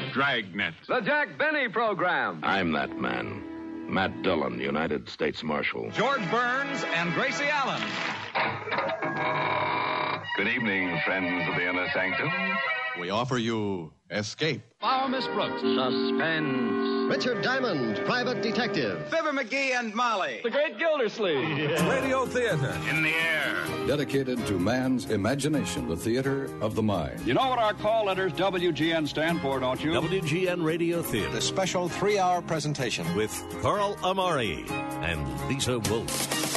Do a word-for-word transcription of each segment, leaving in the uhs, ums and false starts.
Dragnet. The Jack Benny Program. I'm that man. Matt Dillon, United States Marshal. George Burns and Gracie Allen. Good evening, friends of the Inner Sanctum. We offer you Escape. Follow Miss Brooks. Suspense. Richard Diamond, Private Detective. Fibber McGee and Molly. The Great Gildersleeve. Yeah. Radio Theater. In the air. Dedicated to man's imagination, the theater of the mind. You know what our call letters W G N stand for, don't you? W G N Radio Theater. The special three-hour presentation with Carl Amari and Lisa Wolf.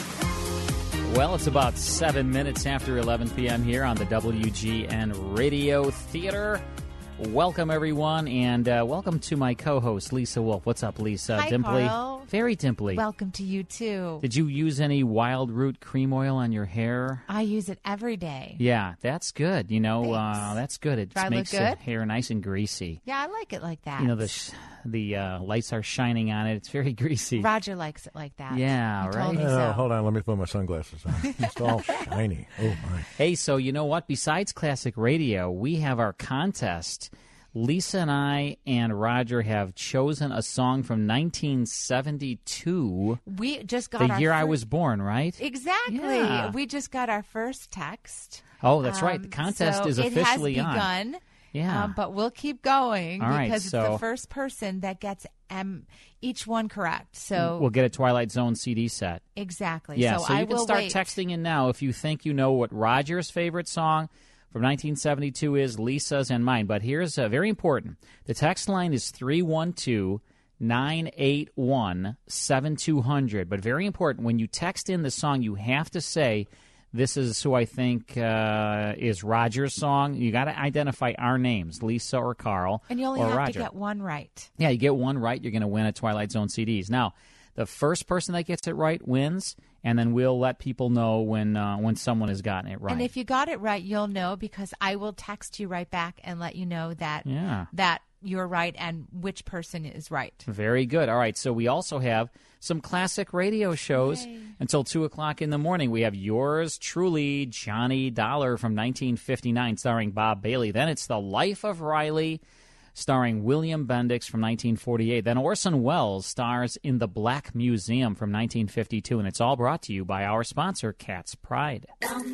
Well, it's about seven minutes after eleven p.m. here on the W G N Radio Theater. Welcome, everyone, and uh, welcome to my co-host, Lisa Wolf. What's up, Lisa? Hi, Dimply? Carl. Very dimply. Welcome to you, too. Did you use any wild root cream oil on your hair? I use it every day. Yeah, that's good. You know, uh, that's good. It Do I makes look the good? hair nice and greasy. Yeah, I like it like that. You know, the sh- the uh, lights are shining on it. It's very greasy. Roger likes it like that. Yeah, he right? Told me Uh, so. hold on, let me put my sunglasses on. It's all shiny. Oh, my. Hey, so you know what? Besides classic radio, we have our contest. Lisa and I and Roger have chosen a song from nineteen seventy-two. We just got the our year first... I was born, right? Exactly. Yeah. We just got our first text. Oh, that's um, right. The contest so is officially it has on. begun, Yeah. um, but we'll keep going All right, because so it's the first person that gets um, each one correct. So we'll get a Twilight Zone C D set. Exactly. Yeah, so, so I you can will start wait. texting in now if you think you know what Roger's favorite song from nineteen seventy-two is, Lisa's and mine. But here's uh, very important. The text line is three one two, nine eight one, seven two zero zero. But very important, when you text in the song, you have to say, this is who I think uh, is Roger's song. You got to identify our names, Lisa or Carl And you only or have Roger. to get one right. Yeah, you get one right, you're going to win a Twilight Zone C Ds. Now, the first person that gets it right wins, and then we'll let people know when uh, when someone has gotten it right. And if you got it right, you'll know because I will text you right back and let you know that Yeah. that you're right and which person is right. Very good. All right, so we also have some classic radio shows Yay. until two o'clock in the morning. We have yours truly, Johnny Dollar from nineteen fifty-nine, starring Bob Bailey. Then it's The Life of Riley, starring William Bendix from nineteen forty-eight. Then Orson Welles stars in The Black Museum from nineteen fifty-two, and it's all brought to you by our sponsor, Cat's Pride.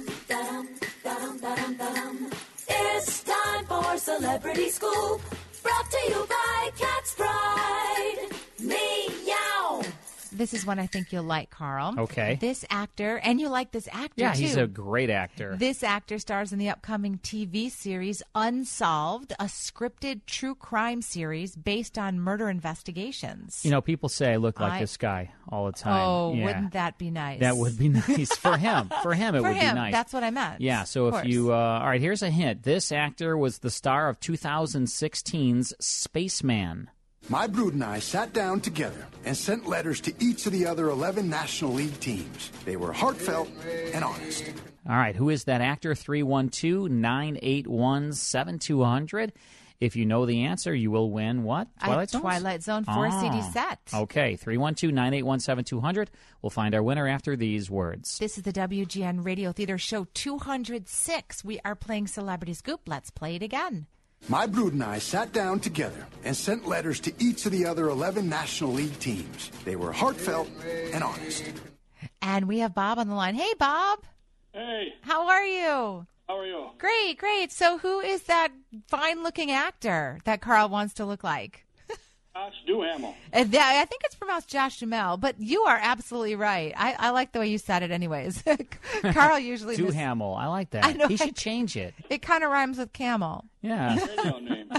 It's time for Celebrity Scoop, brought to you by Cat's Pride. Meow. This is one I think you'll like, Carl. Okay. This actor, and you like this actor, Yeah, too. he's a great actor. This actor stars in the upcoming T V series Unsolved, a scripted true crime series based on murder investigations. You know, people say I look like I- this guy all the time. Oh, Yeah. wouldn't that be nice? That would be nice for him. For him, it For would him, be nice. that's what I meant. Yeah, so Of if course. you... Uh, all right, here's a hint. This actor was the star of two thousand sixteen's Spaceman. My brood and I sat down together and sent letters to each of the other eleven National League teams. They were heartfelt and honest. All right, who is that actor? three one two, nine eight one, seven two zero zero. If you know the answer, you will win what? Twilight Zone? Twilight Zone four C D Ah, set. Okay, three one two, nine eight one, seven two zero zero. We'll find our winner after these words. This is the W G N Radio Theater Show two hundred six. We are playing Celebrity Scoop. Let's play it again. My brood and I sat down together and sent letters to each of the other eleven National League teams. They were heartfelt and honest. And we have Bob on the line. Hey, Bob. Hey. How are you? How are you? Great, great. So who is that fine-looking actor that Carl wants to look like? Josh Duhamel. Uh, that- I think it's pronounced Josh Duhamel, but you are absolutely right. I, I like the way you said it anyways. Carl usually... mis- Duhamel. I like that. I know, he I- should change it. It kind of rhymes with camel. Yeah. Radio name.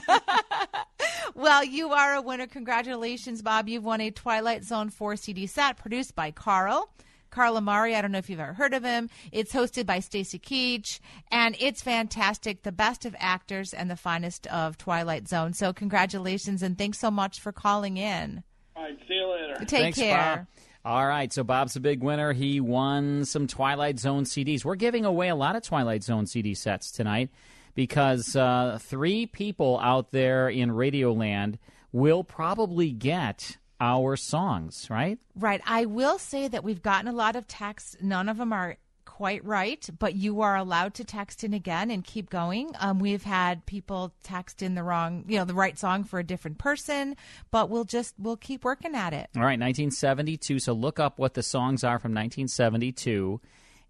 Well, you are a winner. Congratulations, Bob. You've won a Twilight Zone four C D set produced by Carl. Carl Amari, I don't know if you've ever heard of him. It's hosted by Stacy Keach, and it's fantastic. The best of actors and the finest of Twilight Zone. So congratulations, and thanks so much for calling in. All right, see you later. Take Thanks, care. Bob. All right, so Bob's a big winner. He won some Twilight Zone C Ds. We're giving away a lot of Twilight Zone C D sets tonight because uh, three people out there in Radioland will probably get our songs, right? Right. I will say that we've gotten a lot of texts. None of them are quite right, but you are allowed to text in again and keep going. Um, we've had people text in the wrong, you know, the right song for a different person, but we'll just, we'll keep working at it. All right, nineteen seventy-two. So look up what the songs are from nineteen seventy-two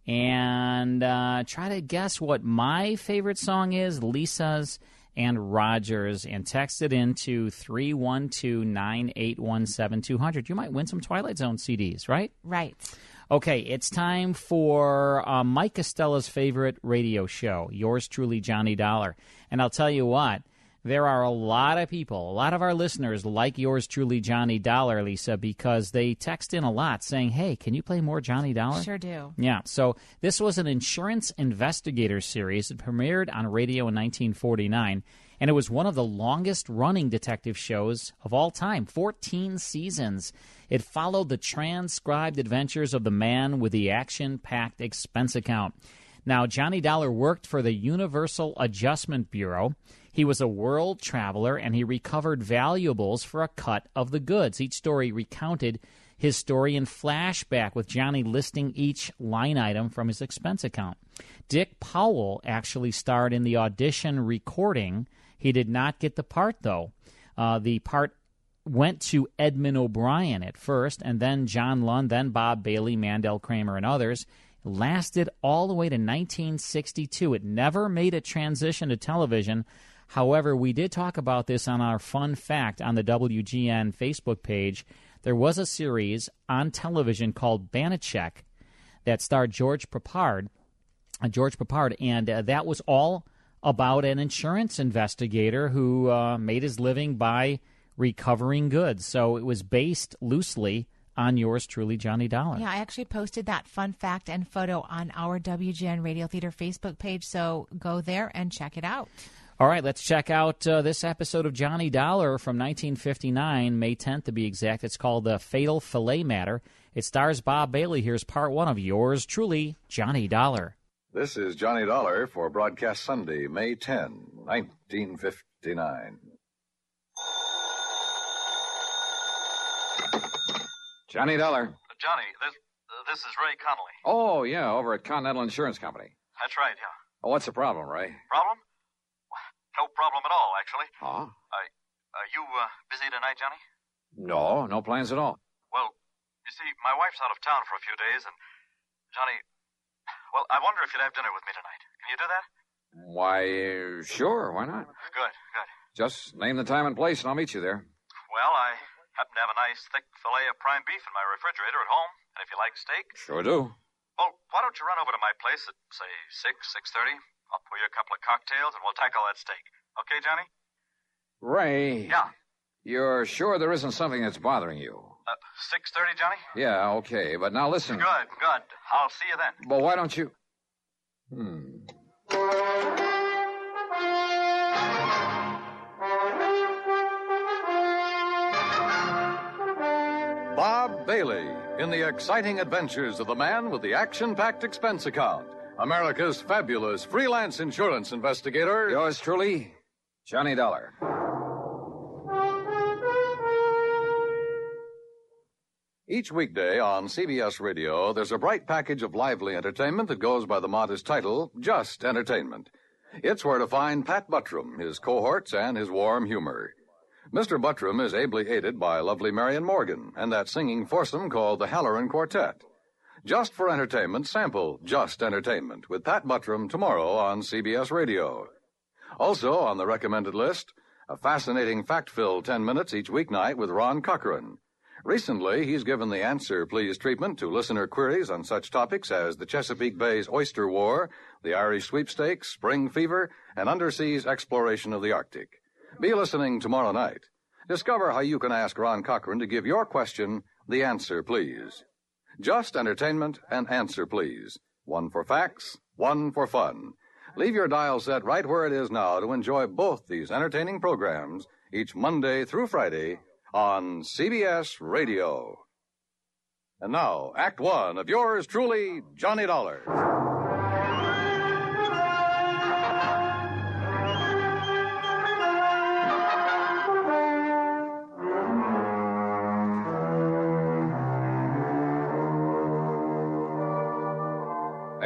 and uh, try to guess what my favorite song is, Lisa's and Rogers, and text it into three one two, nine eight one, seven two zero zero. You might win some Twilight Zone C Ds, right? Right. Okay, it's time for uh, Mike Costella's favorite radio show, yours truly, Johnny Dollar. And I'll tell you what, there are a lot of people, a lot of our listeners like yours truly, Johnny Dollar, Lisa, because they text in a lot saying, hey, can you play more Johnny Dollar? Sure do. Yeah, so this was an insurance investigator series. It premiered on radio in nineteen forty-nine, and it was one of the longest-running detective shows of all time, fourteen seasons. It followed the transcribed adventures of the man with the action-packed expense account. Now, Johnny Dollar worked for the Universal Adjustment Bureau. He was a world traveler, and he recovered valuables for a cut of the goods. Each story recounted his story in flashback, with Johnny listing each line item from his expense account. Dick Powell actually starred in the audition recording. He did not get the part, though. Uh, the part went to Edmund O'Brien at first, and then John Lund, then Bob Bailey, Mandel Kramer, and others. It lasted all the way to nineteen sixty-two. It never made a transition to television. However, we did talk about this on our Fun Fact on the W G N Facebook page. There was a series on television called Banachek that starred George Papard, uh, George Papard, and uh, that was all about an insurance investigator who uh, made his living by recovering goods. So it was based loosely on yours truly, Johnny Dollar. Yeah, I actually posted that fun fact and photo on our W G N Radio Theater Facebook page, so go there and check it out. All right, let's check out uh, this episode of Johnny Dollar from nineteen fifty-nine, May tenth to be exact. It's called The Fatal Fillet Matter. It stars Bob Bailey. Here's part one of yours truly, Johnny Dollar. This is Johnny Dollar for Broadcast Sunday, May tenth, nineteen fifty-nine. Johnny Dollar. Uh, Johnny, this uh, this is Ray Connolly. Oh, yeah, over at Continental Insurance Company. That's right, yeah. Oh, what's the problem, Ray? Problem? No problem at all, actually. Huh? I, are you uh, busy tonight, Johnny? No, no plans at all. Well, you see, my wife's out of town for a few days, and, Johnny, well, I wonder if you'd have dinner with me tonight. Can you do that? Why, uh, sure, why not? Good, good. Just name the time and place, and I'll meet you there. Well, I happen to have a nice thick fillet of prime beef in my refrigerator at home, and if you like steak... Sure do. Well, why don't you run over to my place at, say, six, six thirty? I'll pour you a couple of cocktails, and we'll tackle that steak. Okay, Johnny? Ray. Yeah? You're sure there isn't something that's bothering you? Uh, six thirty, Johnny? Yeah, okay, but now listen. Good, good. I'll see you then. Well, why don't you... Hmm... Bob Bailey in the exciting adventures of the man with the action-packed expense account. America's fabulous freelance insurance investigator. Yours truly, Johnny Dollar. Each weekday on C B S Radio, there's a bright package of lively entertainment that goes by the modest title, Just Entertainment. It's where to find Pat Buttram, his cohorts, and his warm humor. Mister Buttram is ably aided by lovely Marion Morgan and that singing foursome called the Halloran Quartet. Just for entertainment, sample Just Entertainment with Pat Buttram tomorrow on C B S Radio. Also on the recommended list, a fascinating fact-filled ten minutes each weeknight with Ron Cochran. Recently, he's given the Answer Please treatment to listener queries on such topics as the Chesapeake Bay's Oyster War, the Irish Sweepstakes, Spring Fever, and underseas exploration of the Arctic. Be listening tomorrow night. Discover how you can ask Ron Cochran to give your question the answer, please. Just Entertainment and Answer Please. One for facts, one for fun. Leave your dial set right where it is now to enjoy both these entertaining programs each Monday through Friday on C B S Radio. And now, Act One of yours truly, Johnny Dollar.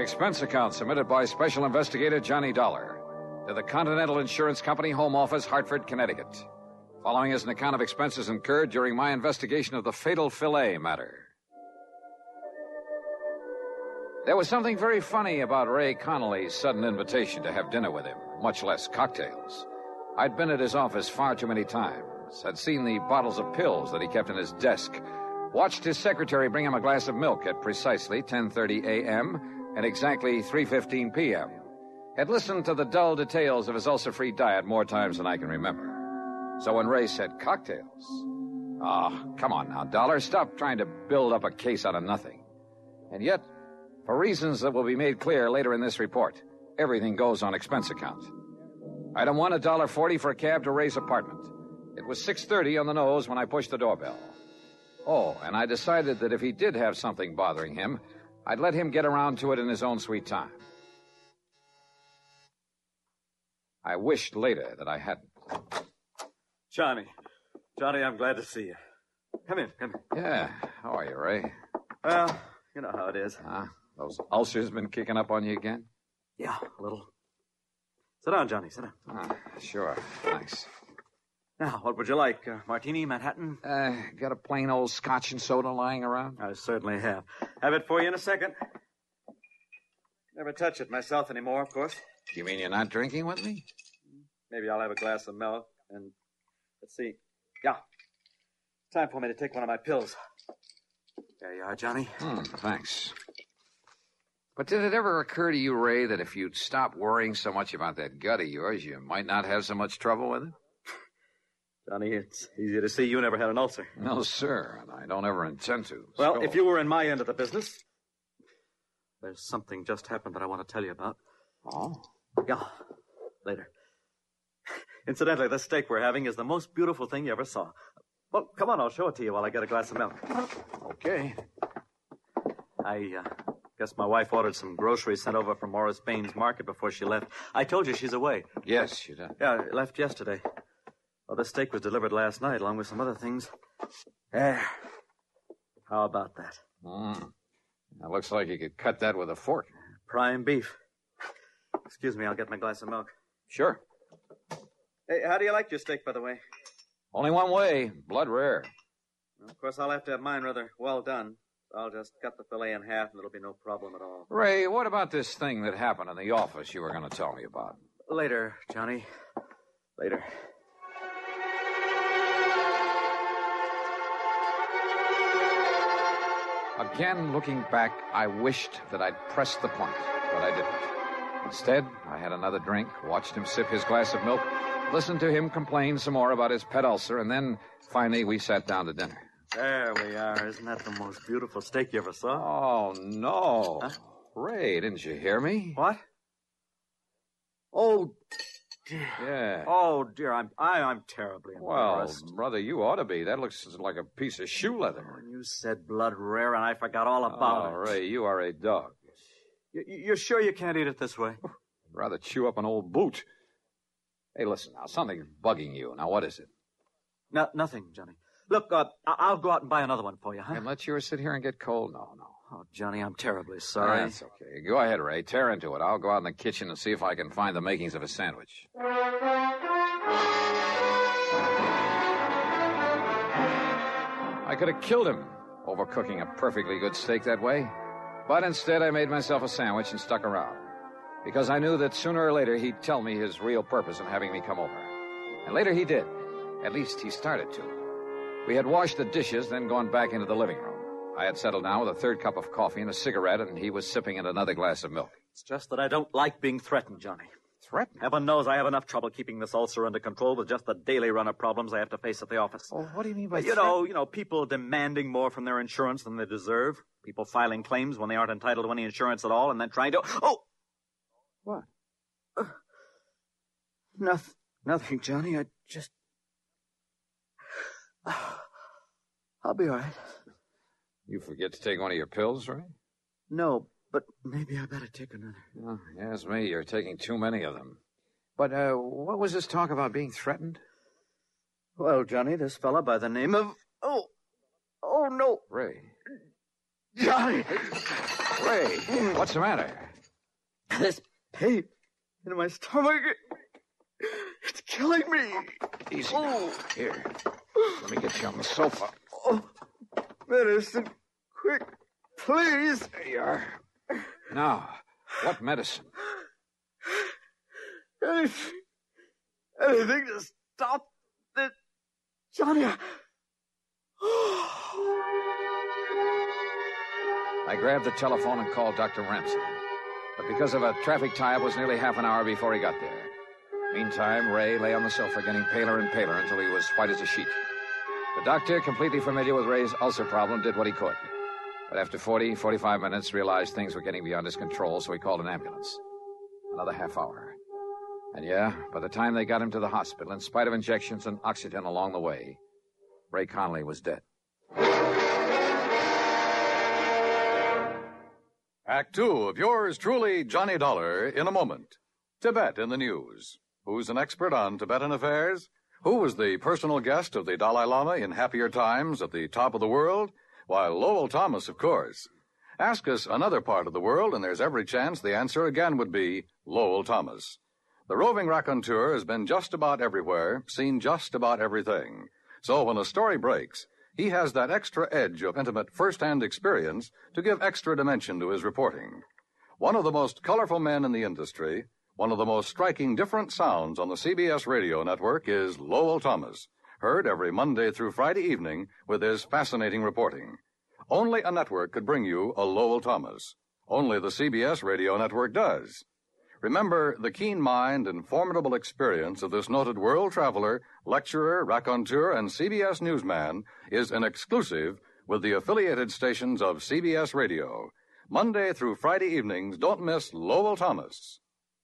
Expense account submitted by Special Investigator Johnny Dollar to the Continental Insurance Company, Home Office, Hartford, Connecticut. Following is an account of expenses incurred during my investigation of the fatal fillet matter. There was something very funny about Ray Connolly's sudden invitation to have dinner with him, much less cocktails. I'd been at his office far too many times, had seen the bottles of pills that he kept in his desk, watched his secretary bring him a glass of milk at precisely ten thirty a.m. and exactly three fifteen p.m., had listened to the dull details of his ulcer-free diet more times than I can remember. So when Ray said cocktails, oh, come on now, Dollar, stop trying to build up a case out of nothing. And yet, for reasons that will be made clear later in this report, everything goes on expense account. Item one, a dollar forty for a cab to Ray's apartment. It was six thirty on the nose when I pushed the doorbell. Oh, and I decided that if he did have something bothering him, I'd let him get around to it in his own sweet time. I wished later that I hadn't. Johnny. Johnny, I'm glad to see you. Come in, come in. Yeah, how are you, Ray? Well, you know how it is. Huh? Those ulcers been kicking up on you again? Yeah, a little. Sit down, Johnny, sit down. Ah, sure, thanks. Now, what would you like? Uh, martini, Manhattan? Uh, got a plain old scotch and soda lying around? I certainly have. Have it for you in a second. Never touch it myself anymore, of course. You mean you're not drinking with me? Maybe I'll have a glass of milk and... Let's see. Yeah. Time for me to take one of my pills. There you are, Johnny. Hmm, thanks. But did it ever occur to you, Ray, that if you'd stop worrying so much about that gut of yours, you might not have so much trouble with it? Johnny, it's easy to see you never had an ulcer. No, sir, and I don't ever intend to. Well, so... if you were in my end of the business, there's something just happened that I want to tell you about. Oh? Yeah, later. Incidentally, this steak we're having is the most beautiful thing you ever saw. Well, come on, I'll show it to you while I get a glass of milk. Okay. I uh, guess my wife ordered some groceries sent over from Morris Baines Market before she left. I told you she's away. Yes, she did. Yeah, left yesterday. Well, the steak was delivered last night, along with some other things. There. How about that? Mm. It looks like you could cut that with a fork. Prime beef. Excuse me, I'll get my glass of milk. Sure. Hey, how do you like your steak, by the way? Only one way, blood rare. Well, of course, I'll have to have mine rather well done. I'll just cut the fillet in half, and it'll be no problem at all. Ray, what about this thing that happened in the office you were going to tell me about? Later, Johnny. Later. Again, looking back, I wished that I'd pressed the point, but I didn't. Instead, I had another drink, watched him sip his glass of milk, listened to him complain some more about his pet ulcer, and then, finally, we sat down to dinner. There we are. Isn't that the most beautiful steak you ever saw? Oh, no. Huh? Ray, didn't you hear me? What? Oh, dear. Yeah. Oh, dear. I'm I, I'm terribly embarrassed. Well, brother, you ought to be. That looks like a piece of shoe leather. Oh, you said blood rare, and I forgot all about oh, it. Oh, Ray, you are a dog. You, you're sure you can't eat it this way? I'd rather chew up an old boot. Hey, listen now. Something's bugging you. Now, what is it? No, nothing, Johnny. Look, uh, I'll go out and buy another one for you, huh? And let yours sit here and get cold? No, no. Oh, Johnny, I'm terribly sorry. That's okay. Go ahead, Ray. Tear into it. I'll go out in the kitchen and see if I can find the makings of a sandwich. I could have killed him over cooking a perfectly good steak that way. But instead, I made myself a sandwich and stuck around. Because I knew that sooner or later, he'd tell me his real purpose in having me come over. And later he did. At least he started to. We had washed the dishes, then gone back into the living room. I had settled down with a third cup of coffee and a cigarette, and he was sipping at another glass of milk. It's just that I don't like being threatened, Johnny. Threatened? Heaven knows I have enough trouble keeping this ulcer under control with just the daily run of problems I have to face at the office. Oh, what do you mean by You know, you know, people demanding more from their insurance than they deserve. People filing claims when they aren't entitled to any insurance at all, and then trying to... Oh! What? Uh, nothing, nothing, Johnny. I just... I'll be all right. You forget to take one of your pills, right? No, but maybe I better take another. Oh, yes, me. You're taking too many of them. But uh, what was this talk about being threatened? Well, Johnny, this fella by the name of... Oh, oh, no. Ray. Johnny! Ray, what's the matter? This pain in my stomach, it's killing me. Easy now. Here, let me get you on the sofa. Oh, medicine, quick, please. There you are. Now, what medicine? Anything, anything to stop this, Johnny. I grabbed the telephone and called Doctor Ramsey. But because of a traffic tie-up, it was nearly half an hour before he got there. Meantime, Ray lay on the sofa getting paler and paler until he was white as a sheet. The doctor, completely familiar with Ray's ulcer problem, did what he could. But after forty, forty-five minutes, realized things were getting beyond his control, so he called an ambulance. Another half hour. And yeah, by the time they got him to the hospital, in spite of injections and oxygen along the way, Ray Connolly was dead. Act two of yours truly, Johnny Dollar, in a moment. Tibet in the news. Who's an expert on Tibetan affairs? Who was the personal guest of the Dalai Lama in happier times at the top of the world? Why, Lowell Thomas, of course. Ask us another part of the world, and there's every chance the answer again would be Lowell Thomas. The roving raconteur has been just about everywhere, seen just about everything. So when a story breaks, he has that extra edge of intimate first-hand experience to give extra dimension to his reporting. One of the most colorful men in the industry, one of the most striking different sounds on the C B S radio network is Lowell Thomas, heard every Monday through Friday evening with his fascinating reporting. Only a network could bring you a Lowell Thomas. Only the C B S radio network does. Remember, the keen mind and formidable experience of this noted world traveler, lecturer, raconteur, and C B S newsman is an exclusive with the affiliated stations of C B S Radio. Monday through Friday evenings, don't miss Lowell Thomas.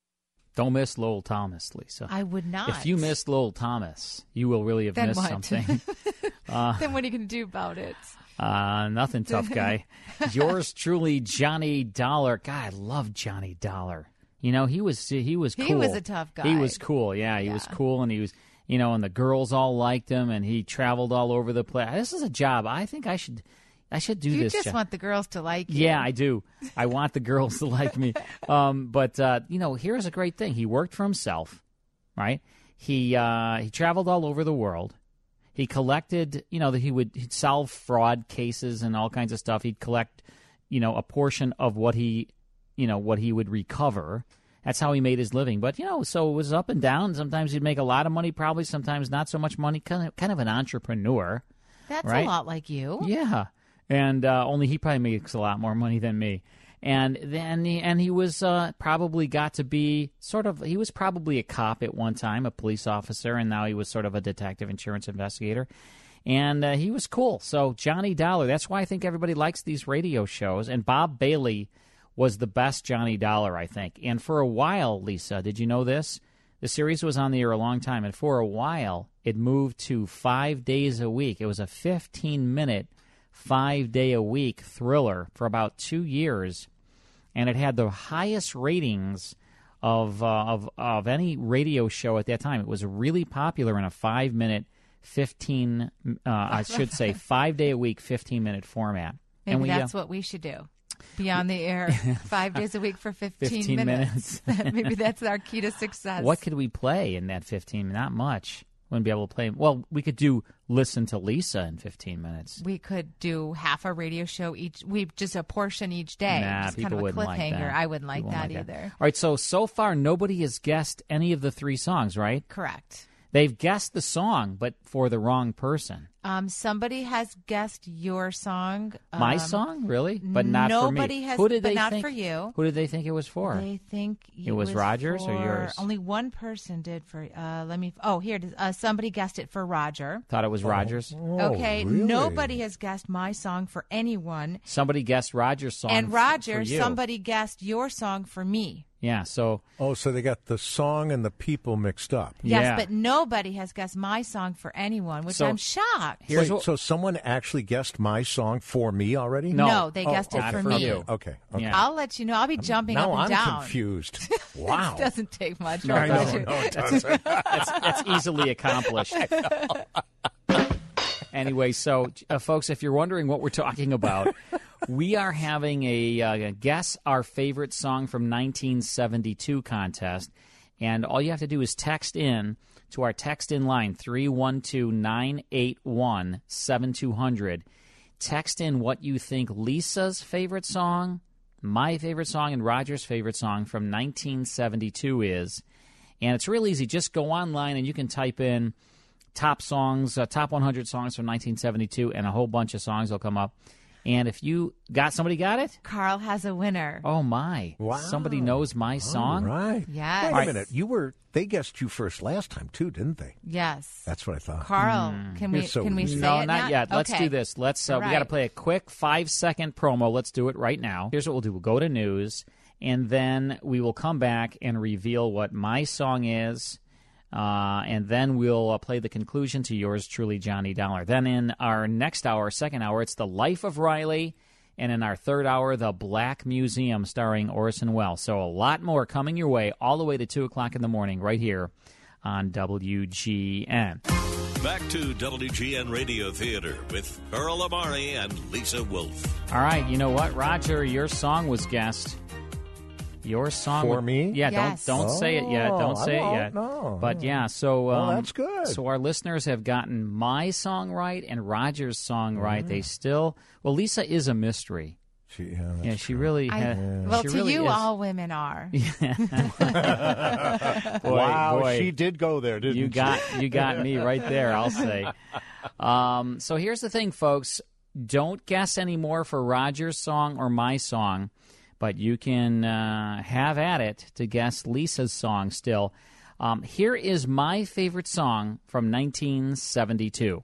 Don't miss Lowell Thomas, Lisa. I would not. If you missed Lowell Thomas, you will really have then missed what? something. uh, then what are you going to do about it? Uh, nothing, tough guy. Yours truly, Johnny Dollar. God, I love Johnny Dollar. You know, he was he was cool. He was a tough guy. He was cool, yeah. He Yeah. was cool, and he was, you know, and the girls all liked him, and he traveled all over the place. This is a job. I think I should, I should do You this just job. want the girls to like you. Yeah, I do. I want the girls to like me. Um, but uh, you know, here's a great thing. He worked for himself, right? He uh, he traveled all over the world. He collected, you know, that he would he'd solve fraud cases and all kinds of stuff. He'd collect, you know, a portion of what he, you know, what he would recover. That's how he made his living. But, you know, so it was up and down. Sometimes he'd make a lot of money, probably. Sometimes not so much money. Kind of, kind of an entrepreneur. That's right? a lot like you. Yeah. And uh, only he probably makes a lot more money than me. And then he, and he was uh, probably got to be sort of, he was probably a cop at one time, a police officer, and now he was sort of a detective insurance investigator. And uh, he was cool. So Johnny Dollar, that's why I think everybody likes these radio shows. And Bob Bailey was the best Johnny Dollar, I think. And for a while, Lisa, did you know this? The series was on the air a long time, and for a while, it moved to five days a week. It was a fifteen-minute, five-day-a-week thriller for about two years, and it had the highest ratings of uh, of of any radio show at that time. It was really popular in a five-minute, fifteen, uh, I should say, five-day-a-week, fifteen-minute format. Maybe and we, that's uh, what we should do. Be on the air five days a week for fifteen, fifteen minutes. Maybe that's our key to success. What could we play in that fifteen? Not much. Wouldn't be able to play. Well, we could do Listen to Lisa in fifteen minutes. We could do half a radio show each. We just a portion each day. Nah, just people kind of a wouldn't like cliffhanger. that. I wouldn't like People that wouldn't like either. All right, so so far nobody has guessed any of the three songs, right? Correct. They've guessed the song, but for the wrong person. Um, somebody has guessed your song. Um, My song, really? But not for me. Nobody has, Who did but they not think, for you. Who did they think it was for? They think it was, Rogers for, or yours? Only one person did for. Uh, let me. Oh, here it is. Uh, somebody guessed it for Roger. Thought it was Rogers. Oh, Okay, really? nobody has guessed my song for anyone. Somebody guessed Rogers' song. And f- Roger, for you. somebody guessed your song for me. Yeah, so. Oh, so they got the song and the people mixed up. Yes, Yeah. but nobody has guessed my song for anyone, which So- I'm shocked. Here's Wait, what- so someone actually guessed my song for me already? No. No, they Oh, guessed it not for for me. you. Okay. okay. Yeah. I'll let you know. I'll be jumping now up and I'm down. confused. Wow. It doesn't take much. No, I'll no, let you- no, it doesn't. That's, that's easily accomplished. Anyway, so uh, folks, if you're wondering what we're talking about, we are having a uh, Guess Our Favorite Song from nineteen seventy-two contest, and all you have to do is text in to our text-in line, three one two, nine eight one, seven two zero zero. Text in what you think Lisa's favorite song, my favorite song, and Roger's favorite song from nineteen seventy-two is. And it's real easy. Just go online and you can type in top songs, uh, top one hundred songs from nineteen seventy-two, and a whole bunch of songs will come up. And if you got, somebody got it? Carl has a winner. Oh, my. Wow. Somebody knows my song? All right. Yes. Wait a Right. minute. You were, they guessed you first last time, too, didn't they? Yes. That's what I thought. Carl, can we You're so can we easy. say No, it not now? yet. Let's Okay. do this. Let's. Uh, All We got to right. play a quick five-second promo. Let's do it right now. Here's what we'll do. We'll go to news, and then we will come back and reveal what my song is. Uh, and then we'll uh, play the conclusion to yours truly, Johnny Dollar. Then in our next hour, second hour, it's The Life of Riley. And in our third hour, The Black Museum, starring Orson Welles. So a lot more coming your way all the way to two o'clock in the morning right here on W G N. Back to W G N Radio Theater with Carl Amari and Lisa Wolf. All right, you know what, Roger? Your song was guessed. Your song For would- me? Yeah, Yes. don't don't say it yet. Don't Oh, I say it won't, yet. no. But yeah, so Well, um, that's good. So our listeners have gotten my song right and Roger's song right. They still well, Lisa is a mystery. She, yeah, that's Yeah, she true. really. I, ha- well, she to really you, is. all women are. Boy, wow, boy. she did go there, didn't You she? got you got me right there, I'll say. Um, so here's the thing, folks. Don't guess anymore for Roger's song or my song, but you can uh, have at it to guess Lisa's song still. Um, here is my favorite song from nineteen seventy-two.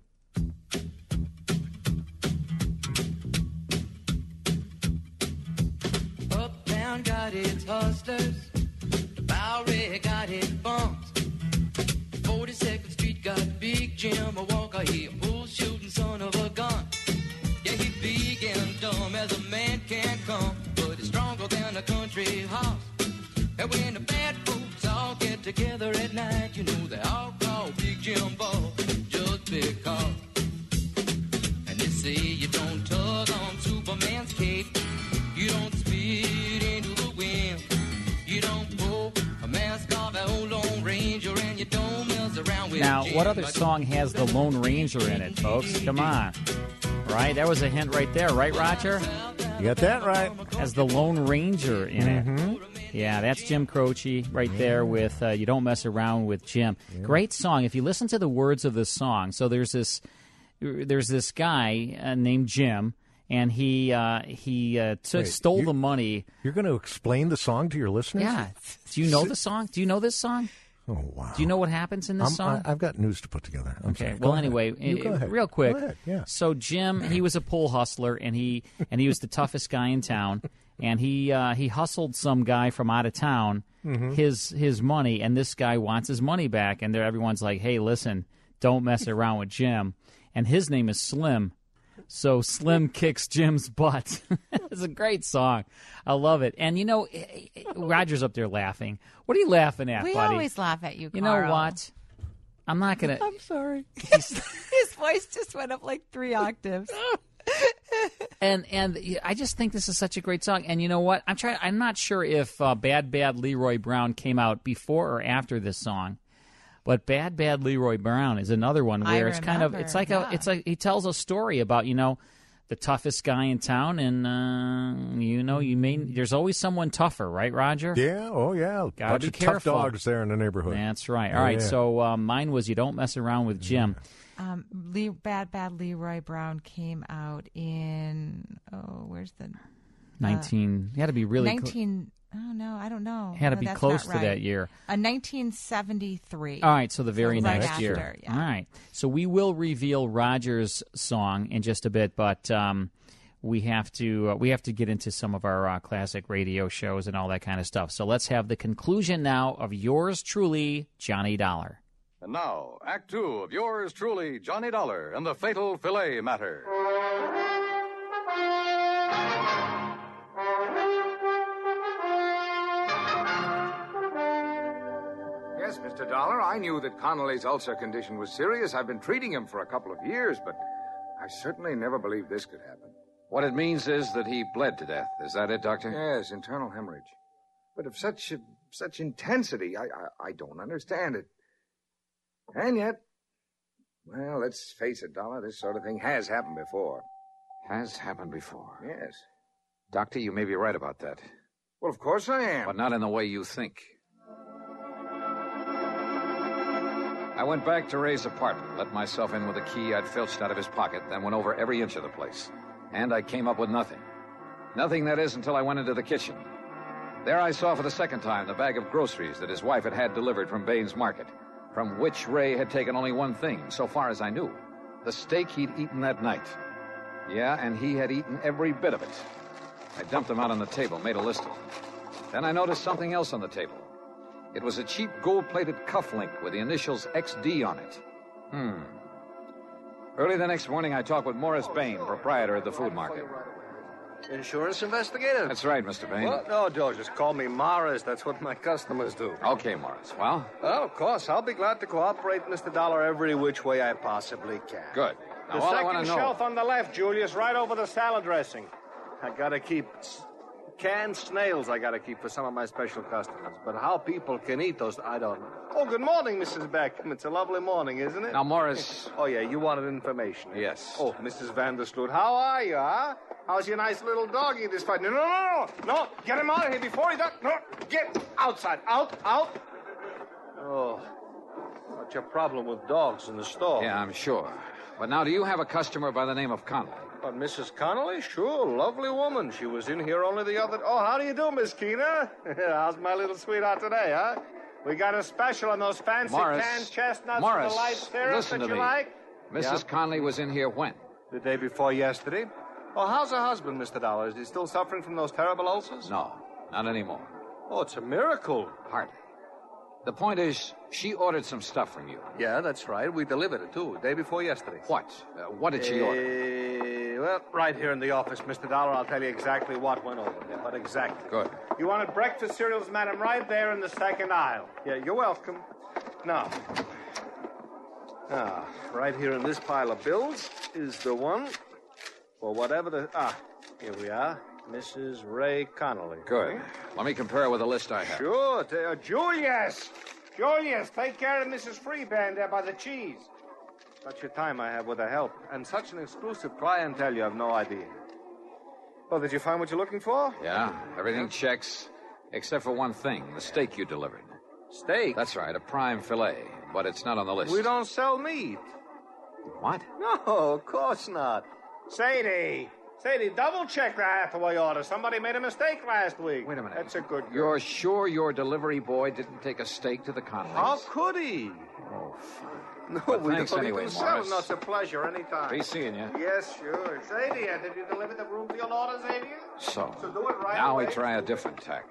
Uptown got its hustlers, Bowery got its bumps. forty-second Street got Big Jim, a walker, he a bull shooting son of a gun. Yeah, he big and dumb as a man can come, but he's stronger than a country horse. And when the bad folks all get together at night, you know they all call Big Jim Ball just because. And they say you don't tug on Superman's cape, you don't spit into the wind, you don't pull a mask off an old Lone Ranger, and you don't mess around with Now, Jim. what other song has the Lone Ranger in it, folks? Come on. Right? That was a hint right there, right, Roger? You got that right. Has the Lone Ranger in it. Yeah, that's Jim Croce right there with uh, You Don't Mess Around with Jim. Great song. If you listen to the words of this song, so there's this there's this guy uh, named Jim, and he uh, he uh, took Wait, stole you- the money. You're going to explain the song to your listeners? Yeah. Do you know the song? Do you know this song? Oh, wow. Do you know what happens in this I'm- song? I, I've got news to put together. I'm Okay. sorry. Well, Go ahead. anyway, You i- go ahead. real quick. Go ahead, yeah. So Jim, he was a pool hustler, and he and he was the toughest guy in town. And he uh, he hustled some guy from out of town Mhm. his his money, and this guy wants his money back. And there, everyone's like, "Hey, listen, don't mess around with Jim." And his name is Slim. So Slim kicks Jim's butt. It's a great song. I love it. And, you know, Roger's up there laughing. What are you laughing at, We buddy? always laugh at you, You know Carl. what? I'm not going to... I'm sorry. His voice just went up like three octaves. And and I just think this is such a great song. And you know what? I'm trying. I'm not sure if uh, Bad Bad Leroy Brown came out before or after this song, but Bad Bad Leroy Brown is another one where I it's kind of remember, it's like yeah. a it's like he tells a story about you know the toughest guy in town, and uh, you know you may there's always someone tougher, right, Roger? Yeah, oh yeah. Gotta Bunch be of careful. tough dogs there in the neighborhood. That's right. Oh, All right, yeah. so uh, mine was You Don't Mess Around with Jim. Um, Lee, Bad Bad Leroy Brown came out in oh, where's the Nineteen. You had to be really cl- nineteen. Oh no, I don't know. Had to No, be that's close not to right. that year. Uh, nineteen seventy-three. All right, so the very right next after, year. yeah. All right, so we will reveal Roger's song in just a bit, but um, we have to uh, we have to get into some of our uh, classic radio shows and all that kind of stuff. So let's have the conclusion now of yours truly, Johnny Dollar. And now, Act Two of yours truly, Johnny Dollar, and the Fatal Fillet Matter. Yes, Mister Dollar, I knew that Connolly's ulcer condition was serious. I've been treating him for a couple of years, but I certainly never believed this could happen. What it means is that he bled to death. Is that it, Doctor? Yes, internal hemorrhage. But of such uh, such intensity, I, I I don't understand it. And yet, well, let's face it, Dollar, this sort of thing has happened before. Has happened before? Yes. Doctor, you may be right about that. Well, of course I am. But not in the way you think. I went back to Ray's apartment, let myself in with a key I'd filched out of his pocket, then went over every inch of the place. And I came up with nothing. Nothing, that is, until I went into the kitchen. There I saw for the second time the bag of groceries that his wife had had delivered from Baines Market, from which Ray had taken only one thing, so far as I knew. The steak he'd eaten that night. Yeah, and he had eaten every bit of it. I dumped them out on the table, made a list of them. Then I noticed something else on the table. It was a cheap gold-plated cuff link with the initials X D on it. Hmm. Early the next morning, I talked with Morris Bain, proprietor of the food market. Insurance investigator? That's right, Mister Bain. Well, no, George, just call me Morris. That's what my customers do. Okay, Morris. Well? Well, of course. I'll be glad to cooperate, Mister Dollar, every which way I possibly can. Good. Now, the all I second want to know... shelf on the left, Julius, right over the salad dressing. I gotta keep canned snails. I gotta keep for some of my special customers. But how people can eat those, I don't know. Oh, good morning, Missus Beckham. It's a lovely morning, isn't it? Now, Morris... Oh, yeah, you wanted information. Eh? Yes. Oh, Missus Vandersloot, how are you, huh? How's your nice little doggy this fight? No, no, no, no, no. Get him out of here before he does. No, get outside. Out, out. Oh, what's your problem with dogs in the store? Yeah, I'm sure. But now, do you have a customer by the name of Connolly? But Missus Connolly? Sure, lovely woman. She was in here only the other... Oh, how do you do, Miss Keena? How's my little sweetheart today, huh? We got a special on those fancy Morris, canned chestnuts Morris, with the light syrup listen that to you me. like. Missus Yeah? Connolly was in here when? The day before yesterday. Oh, how's her husband, Mister Dollar? Is he still suffering from those terrible ulcers? No, not anymore. Oh, it's a miracle. Hardly. The point is, she ordered some stuff from you. Yeah, that's right. We delivered it, too, day before yesterday. What? Uh, what did she uh, order? Well, right here in the office, Mister Dollar, I'll tell you exactly what went over there, but exactly. Good. You wanted breakfast cereals, madam, right there in the second aisle. Yeah, you're welcome. Now, ah, right here in this pile of bills is the one for whatever the... Ah, here we are. Missus Ray Connolly. Good. Let me compare it with the list I have. Sure. T- uh, Julius! Julius, take care of Missus Freeband there by the cheese. Such a time I have with her help. And such an exclusive clientele, you have no idea. Oh, did you find what you're looking for? Yeah, everything checks, except for one thing, the steak you delivered. Steak? That's right, a prime filet, but it's not on the list. We don't sell meat. What? No, of course not. Sadie! Sadie, double-check the Hathaway order. Somebody made a mistake last week. Wait a minute. That's a good girl. You're sure your delivery boy didn't take a steak to the Connollys? How could he? Oh, fine. No, But we thanks don't anyway, even sell Morris. them. No, it's a pleasure anytime. Be seeing you. Yes, sure. Sadie, uh, did you deliver the Broomfield order, Xavier? So, So do it right now away. we try a different tack.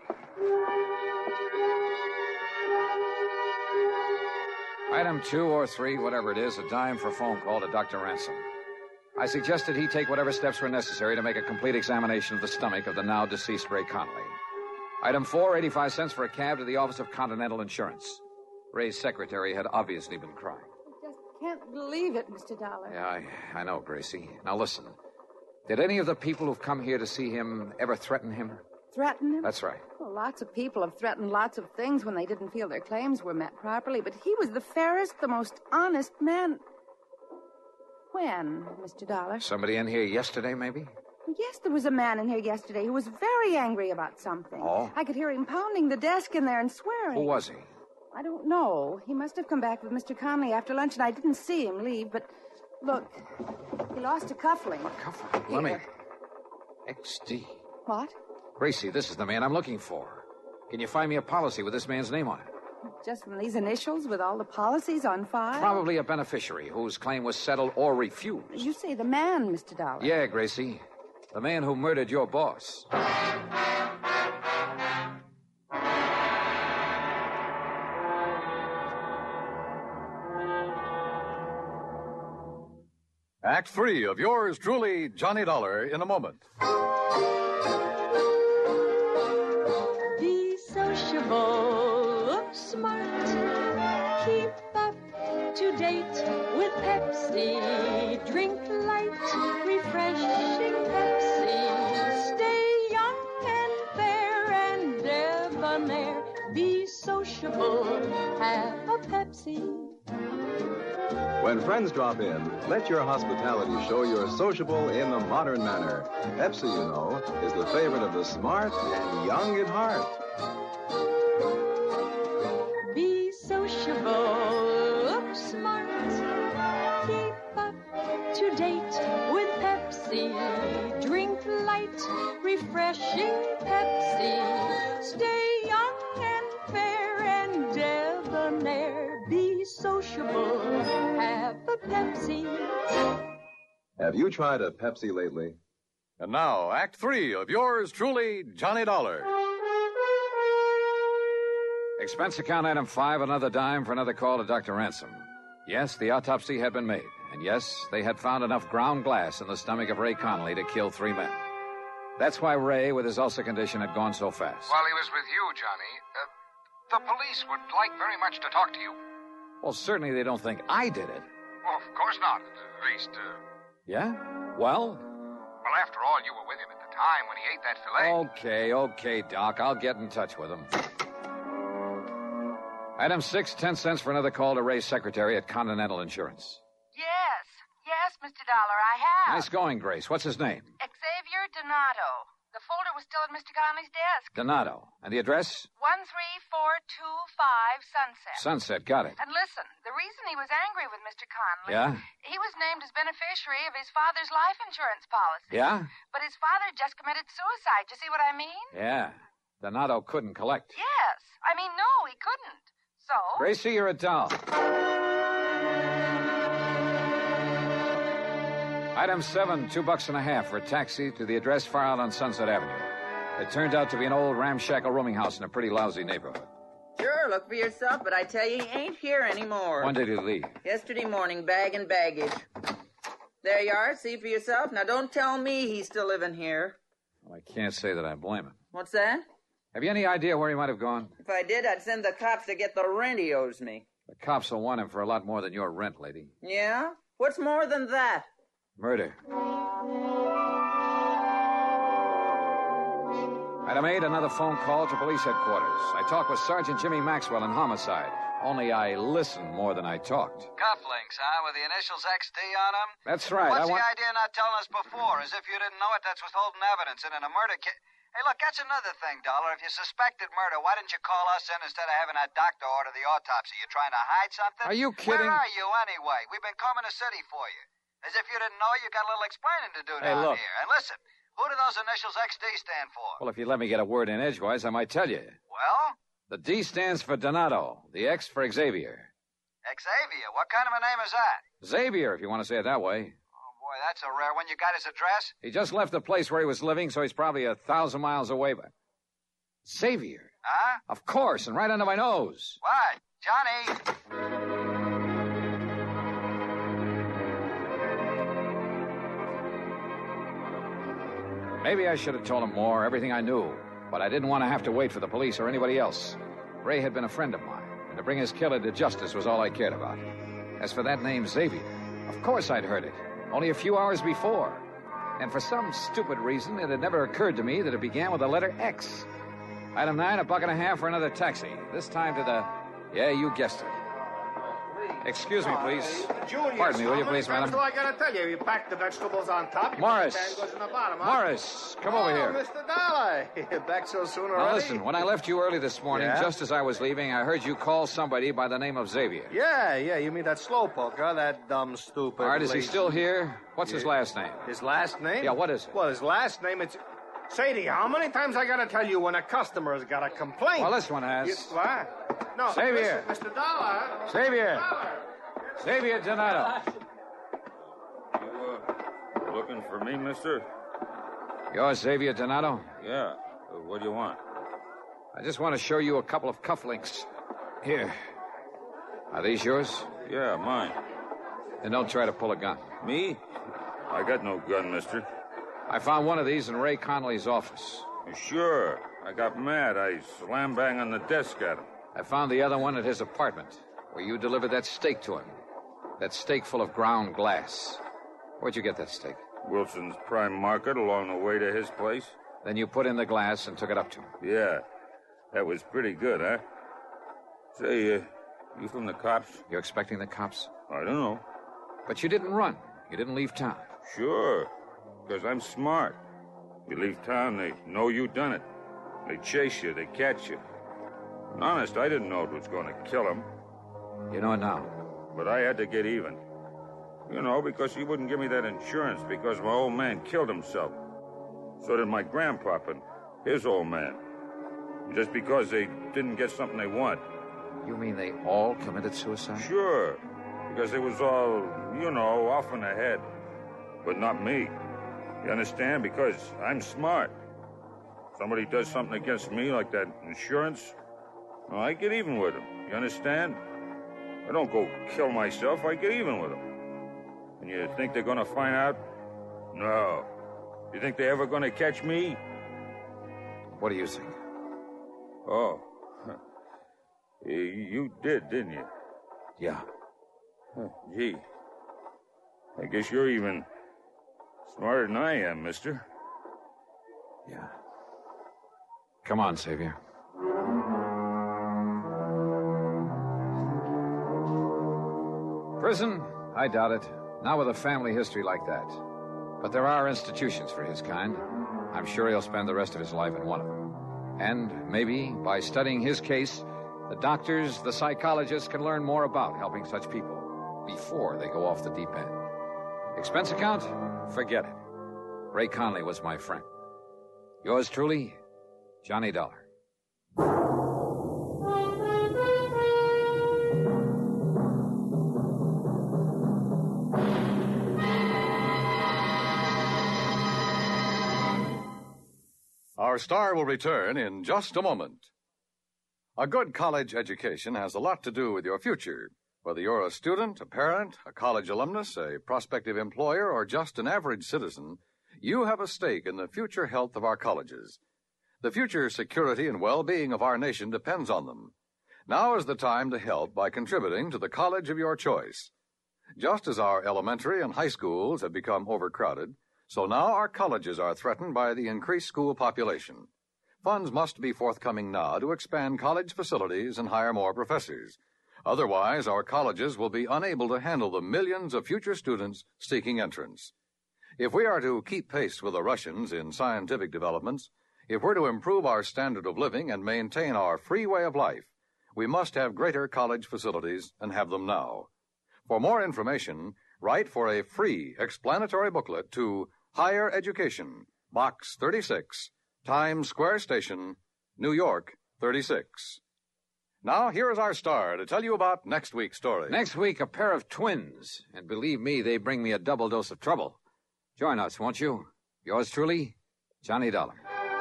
Item two or three, whatever it is, a dime for a phone call to Doctor Ransom. I suggested he take whatever steps were necessary to make a complete examination of the stomach of the now deceased Ray Connolly. Item four, eighty-five cents for a cab to the office of Continental Insurance. Ray's secretary had obviously been crying. Just can't believe it, Mister Dollar. Yeah, I, I know, Gracie. Now listen. Did any of the people who've come here to see him ever threaten him? Threaten him? That's right. Well, lots of people have threatened lots of things when they didn't feel their claims were met properly, but he was the fairest, the most honest man. When, Mister Dollar? Somebody in here yesterday, maybe? Yes, there was a man in here yesterday who was very angry about something. Oh? I could hear him pounding the desk in there and swearing. Who was he? I don't know. He must have come back with Mister Connolly after lunch, and I didn't see him leave, but look, he lost a cufflink. A cufflink? Let me... X D. What? Gracie, this is the man I'm looking for. Can you find me a policy with this man's name on it? Just from these initials with all the policies on file? Probably a beneficiary whose claim was settled or refused. You say the man, Mister Dollar. Yeah, Gracie. The man who murdered your boss. Act three of yours truly, Johnny Dollar, in a moment. Be sociable, look smart, keep up to date with Pepsi. Drink light, refreshing Pepsi. debonair, be sociable, have a Pepsi. When friends drop in, let your hospitality show you're sociable in the modern manner. Pepsi, you know, is the favorite of the smart and young at heart. Be sociable, look smart, keep up to date with Pepsi. Drink light, refreshing Pepsi. Stay young and fair and debonair. Be sociable, have a Pepsi. Have you tried a Pepsi lately? And now, Act Three of yours truly, Johnny Dollar. Expense account item five, another dime for another call to Doctor Ransom. Yes, the autopsy had been made. And yes, they had found enough ground glass in the stomach of Ray Connolly to kill three men. That's why Ray, with his ulcer condition, had gone so fast. While he was with you, Johnny, uh, the police would like very much to talk to you. Well, certainly they don't think I did it. Well, of course not. At least, uh... Yeah? Well? Well, after all, you were with him at the time when he ate that filet. Okay, okay, Doc. I'll get in touch with him. Item six, ten cents for another call to Ray's secretary at Continental Insurance. Yes, yes, Mister Dollar, I have. Nice going, Grace. What's his name? Xavier Donato. The folder was still at Mister Connolly's desk. Donato. And the address? one three four two five Sunset. Sunset, got it. And listen, the reason he was angry with Mister Connolly... Yeah? He was named as beneficiary of his father's life insurance policy. Yeah? But his father just committed suicide. You see what I mean? Yeah. Donato couldn't collect. Yes. I mean, no, he couldn't. So? Gracie, you're a doll. Item seven, two bucks and a half for a taxi to the address far out on Sunset Avenue. It turned out to be an old ramshackle rooming house in a pretty lousy neighborhood. Sure, look for yourself, but I tell you, he ain't here anymore. When did he leave? Yesterday morning, bag and baggage. There you are, see for yourself. Now, don't tell me he's still living here. Well, I can't say that I blame him. What's that? Have you any idea where he might have gone? If I did, I'd send the cops to get the rent he owes me. The cops will want him for a lot more than your rent, lady. Yeah? What's more than that? Murder. Item eight, another phone call to police headquarters. I talked with Sergeant Jimmy Maxwell in homicide. Only I listened more than I talked. Cufflinks, huh? With the initials X D on them? That's right. What's I want... the idea of not telling us before? As if you didn't know it, that's withholding evidence. And in a murder case... Hey, look, that's another thing, Dollar. If you suspected murder, why didn't you call us in instead of having that doctor order the autopsy? You trying to hide something? Are you kidding? Where are you, anyway? We've been combing the city for you. As if you didn't know, you got a little explaining to do Hey, down look. here. And listen, who do those initials X D stand for? Well, if you let me get a word in edgewise, I might tell you. Well? The D stands for Donato. The X for Xavier. Xavier. What kind of a name is that? Xavier, if you want to say it that way. Boy, that's a rare one. You got his address? He just left the place where he was living, so he's probably a thousand miles away. But Xavier? Huh? Of course, and right under my nose. What? Johnny? Maybe I should have told him more, everything I knew. But I didn't want to have to wait for the police or anybody else. Ray had been a friend of mine, and to bring his killer to justice was all I cared about. As for that name, Xavier, of course I'd heard it. Only a few hours before. And for some stupid reason, it had never occurred to me that it began with the letter X. Item nine, a buck and a half for another taxi. This time to the... Yeah, you guessed it. Excuse me, please. Julius, Pardon me, will you how many please, times madam? do I gotta tell you? You pack the vegetables on top. You Morris. put the goes in the bottom, huh? Morris, come over Oh, here. Mister Dollar. You're back so soon already? Now listen, when I left you early this morning, Yeah? just as I was leaving, I heard you call somebody by the name of Xavier. Yeah, yeah. You mean that slowpoke, huh? That dumb, stupid. All right, is he lazy- still here? What's his Yeah. last name? His last name? Yeah, what is it? Well, his last name, it's... Sadie, how many times I gotta tell you when a customer's got a complaint? Well, this one has. You, what? No, Xavier. listen, Mister Dollar. Xavier. Dollar. Xavier Donato. You, uh, looking for me, mister? You're Xavier Donato? Yeah. Uh, what do you want? I just want to show you a couple of cufflinks. Here. Are these yours? Yeah, mine. Then don't try to pull a gun. Me? I got no gun, mister. I found one of these in Ray Connolly's office. Sure. I got mad. I slam bang on the desk at him. I found the other one at his apartment, where you delivered that steak to him. That steak full of ground glass. Where'd you get that steak? Wilson's Prime Market along the way to his place. Then you put in the glass and took it up to him. Yeah. That was pretty good, huh? Say, uh, you from the cops? You expecting the cops? I don't know. But you didn't run. You didn't leave town. Sure, because I'm smart. You leave town, they know you done it. They chase you, they catch you. And honest, I didn't know it was going to kill him. You know it now. But I had to get even. You know, because he wouldn't give me that insurance because my old man killed himself. So did my grandpop and his old man. Just because they didn't get something they want. You mean they all committed suicide? Sure. Because it was all, you know, off in the head. But not me. You understand? Because I'm smart. Somebody does something against me, like that insurance, well, I get even with them. You understand? I don't go kill myself. I get even with them. And you think they're going to find out? No. You think they're ever going to catch me? What do you think? Oh. You, you did, didn't you? Yeah. Huh, gee. I guess you're even smarter than I am, mister. Yeah. Come on, Xavier. Prison? I doubt it. Not with a family history like that. But there are institutions for his kind. I'm sure he'll spend the rest of his life in one of them. And maybe, by studying his case, the doctors, the psychologists can learn more about helping such people before they go off the deep end. Expense account? Forget it. Ray Conley was my friend. Yours truly, Johnny Dollar. Our star will return in just a moment. A good college education has a lot to do with your future. Whether you're a student, a parent, a college alumnus, a prospective employer, or just an average citizen, you have a stake in the future health of our colleges. The future security and well-being of our nation depends on them. Now is the time to help by contributing to the college of your choice. Just as our elementary and high schools have become overcrowded, so now our colleges are threatened by the increased school population. Funds must be forthcoming now to expand college facilities and hire more professors. Otherwise, our colleges will be unable to handle the millions of future students seeking entrance. If we are to keep pace with the Russians in scientific developments, if we're to improve our standard of living and maintain our free way of life, we must have greater college facilities and have them now. For more information, write for a free explanatory booklet to Higher Education, Box thirty-six, Times Square Station, New York, thirty-six. Now, here is our star to tell you about next week's story. Next week, a pair of twins. And believe me, they bring me a double dose of trouble. Join us, won't you? Yours truly, Johnny Dollar.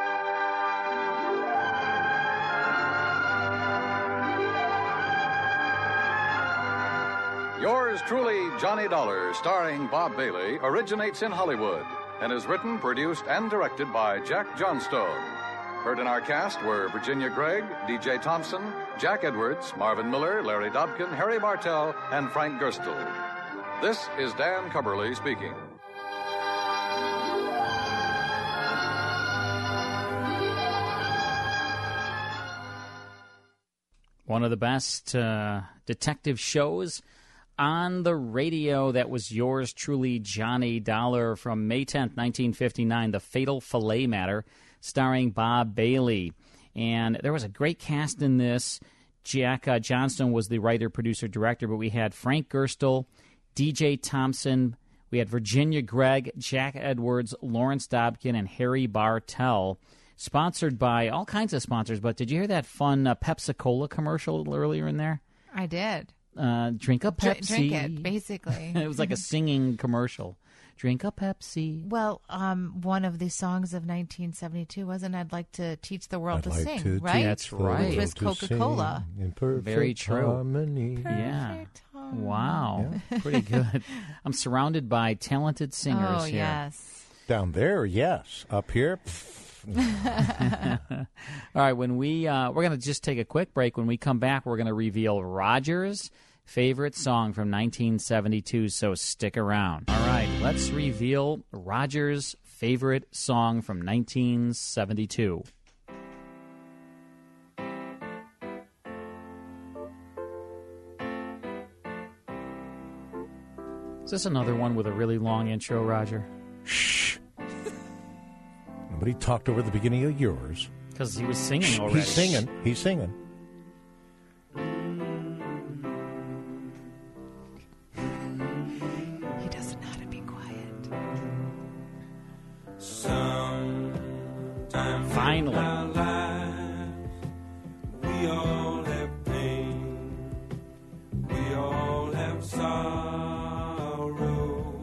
Yours truly, Johnny Dollar, starring Bob Bailey, originates in Hollywood and is written, produced, and directed by Jack Johnstone. Heard in our cast were Virginia Gregg, D J Thompson, Jack Edwards, Marvin Miller, Larry Dobkin, Harry Bartell, and Frank Gerstle. This is Dan Cubberly speaking. One of the best uh, detective shows on the radio. That was yours truly, Johnny Dollar, from May tenth, nineteen fifty-nine, The Fatal Fillet Matter, starring Bob Bailey. And there was a great cast in this. Jack uh, Johnstone was the writer, producer, director, but we had Frank Gerstle, D J Thompson, we had Virginia Gregg, Jack Edwards, Lawrence Dobkin, and Harry Bartell. Sponsored by all kinds of sponsors, but did you hear that fun uh, Pepsi-Cola commercial earlier in there? I did. Uh, drink a Pepsi. Dr- drink it, basically. It was like a singing commercial. Drink a Pepsi. Well, um, one of the songs of nineteen seventy-two wasn't "I'd like to teach the world I'd to like sing," to right? That's right. Which was Coca-Cola. In perfect Very true. harmony. Perfect yeah. harmony. Wow. Yeah. Pretty good. I'm surrounded by talented singers oh, here. yes. Down there, yes. Up here, pff. All right, when we uh, we're going to just take a quick break. When we come back, we're going to reveal Roger's favorite song from nineteen seventy-two, so stick around. All right, let's reveal Roger's favorite song from nineteen seventy-two. Is this another one with a really long intro, Roger? Shh. Nobody talked over the beginning of yours. Because he was singing already. He's singing. He's singing. He doesn't know how to be quiet. Finally. We all have pain. We all have sorrow.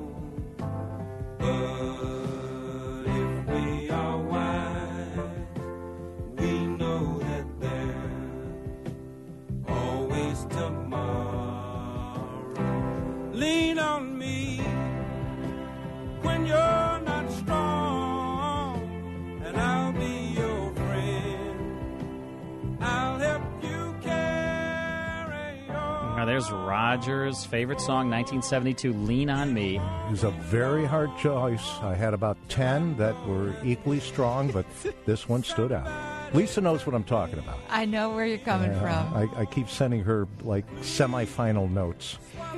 But if we are wise, we know that there's always tomorrow. Lean on me when you're not strong, and I'll be your friend. I'll help you carry on. Now, there's Roger's favorite song, nineteen seventy-two, Lean on Me. It was a very hard choice. I had about ten that were equally strong, but this one stood out. Lisa knows what I'm talking about. I know where you're coming Uh, from. I, I keep sending her, like, semifinal notes.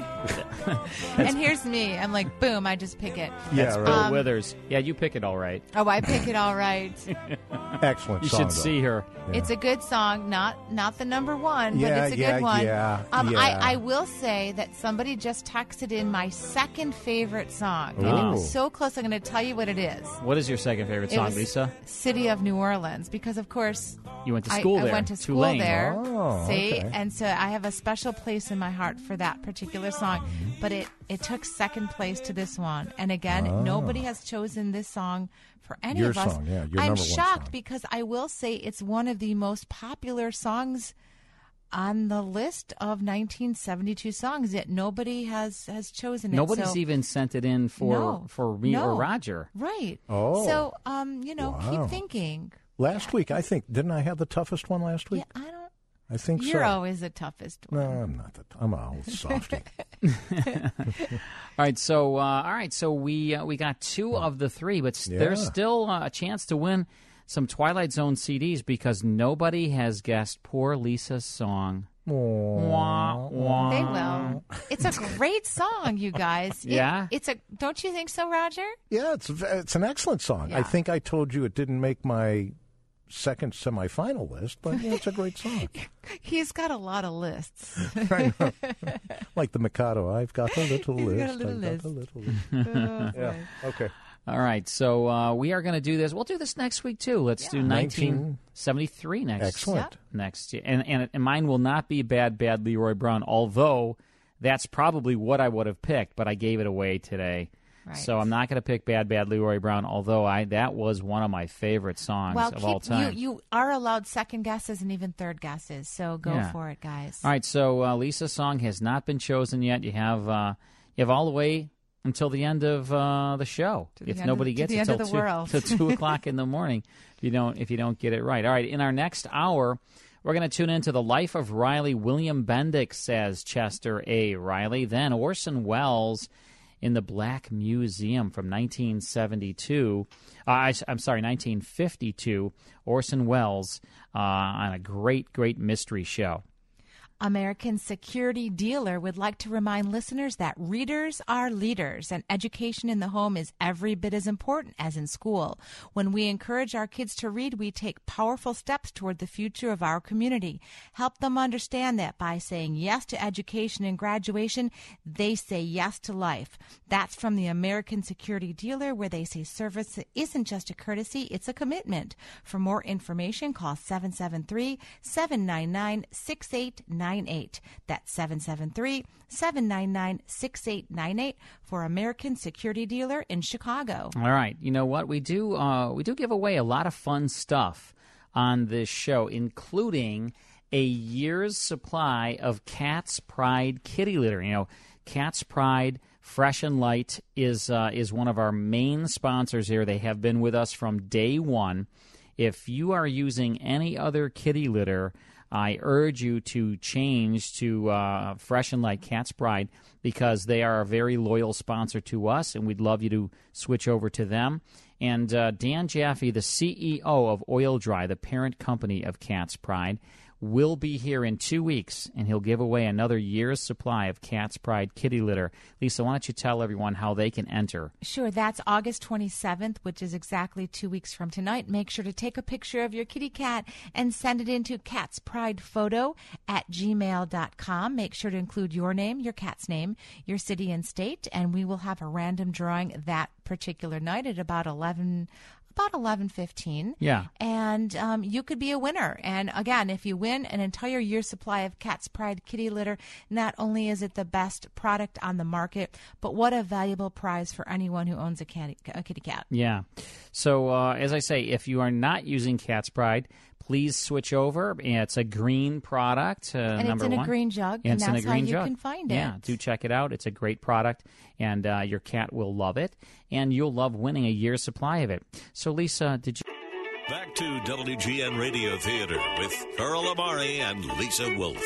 And here's me. I'm like, boom, I just pick it. Yeah, That's right. Bill Um, Withers. Yeah, you pick it all right. Oh, I pick it all right. Excellent You song, should though. see her. Yeah. It's a good song, not not the number one, Yeah, but it's a yeah, good one. yeah, um, yeah. I, I will say that somebody just texted in my second favorite song. And it Ooh. was so close, I'm going to tell you what it is. What is your second favorite It song, was Lisa? City of New Orleans, because, of course, You went to I- school I, there. went to school Tulane. there. Oh, See, okay. and so I have a special place in my heart for that particular song. But it, it took second place to this one. And again, Ah. nobody has chosen this song for any Your of us. song, yeah, your I'm number one shocked song. because I will say it's one of the most popular songs on the list of nineteen seventy-two songs, yet nobody has, has chosen it. Nobody's So- even sent it in for No, for me no. or Roger. Right. Oh. So, um, you know, Wow. keep thinking. Last week, I think, didn't I have the toughest one last week? Yeah, I don't. I think You're so. always the toughest one. No, I'm not. The, I'm a old softy. All right, so uh, all right, so we uh, we got two of the three, but s- there's Yeah. still uh, a chance to win some Twilight Zone C Ds because nobody has guessed poor Lisa's song. Wah, wah. They will. It's a great song, you guys. It- Yeah? It's a. Don't you think so, Roger? Yeah, it's it's an excellent song. I Yeah. think I told you it didn't make my second semifinal list, but yeah, it's a great song. He's got a lot of lists. I know. Like the Mikado, I've got a little He's list. got a little I've list. got a little list. Oh, yeah. boy. Okay. All right, so uh, we are going to do this. We'll do this next week too. Let's do nineteen seventy-three next. Excellent. Next year, and, and and mine will not be Bad Bad Leroy Brown, although that's probably what I would have picked, but I gave it away today. Right. So I'm not going to pick Bad Bad Leroy Brown, although I that was one of my favorite songs Well, of keep, all time. you you are allowed second guesses and even third guesses, so go Yeah. for it, guys. All right, so uh, Lisa's song has not been chosen yet. You have uh, you have all the way until the end of uh, the show. To the If end nobody of- to gets the it end till of the two, world. till two o'clock in the morning, if you don't if you don't get it right. All right, in our next hour, we're going to tune into the life of Riley. William Bendix says Chester A. Riley. Then Orson Welles in the Black Museum from nineteen seventy-two. Uh, I, I'm sorry, nineteen fifty-two. Orson Welles uh, on a great, great mystery show. American Security Dealer would like to remind listeners that readers are leaders and education in the home is every bit as important as in school. When we encourage our kids to read, we take powerful steps toward the future of our community. Help them understand that by saying yes to education and graduation, they say yes to life. That's from the American Security Dealer, where they say service isn't just a courtesy, it's a commitment. For more information, call seven seven three, seven nine nine, six eight nine eight. That's seven seven three, seven nine nine, six eight nine eight for American Security Dealer in Chicago. All right. You know what? We do uh, we do give away a lot of fun stuff on this show, including a year's supply of Cat's Pride kitty litter. You know, Cat's Pride Fresh and Light is uh, is one of our main sponsors here. They have been with us from day one. If you are using any other kitty litter, I urge you to change to uh, Fresh and Light Cat's Pride because they are a very loyal sponsor to us, and we'd love you to switch over to them. And uh, Dan Jaffe, the C E O of Oil Dry, the parent company of Cat's Pride, will be here in two weeks, and he'll give away another year's supply of Cat's Pride kitty litter. Lisa, why don't you tell everyone how they can enter? Sure, that's August twenty-seventh, which is exactly two weeks from tonight. Make sure to take a picture of your kitty cat and send it into catspridephoto at gmail dot com. Make sure to include your name, your cat's name, your city and state, and we will have a random drawing that particular night at about eleven about eleven fifteen. Yeah. And um, you could be a winner. And again, if you win an entire year's supply of Cat's Pride kitty litter, not only is it the best product on the market, but what a valuable prize for anyone who owns a, cat, a kitty cat. Yeah. So, uh, as I say, if you are not using Cat's Pride, please switch over. It's a green product, uh, and number it's in one. a green jug, and, and it's in that's a green how you jug. can find Yeah, it. do check it out. It's a great product, and uh, your cat will love it, and you'll love winning a year's supply of it. So, Lisa, did you... Back to W G N Radio Theater with Carl Amari and Lisa Wolf.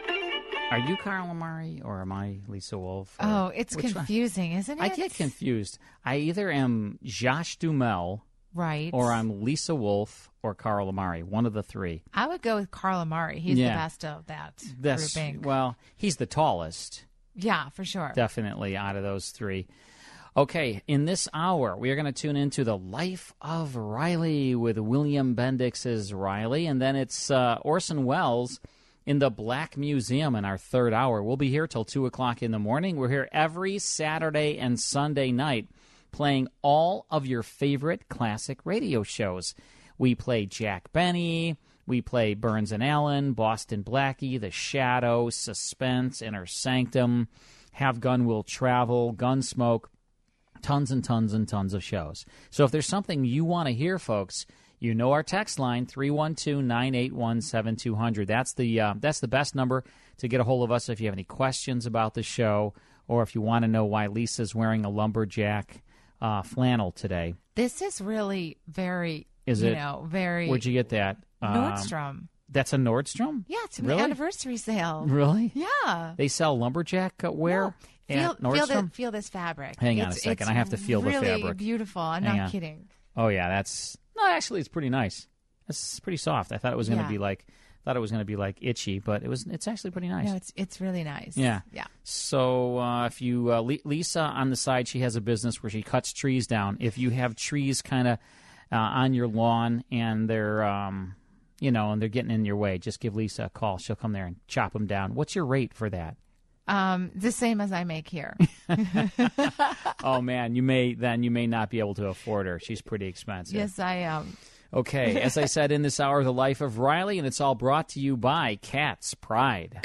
Are you Carl Amari, or am I Lisa Wolf? or- Oh, it's which one? confusing, isn't it? I get confused. I either am Josh Duhamel, Right. or I'm Lisa Wolf, or Carl Amari. One of the three. I would go with Carl Amari. He's Yeah. the best of that That's, grouping. well, he's the tallest. Yeah, for sure. Definitely out of those three. Okay, in this hour, we are going to tune into the life of Riley with William Bendix's Riley, and then it's uh, Orson Welles in the Black Museum in our third hour. We'll be here till two o'clock in the morning. We're here every Saturday and Sunday night playing all of your favorite classic radio shows. We play Jack Benny, we play Burns and Allen, Boston Blackie, The Shadow, Suspense, Inner Sanctum, Have Gun Will Travel, Gunsmoke, tons and tons and tons of shows. So if there's something you want to hear, folks, you know our text line, three one two, nine eight one, seven two zero zero. That's the, uh, that's the best number to get a hold of us if you have any questions about the show, or if you want to know why Lisa's wearing a lumberjack uh, flannel today. This is really very, Is you it? know, very... Where'd you get that? Um, Nordstrom. That's a Nordstrom? Yeah, it's an Really? anniversary sale. Really? Yeah. They sell lumberjack uh, wear Feel, at feel, Nordstrom? the, feel this fabric. Hang on a It's- second. it's I have to feel the really fabric. beautiful. I'm Hang not on. kidding. Oh yeah, that's no. Actually, it's pretty nice. It's pretty soft. I thought it was going to Yeah. be like, thought it was going to be like itchy, but it was. It's actually pretty nice. No, it's it's really nice. Yeah. Yeah. So uh, if you uh, Le- Lisa on the side, she has a business where she cuts trees down. If you have trees kind of uh, on your lawn and they're um, you know, and they're getting in your way, just give Lisa a call. She'll come there and chop them down. What's your rate for that? Um, the same as I make here. Oh man, you may then you may not be able to afford her. She's pretty expensive. Yes, I am. Okay, as I said, in this hour, the life of Riley, and it's all brought to you by Cat's Pride.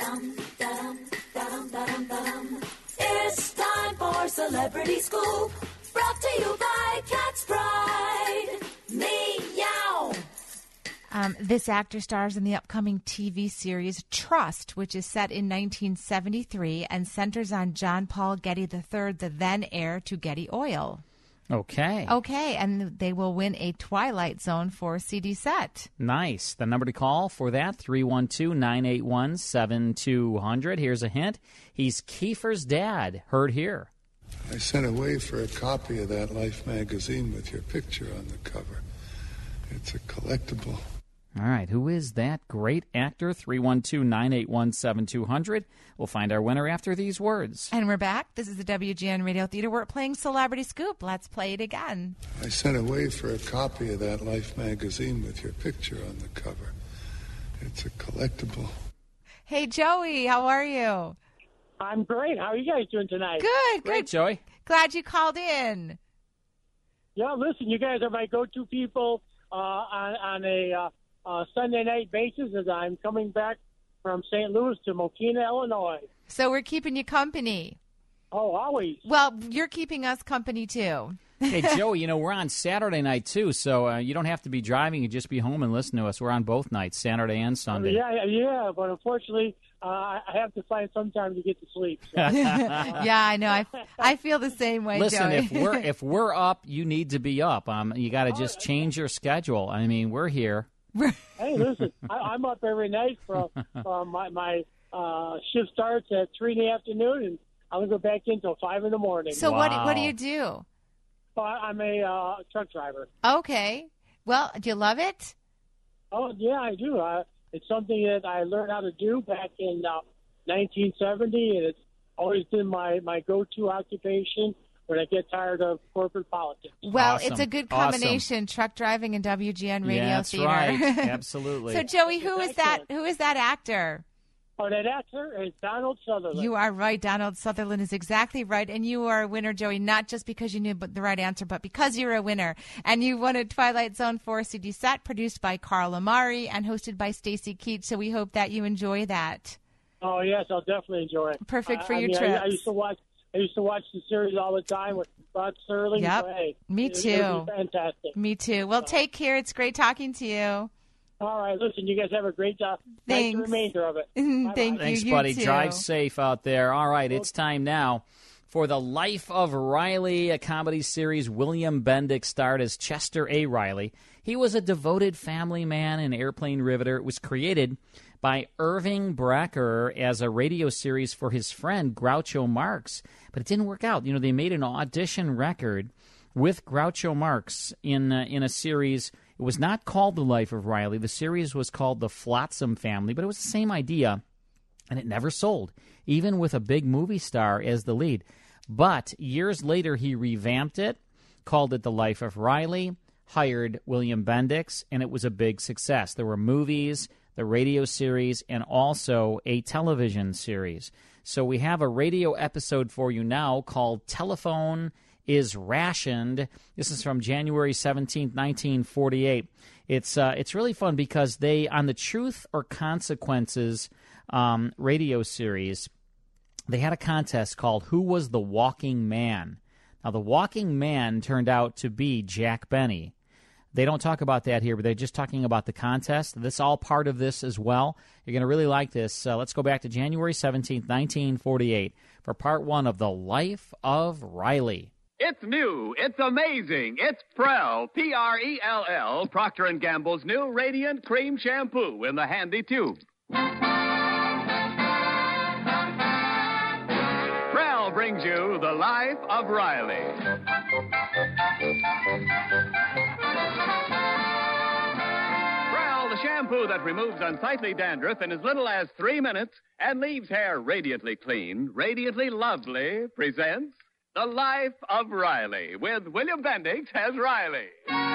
It's time for Celebrity Scoop, brought to you by Cat's Pride. Meow. Um, this actor stars in the upcoming T V series Trust, which is set in nineteen seventy-three and centers on John Paul Getty the third, the then heir to Getty Oil. Okay. Okay, and they will win a Twilight Zone four C D set. Nice. The number to call for that, three one two, nine eight one, seven two zero zero. Here's a hint. He's Kiefer's dad. Heard here. I sent away for a copy of that Life magazine with your picture on the cover. It's a collectible. All right. Who is that great actor? three one two, nine eight one, seven two zero zero. We'll find our winner after these words. And we're back. This is the W G N Radio Theater. We're playing Celebrity Scoop. Let's play it again. I sent away for a copy of that Life magazine with your picture on the cover. It's a collectible. Hey, Joey, how are you? I'm great. How are you guys doing tonight? Good, good. Great, Joey. Glad you called in. Yeah, listen, you guys are my go-to people uh, on, on a uh, uh, Sunday night basis as I'm coming back from Saint Louis to Mokina, Illinois. So we're keeping you company. Oh, always. Well, you're keeping us company, too. Hey, Joey, you know, we're on Saturday night, too, so uh, you don't have to be driving. You just be home and listen to us. We're on both nights, Saturday and Sunday. Yeah, yeah, but unfortunately, uh, I have to find some time to get to sleep. So. Yeah, I know. I, I feel the same way, Listen, Joey. if we're if we're up, you need to be up. Um, you got to just change your schedule. I mean, we're here. Hey, listen, I, I'm up every night from, from my, my uh, shift starts at three in the afternoon, and I'm going to go back in until five in the morning. So what, do- what do you do? Uh, I'm a uh, truck driver. Okay. Well, do you love it? Oh, yeah, I do. Uh, It's something that I learned how to do back in uh, nineteen seventy, and it's always been my, my go-to occupation when I get tired of corporate politics. Well, Awesome. it's a good Awesome. combination, truck driving and W G N radio Yeah, that's theater. right. Absolutely. So, Joey, who is that? Who is that actor? Oh, that actor is Donald Sutherland. You are right. Donald Sutherland is exactly right. And you are a winner, Joey, not just because you knew the right answer, but because you're a winner. And you won a Twilight Zone four C D set produced by Carl Amari and hosted by Stacy Keach. So we hope that you enjoy that. Oh, yes, I'll definitely enjoy it. Perfect for I, your I mean, trips. I, I used to watch I used to watch the series all the time with Rod Serling. Yep. So, hey, Me it- too. It, was fantastic. Me too. Well, take care. It's great talking to you. All right, listen, you guys have a great job. Thanks. Nice remainder of it. Thank Thanks, you. buddy. You too. Drive safe out there. All right, it's time now for The Life of Riley, a comedy series. William Bendix starred as Chester A. Riley. He was a devoted family man and airplane riveter. It was created by Irving Brecker as a radio series for his friend Groucho Marx, but it didn't work out. You know, they made an audition record with Groucho Marx in uh, in a series. It was not called The Life of Riley. The series was called The Flotsam Family, but it was the same idea, and it never sold, even with a big movie star as the lead. But years later, he revamped it, called it The Life of Riley, hired William Bendix, and it was a big success. There were movies, the radio series, and also a television series. So we have a radio episode for you now called Telephone is Rationed. This is from January seventeenth, nineteen forty-eight. It's uh, it's really fun because they, on the Truth or Consequences um, radio series, they had a contest called Who Was the Walking Man? Now, the Walking Man turned out to be Jack Benny. They don't talk about that here, but they're just talking about the contest. This is all part of this as well. You're going to really like this. Uh, let's go back to January seventeenth, nineteen forty-eight for part one of The Life of Riley. It's new. It's amazing. It's Prell, P R E L L, Procter and Gamble's new Radiant Cream Shampoo in the handy tube. Prell brings you The Life of Riley. Prell, the shampoo that removes unsightly dandruff in as little as three minutes and leaves hair radiantly clean, radiantly lovely, presents The Life of Riley with William Bendix as Riley.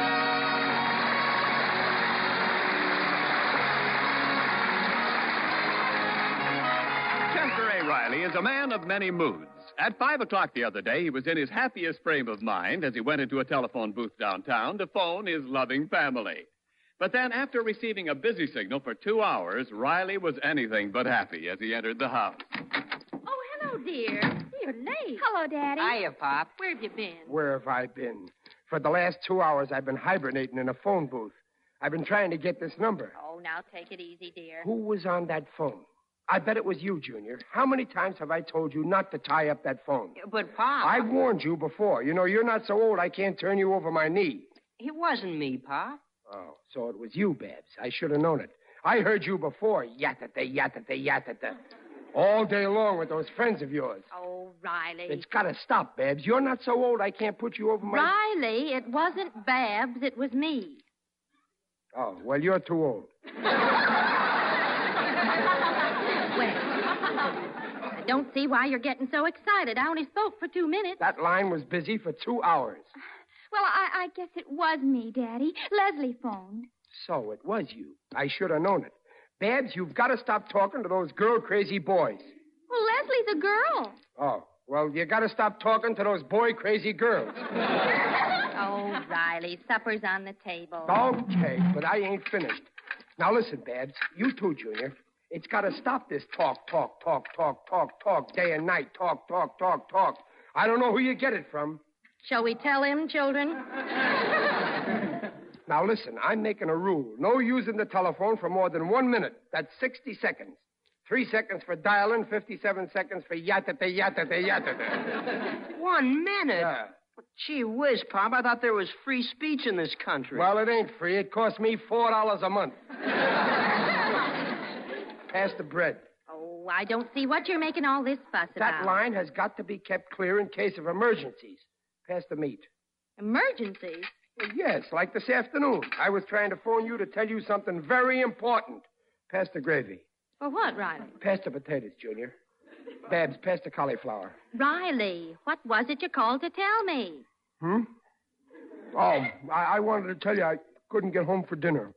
Chester A. Riley is a man of many moods. At five o'clock the other day, he was in his happiest frame of mind as he went into a telephone booth downtown to phone his loving family. But then, after receiving a busy signal for two hours, Riley was anything but happy as he entered the house. Oh, hello, dear. You're late. Hello, Daddy. Hiya, Pop. Where have you been? Where have I been? For the last two hours, I've been hibernating in a phone booth. I've been trying to get this number. Oh, now take it easy, dear. Who was on that phone? I bet it was you, Junior. How many times have I told you not to tie up that phone? But, Pop... I warned you before. You know, you're not so old I can't turn you over my knee. It wasn't me, Pop. Oh, so it was you, Babs. I should have known it. I heard you before. Yatta-ta, yatta-ta, yatta-ta. All day long with those friends of yours. Oh, Riley. It's got to stop, Babs. You're not so old I can't put you over my... Riley, it wasn't Babs, it was me. Oh, well, you're too old. Well, I don't see why you're getting so excited. I only spoke for two minutes. That line was busy for two hours. Well, I, I guess it was me, Daddy. Leslie phoned. So it was you. I should have known it. Babs, you've got to stop talking to those girl-crazy boys. Well, Leslie's a girl. Oh, well, you got to stop talking to those boy-crazy girls. Oh, Riley, supper's on the table. Okay, but I ain't finished. Now, listen, Babs. You too, Junior. It's got to stop this talk, talk, talk, talk, talk, talk, day and night, talk, talk, talk, talk. I don't know who you get it from. Shall we tell him, children? Now, listen, I'm making a rule. No using the telephone for more than one minute. That's sixty seconds. Three seconds for dialing, fifty-seven seconds for yatta-ta, yatta-ta, yatta-ta. One minute? Yeah. Gee whiz, Pop. I thought there was free speech in this country. Well, it ain't free. It costs me four dollars a month. Pass the bread. Oh, I don't see what you're making all this fuss about. That line has got to be kept clear in case of emergencies. Pass the meat. Emergencies? Well, yes, like this afternoon. I was trying to phone you to tell you something very important. Pass the gravy. For what, Riley? Pass the potatoes, Junior. Babs, pass the cauliflower. Riley, what was it you called to tell me? Hmm? Oh, I, I wanted to tell you I couldn't get home for dinner.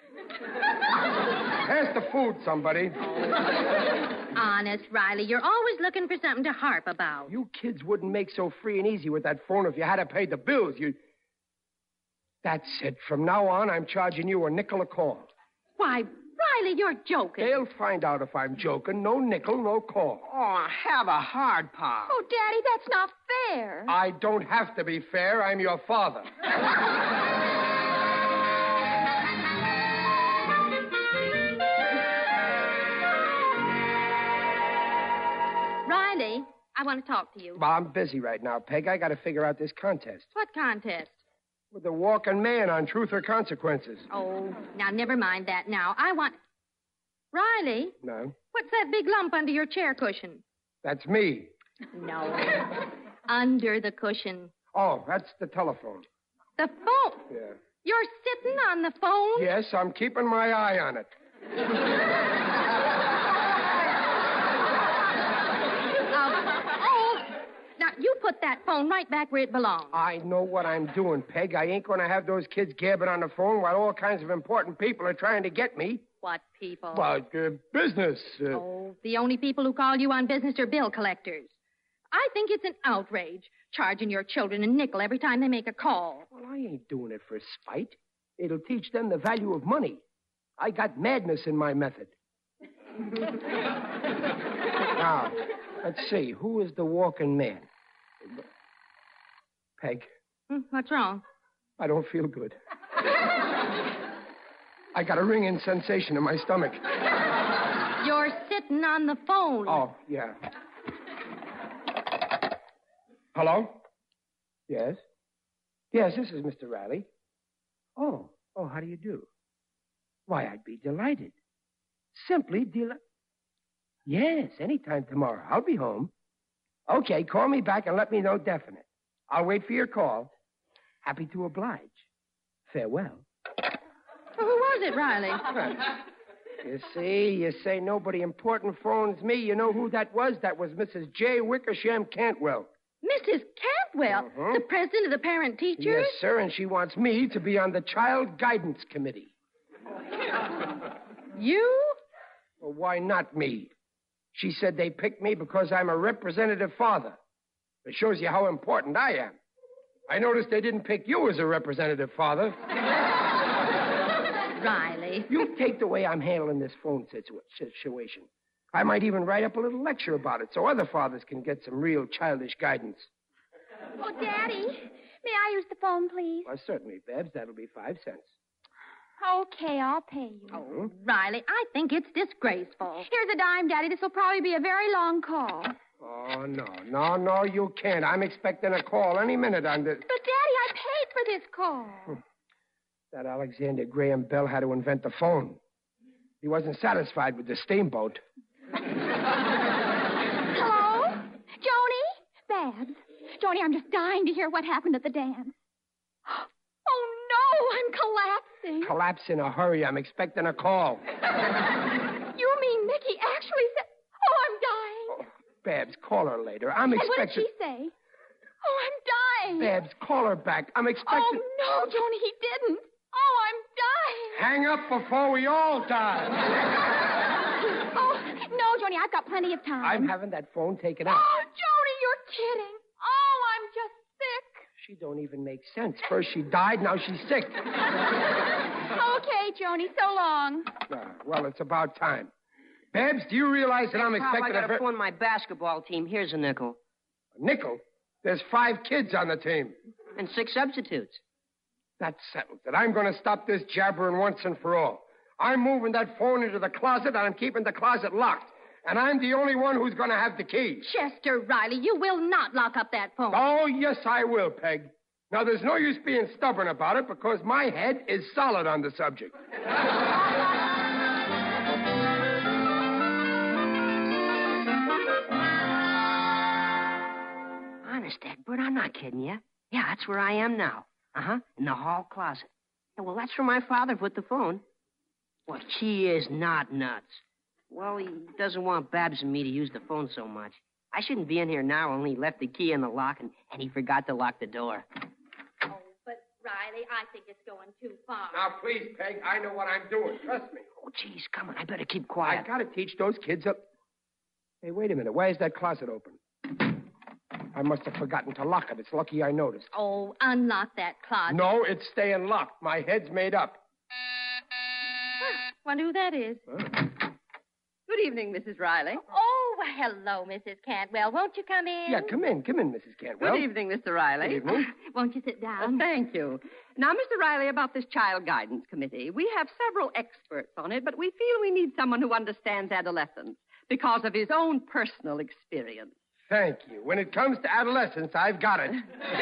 Pass the food, somebody. Honest, Riley, you're always looking for something to harp about. You kids wouldn't make so free and easy with that phone if you had to pay the bills. You. That's it. From now on, I'm charging you a nickel a call. Why, Riley, you're joking. They'll find out if I'm joking. No nickel, no call. Oh, have a heart, Pop. Oh, Daddy, that's not fair. I don't have to be fair. I'm your father. Riley, I want to talk to you. Well, I'm busy right now, Peg. I got to figure out this contest. What contest? With the walking man on Truth or Consequences. Oh, now never mind that now. I want... Riley? No. What's that big lump under your chair cushion? That's me. No. Under the cushion. Oh, that's the telephone. The phone? Yeah. You're sitting on the phone? Yes, I'm keeping my eye on it. You put that phone right back where it belongs. I know what I'm doing, Peg. I ain't going to have those kids gabbing on the phone while all kinds of important people are trying to get me. What people? Well, uh, business. Uh... Oh, the only people who call you on business are bill collectors. I think it's an outrage, charging your children a nickel every time they make a call. Well, I ain't doing it for spite. It'll teach them the value of money. I got madness in my method. Now, let's see. Who is the walking man? Peg. Hmm, what's wrong? I don't feel good. I got a ringing sensation in my stomach. You're sitting on the phone. Oh, yeah. Hello? Yes? Yes, this is Mister Riley. Oh, oh, how do you do? Why, I'd be delighted. Simply delighted. Yes, anytime tomorrow. I'll be home. Okay, call me back and let me know definite. I'll wait for your call. Happy to oblige. Farewell. Well, who was it, Riley? You see, you say nobody important phones me. You know who that was? That was Missus J. Wickersham Cantwell. Missus Cantwell? Uh-huh. The president of the parent teachers? Yes, sir, and she wants me to be on the Child Guidance Committee. You? Well, why not me? She said they picked me because I'm a representative father. It shows you how important I am. I noticed they didn't pick you as a representative father. Riley. You take the way I'm handling this phone situ- situation. I might even write up a little lecture about it so other fathers can get some real childish guidance. Oh, Daddy, may I use the phone, please? Well, certainly, Babs. That'll be five cents. Okay, I'll pay you. Oh, Riley, I think it's disgraceful. Here's a dime, Daddy. This will probably be a very long call. Oh, no, no, no, you can't. I'm expecting a call any minute on this. But, Daddy, I paid for this call. That Alexander Graham Bell had to invent the phone. He wasn't satisfied with the steamboat. Hello? Joni? Babs. Joni, I'm just dying to hear what happened at the dance. Oh, no, I'm collapsing. Collapse in a hurry. I'm expecting a call. You mean Mickey actually said... Oh, I'm dying. Oh, Babs, call her later. I'm and expecting... what did she say? Oh, I'm dying. Babs, call her back. I'm expecting... Oh, no, Joni, he didn't. Oh, I'm dying. Hang up before we all die. Oh, no, Joni, I've got plenty of time. I'm having that phone taken out. Oh, Joni, you're kidding. Oh, I'm just sick. She don't even make sense. First she died, now she's sick. Okay, Joni, so long. Uh, well, it's about time. Babs, do you realize that I'm Pop, expecting I gotta a... phone my basketball team. Here's a nickel. A nickel? There's five kids on the team. And six substitutes. That's settled. That I'm going to stop this jabbering once and for all. I'm moving that phone into the closet, and I'm keeping the closet locked. And I'm the only one who's going to have the key. Chester Riley, you will not lock up that phone. Oh, yes, I will, Peg. Now, there's no use being stubborn about it because my head is solid on the subject. Honest, Egbert, I'm not kidding you. Yeah, that's where I am now. Uh-huh, in the hall closet. Yeah, well, that's where my father put the phone. Well, he is not nuts. Well, he doesn't want Babs and me to use the phone so much. I shouldn't be in here now, only he left the key in the lock, and, and he forgot to lock the door. Oh, but, Riley, I think it's going too far. Now, please, Peg, I know what I'm doing. Trust me. Oh, geez, come on. I better keep quiet. I gotta teach those kids up. Hey, wait a minute. Why is that closet open? I must have forgotten to lock it. It's lucky I noticed. Oh, unlock that closet. No, it's staying locked. My head's made up. Wonder who that is. Huh? Good evening, Missus Riley. Oh, well, hello, Missus Cantwell. Won't you come in? Yeah, come in. Come in, Missus Cantwell. Good evening, Mister Riley. Good evening. Won't you sit down? Uh, thank you. Now, Mister Riley, about this Child Guidance Committee, we have several experts on it, but we feel we need someone who understands adolescence because of his own personal experience. Thank you. When it comes to adolescence, I've got it.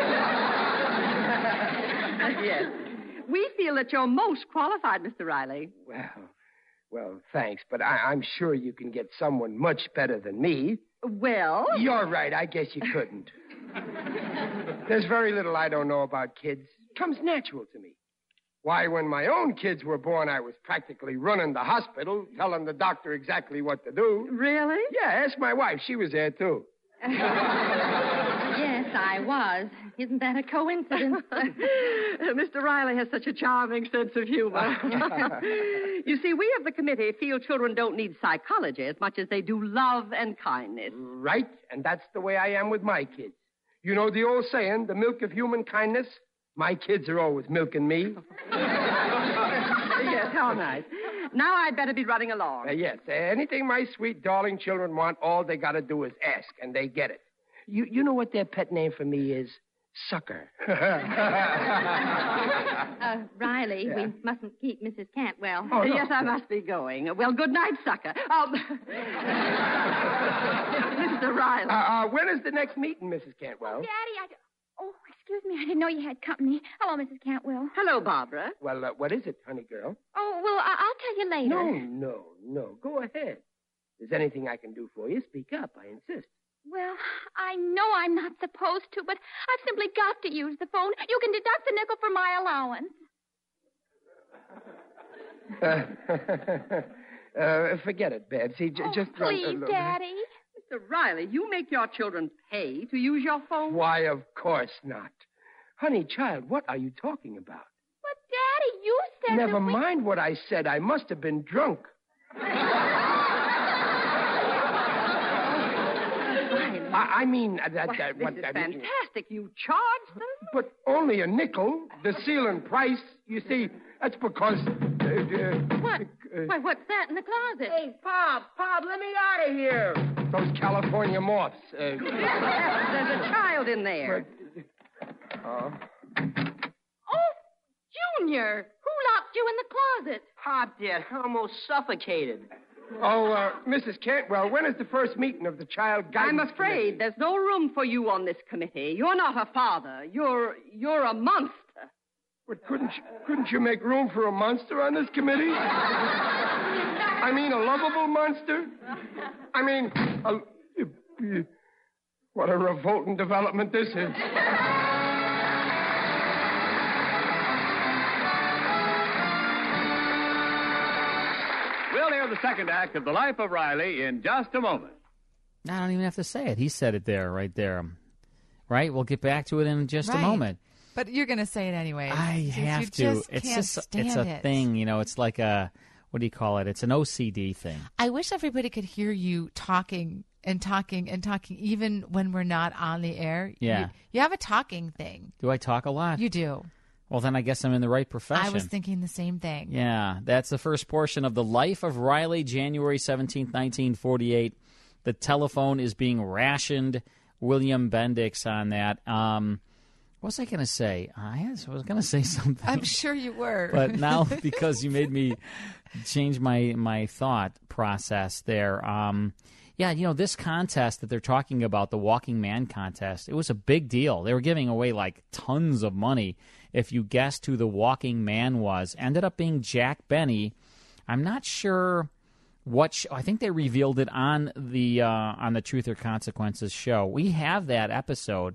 Yes. We feel that you're most qualified, Mister Riley. Well, well, thanks, but I, I'm sure you can get someone much better than me. Well? You're right. I guess you couldn't. There's very little I don't know about kids. It comes natural to me. Why, when my own kids were born, I was practically running the hospital, telling the doctor exactly what to do. Really? Yeah, ask my wife. She was there, too. Yes, I was. Isn't that a coincidence? Mister Riley has such a charming sense of humor. You see, we of the committee feel children don't need psychology as much as they do love and kindness. Right, and that's the way I am with my kids. You know the old saying, the milk of human kindness? My kids are always milking me. Yes, how nice. Now I'd better be running along. Uh, yes, anything my sweet, darling children want, all they got to do is ask, and they get it. You you know what their pet name for me is? Sucker. uh, Riley, Yeah. we mustn't keep Missus Cantwell. Oh, no. Yes, I must be going. Well, good night, sucker. Oh, Mister Riley. Uh, uh, when is the next meeting, Missus Cantwell? Daddy, I... Oh, excuse me. I didn't know you had company. Hello, Missus Cantwell. Hello, Barbara. Well, uh, what is it, honey girl? Oh, well, I- I'll tell you later. No, no, no. Go ahead. If there's anything I can do for you, speak up. I insist. Well, I know I'm not supposed to, but I've simply got to use the phone. You can deduct the nickel from my allowance. Uh, uh, forget it, Betsy. J- Oh, just please, uh, uh, Daddy. Mister Riley, you make your children pay to use your phone? Why, of course not. Honey, child, what are you talking about? But, Daddy, you said Never that we... mind what I said. I must have been drunk. I, I mean, uh, that, Why, that this what is I mean, fantastic. You charged them? but only a nickel, the ceiling price. You see, that's because. Uh, uh, What? uh, Why, what's that in the closet? Hey, Pop, Pop, let me out of here. those California moths. Uh, There's a child in there. uh, Oh, Junior, who locked you in the closet? Pop did. Almost suffocated. oh, uh, Missus Cantwell, when is the first meeting of the Child Guidance I'm afraid there's no room for you on this committee. You're not a father. You're you're a monster. But couldn't you, couldn't you make room for a monster on this committee? I mean, a lovable monster? I mean, a, what a revolting development this is. We'll hear the second act of The Life of Riley in just a moment. I don't even have to say it. He said it there, right there. Right? We'll get back to it in just Right. a moment. But you're going to say it anyway. I You have to. just it's can't just stand it's a it. thing, you know. It's like a what do you call it? It's an O C D thing. I wish everybody could hear you talking and talking and talking, even when we're not on the air. Yeah. You, you have a talking thing. Do I talk a lot? You do. Well, then I guess I'm in the right profession. I was thinking the same thing. Yeah, that's the first portion of The Life of Riley, January seventeenth, nineteen forty-eight. The telephone is being rationed. William Bendix on that. Um, what was I going to say? I was going to say something. I'm sure you were. But now, because you made me change my, my thought process there, um, yeah, you know, this contest that they're talking about, the Walking Man contest, it was a big deal. They were giving away, like, tons of money if you guessed who the Walking Man was. Ended up being Jack Benny. I'm not sure what sh- I think they revealed it on the uh, on the Truth or Consequences show. We have that episode,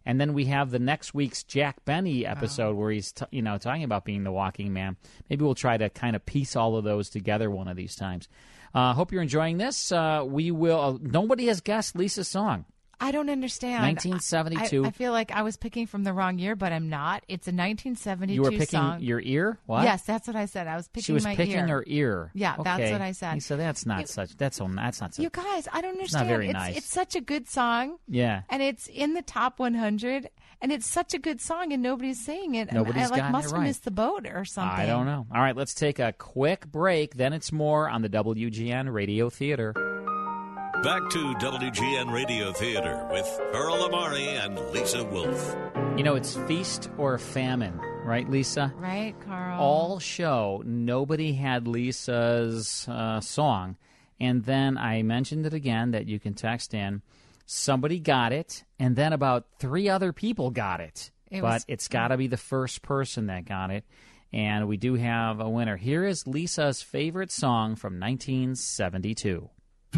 And then we have the next week's Jack Benny episode where he's, t- you know, talking about being the walking man. Maybe we'll try to kind of piece all of those together one of these times. Uh, hope you're enjoying this. Uh, we will. Uh, nobody has guessed Lisa's song. I don't understand. nineteen seventy-two. I, I feel like I was picking from the wrong year, but I'm not. It's a nineteen seventy-two You were picking song. your ear? What? Yes, that's what I said. I was picking She was my picking ear. her ear. Yeah, okay. that's what I said. Lisa, that's not It- such. That's so. That's not. So, You guys, I don't It's understand. not very it's, nice. it's such a good song. Yeah. And it's in the top one hundred, and it's such a good song, and nobody's saying it. And Nobody's I like gotten must it have right. missed the boat or something. I don't know. All right, let's take a quick break. Then it's more on the W G N Radio Theater. Back to W G N Radio Theater with Earl Amari and Lisa Wolf. You know, it's feast or famine, right, Lisa? Right, Carl? All show, nobody had Lisa's uh, song. And then I mentioned it again that you can text in. Somebody got it, and then about three other people got it. It but was- it's got to be the first person that got it. And we do have a winner. Here is Lisa's favorite song from nineteen seventy-two.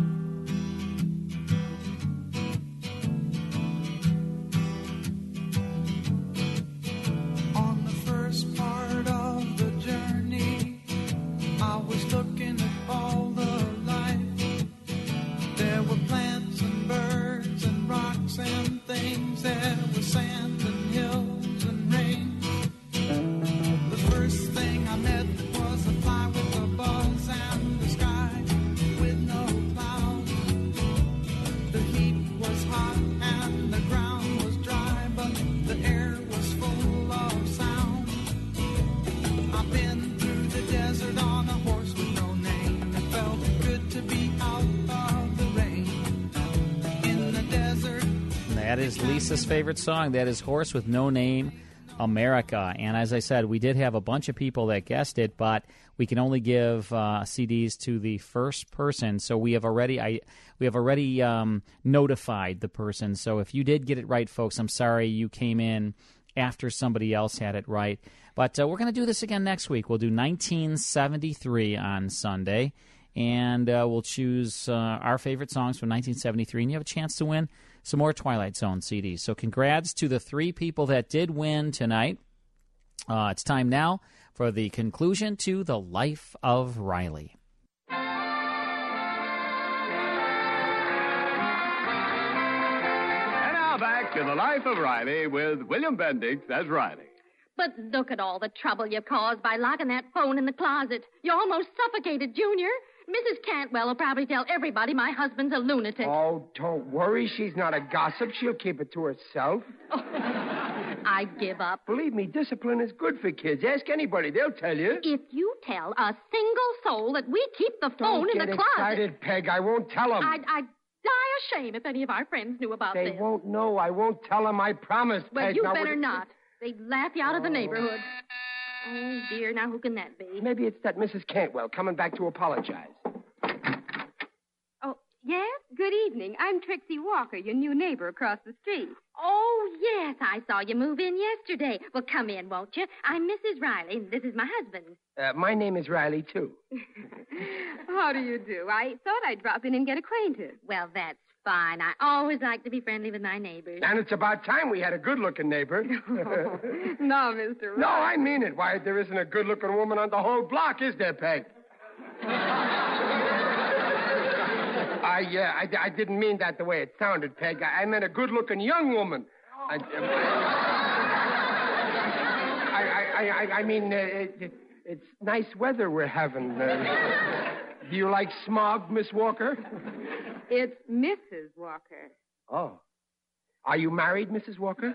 On the first part of the journey, I was looking at all the life. There were plants and birds and rocks and things. There was sand and hills and rain. The first thing I met was a fly with a buzz and the sky with no clouds. The heat was hot and the ground was dry, but the air was full of sound. I've been through the desert on a horse with no name. It felt good to be out of the rain. In the desert. That is Lisa's favorite song. That is Horse with No Name, America. And as I said, we did have a bunch of people that guessed it, but we can only give uh, C Ds to the first person. So we have already, I we have already um, notified the person. So if you did get it right, folks, I'm sorry you came in after somebody else had it right. But uh, we're going to do this again next week. We'll do nineteen seventy-three on Sunday, and uh, we'll choose uh, our favorite songs from nineteen seventy-three, and you have a chance to win some more Twilight Zone C Ds. So congrats to the three people that did win tonight. Uh, it's time now for the conclusion to The Life of Riley. And now back to The Life of Riley with William Bendix as Riley. But look at all the trouble you've caused by locking that phone in the closet. You almost suffocated Junior. Missus Cantwell will probably tell everybody my husband's a lunatic. Oh, don't worry. She's not a gossip. She'll keep it to herself. I give up. Believe me, discipline is good for kids. Ask anybody. They'll tell you. If you tell a single soul that we keep the phone Don't in get the closet... excited, Peg. I won't tell them. I'd, I'd die of shame if any of our friends knew about They this. won't know. I won't tell them. I promise, Well, Peg. you Now, better would- not. They'd laugh you out of the neighborhood. Oh, dear, now who can that be? Maybe it's that Missus Cantwell coming back to apologize. Oh, yes? Good evening. I'm Trixie Walker, your new neighbor across the street. Oh, yes, I saw you move in yesterday. Well, come in, won't you? I'm Missus Riley, and this is my husband. Uh, my name is Riley, too. How do you do? I thought I'd drop in and get acquainted. Well, that's fine. I always like to be friendly with my neighbors. And it's about time we had a good-looking neighbor. No, Mister No, Riley. I mean it. Why, there isn't a good-looking woman on the whole block, is there, Peg? I, uh, I, I didn't mean that the way it sounded, Peg. I, I meant a good-looking young woman. I, I, I, I, I mean, uh, it, it's nice weather we're having. Uh, do you like smog, Miss Walker? It's Missus Walker. Oh. Are you married, Missus Walker?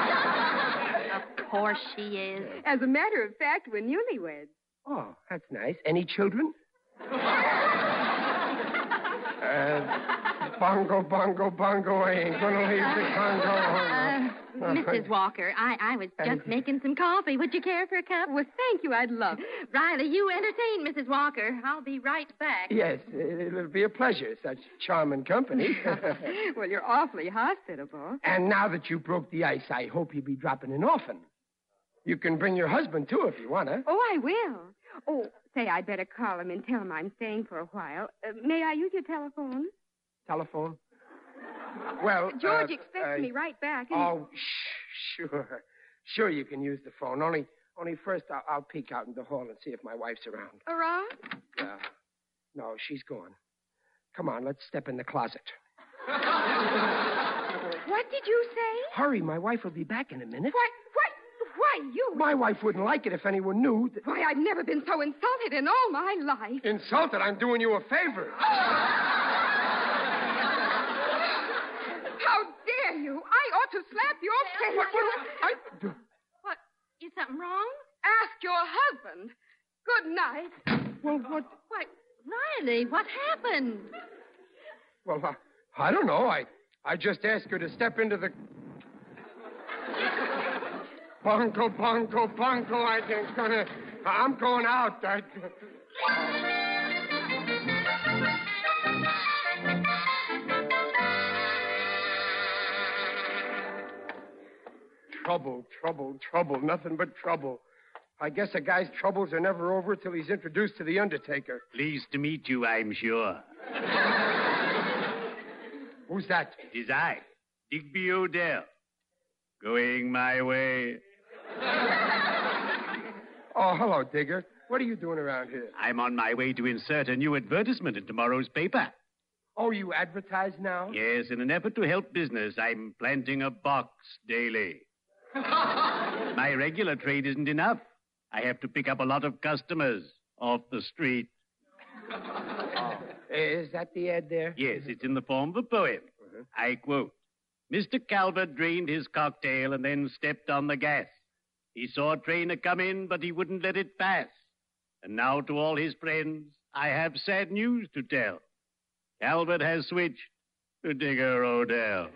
Of course she is. As a matter of fact, we're newlyweds. Oh, that's nice. Any children? Uh, bongo, bongo, bongo, I ain't gonna leave the Congo. Uh, Missus Walker, I, I was just making some coffee. Would you care for a cup? Well, thank you. I'd love it. Riley, you entertain Missus Walker. I'll be right back. Yes, it'll be a pleasure, such charming company. Well, you're awfully hospitable. And now that you broke the ice, I hope you'll be dropping in often. You can bring your husband, too, if you want to. Oh, I will. Oh, say, I'd better call him and tell him I'm staying for a while. Uh, may I use your telephone? Telephone? Well, George uh, expects uh, me right back. and- Oh, sh- sure. Sure you can use the phone. Only only first I'll, I'll peek out in the hall and see if my wife's around. Around? Uh, no, she's gone. Come on, let's step in the closet. What did you say? Hurry, my wife will be back in a minute. Why, why, why, you... My wife wouldn't like it if anyone knew. That... Why, I've never been so insulted in all my life. Insulted? I'm doing you a favor. How dare you? I ought to slap your face. What, what, I... What? Is something wrong? Ask your husband. Good night. Well, what? Why, Riley, what happened? Well, uh, I don't know. I I just asked her to step into the... Bonko, bonko, bonko. I think gonna... I'm going out. I... Trouble, trouble, trouble. Nothing but trouble. I guess a guy's troubles are never over till he's introduced to the Undertaker. Pleased to meet you, I'm sure. Who's that? It is I, Digby Odell. Going my way. Oh, hello, Digger. What are you doing around here? I'm on my way to insert a new advertisement in tomorrow's paper. Oh, you advertise now? Yes, in an effort to help business, I'm planting a box daily. My regular trade isn't enough. I have to pick up a lot of customers off the street. Oh. Is that the ad there? Yes, it's in the form of a poem. Uh-huh. I quote, Mister Calvert drained his cocktail and then stepped on the gas. He saw a trainer come in, but he wouldn't let it pass. And now to all his friends, I have sad news to tell. Calvert has switched to Digger Odell.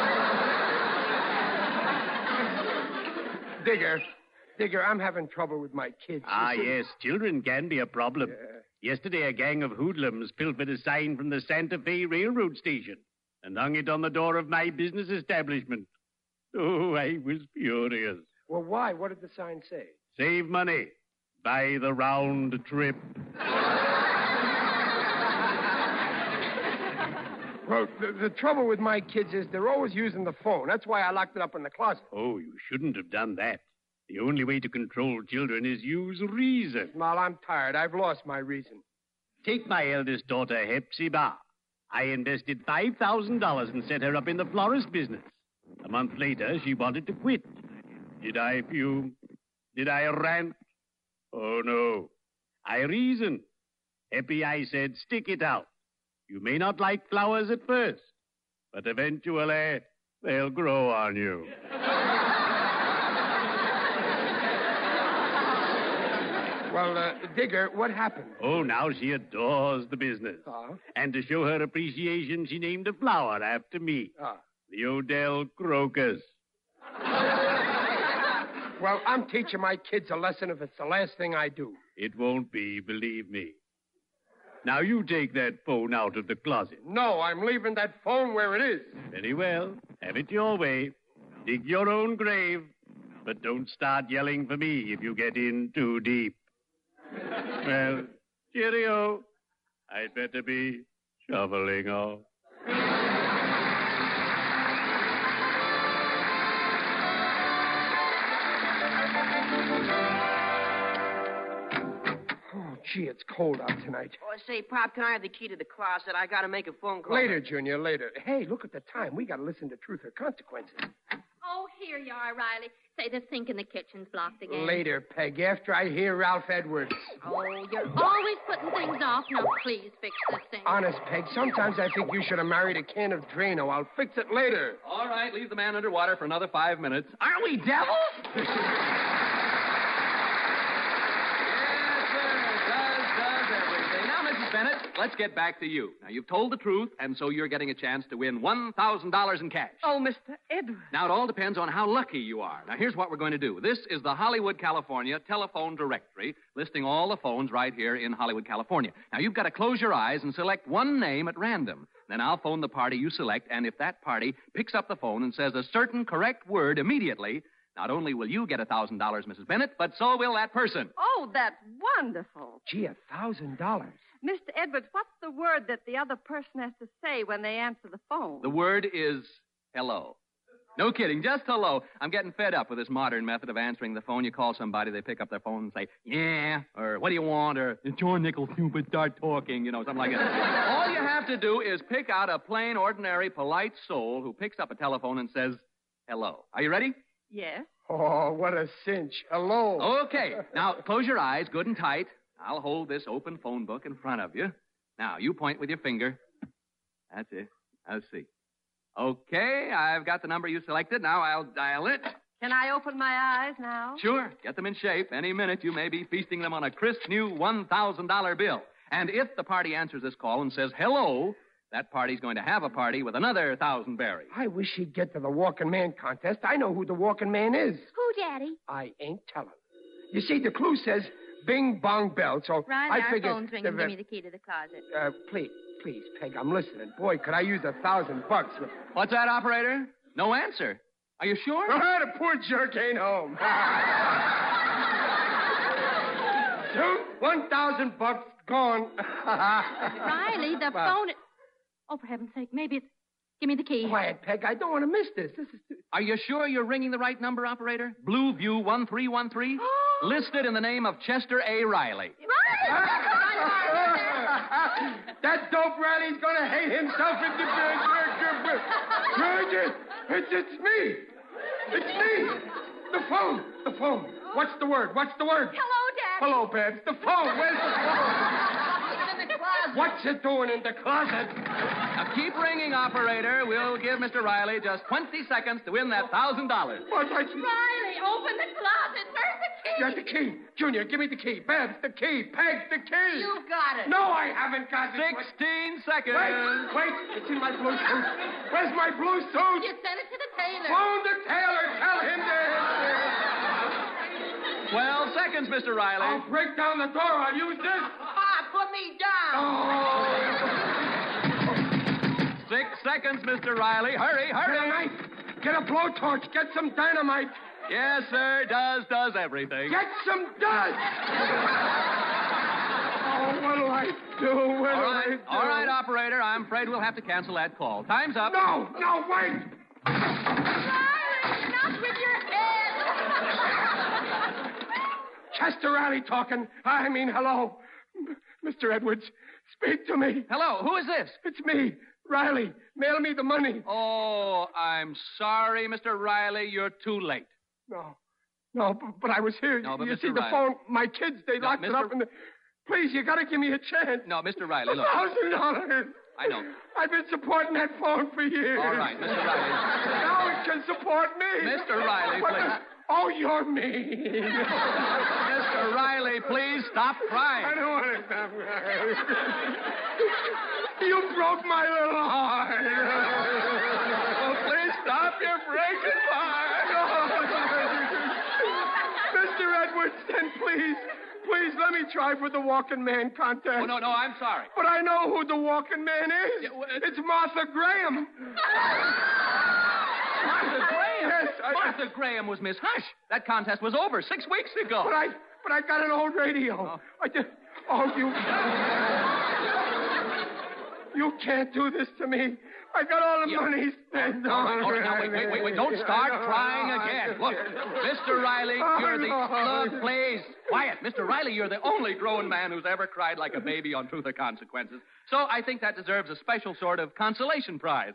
Digger, Digger, I'm having trouble with my kids. Ah, yes, children can be a problem. Yeah. Yesterday, a gang of hoodlums pilfered a sign from the Santa Fe Railroad Station and hung it on the door of my business establishment. Oh, I was furious. Well, why? What did the sign say? Save money. Buy the round trip. Well, the, the trouble with my kids is they're always using the phone. That's why I locked it up in the closet. Oh, you shouldn't have done that. The only way to control children is use reason. Well, I'm tired. I've lost my reason. Take my eldest daughter, Hepzibah. I invested five thousand dollars and set her up in the florist business. A month later, she wanted to quit. Did I fume? Did I rant? Oh, no. I reasoned. Epi, I said, stick it out. You may not like flowers at first, but eventually they'll grow on you. Well, uh, Digger, what happened? Oh, now she adores the business. Uh? And to show her appreciation, she named a flower after me. Uh. The Odell Crocus. Well, I'm teaching my kids a lesson if it's the last thing I do. It won't be, believe me. Now you take that phone out of the closet. No, I'm leaving that phone where it is. Very well. Have it your way. Dig your own grave. But don't start yelling for me if you get in too deep. Well, cheerio. I'd better be shoveling off. Oh, gee, it's cold out tonight. Oh, say, Pop, can I have the key to the closet? I gotta make a phone call. Later, Junior, later. Hey, look at the time. We gotta listen to Truth or Consequences. Oh, here you are, Riley. Say, the sink in the kitchen's blocked again. Later, Peg, after I hear Ralph Edwards. Oh, you're always putting things off. Now, please fix this thing. Honest, Peg, sometimes I think you should have married a can of Drano. I'll fix it later. All right, leave the man underwater for another five minutes. Aren't we devils? Bennett, let's get back to you. Now, you've told the truth, and so you're getting a chance to win one thousand dollars in cash. Oh, Mister Edwards. Now, it all depends on how lucky you are. Now, here's what we're going to do. This is the Hollywood, California telephone directory, listing all the phones right here in Hollywood, California. Now, you've got to close your eyes and select one name at random. Then I'll phone the party you select, and if that party picks up the phone and says a certain correct word immediately, not only will you get one thousand dollars, Missus Bennett, but so will that person. Oh, that's wonderful. Gee, a thousand dollars. Mister Edwards, what's the word that the other person has to say when they answer the phone? The word is hello. No kidding, just hello. I'm getting fed up with this modern method of answering the phone. You call somebody, they pick up their phone and say, yeah, or what do you want, or it's your nickel stupid, start talking, you know, something like that. All you have to do is pick out a plain, ordinary, polite soul who picks up a telephone and says, hello. Are you ready? Yes. Oh, what a cinch. Hello. Okay. Now, close your eyes good and tight. I'll hold this open phone book in front of you. Now, you point with your finger. That's it. Let's see. Okay, I've got the number you selected. Now I'll dial it. Can I open my eyes now? Sure. Get them in shape. Any minute you may be feasting them on a crisp new one thousand dollar bill. And if the party answers this call and says hello, that party's going to have a party with another thousand berries. I wish he'd get to the walking man contest. I know who the walking man is. Who, Daddy? I ain't telling. You see, the clue says bing bong bell, so Riley, I our figured... phone's ringing. Give me the key to the closet. Uh, please, please, Peg, I'm listening. Boy, could I use a thousand bucks. What's that, operator? No answer. Are you sure? The poor jerk ain't home. Shoot, one thousand bucks gone. Riley, the Well, phone... Oh, for heaven's sake, maybe it's... Give me the key. Quiet, Peg. I don't want to miss this. This is... Too... Are you sure you're ringing the right number, operator? Blue View one three one three? Listed in the name of Chester A. Riley. That dope Riley's going to hate himself in the... George, it's, it's me. It's me. The phone. The phone. What's the word? What's the word? Hello, Daddy. Hello, Babs. The phone. Where's the phone? It's in the closet. What's it doing in the closet? Now keep ringing, operator. We'll give Mister Riley just twenty seconds to win that one thousand dollars. What? I... Riley, open the closet. Where's the key? Got the key. Junior, give me the key. Babs, the key. Peg, the key. You got it. No, I haven't got it. Sixteen seconds. Wait, wait. It's in my blue suit. Where's my blue suit? You sent it to the tailor. Phone the tailor. Tell him to... Twelve seconds, Mister Riley. I'll break down the door. I'll use this. Ah, put me down. Oh. Six seconds, Mister Riley. Hurry, hurry. Get a knife. Get a blowtorch. Get some dynamite. Yes, sir. Does, does everything. Get some dust. Oh, what'll I do? What'll All right, I do? all right, operator. I'm afraid we'll have to cancel that call. Time's up. No, no, wait. Riley, not with your head. Chester Riley talking. I mean, hello. Mister Edwards, speak to me. Hello, who is this? It's me, Riley. Mail me the money. Oh, I'm sorry, Mister Riley. You're too late. No, no, but, but I was here. No, but you Mister see, the Riley- phone, my kids, they No, locked it Mister up in the... Please, you got to give me a chance. No, Mister Riley, A look. thousand dollars. I know. I've been supporting that phone for years. All right, Mister Riley. Now it can support me. Mister Riley, What please. the- Oh, you're mean. Mister Riley, please stop crying. I don't want to stop crying. You broke my little heart. Well, please stop your breaking Mister Edwards, then please, please let me try for the walking man contest. Oh, no, no, I'm sorry. But I know who the walking man is. Yeah, well, it- It's Martha Graham. Martha Graham? Yes, I, Martha Graham was Miss Hush. That contest was over six weeks ago. But I, but I got an old radio. Oh. I just, oh, you, you can't do this to me. I got all the Yeah. money spent All on right, all right, now, wait, wait, wait, wait. Don't start crying again. Look, Mister Riley, you're the... Look, please. Quiet. Mister Riley, you're the only grown man who's ever cried like a baby on Truth or Consequences. So I think that deserves a special sort of consolation prize.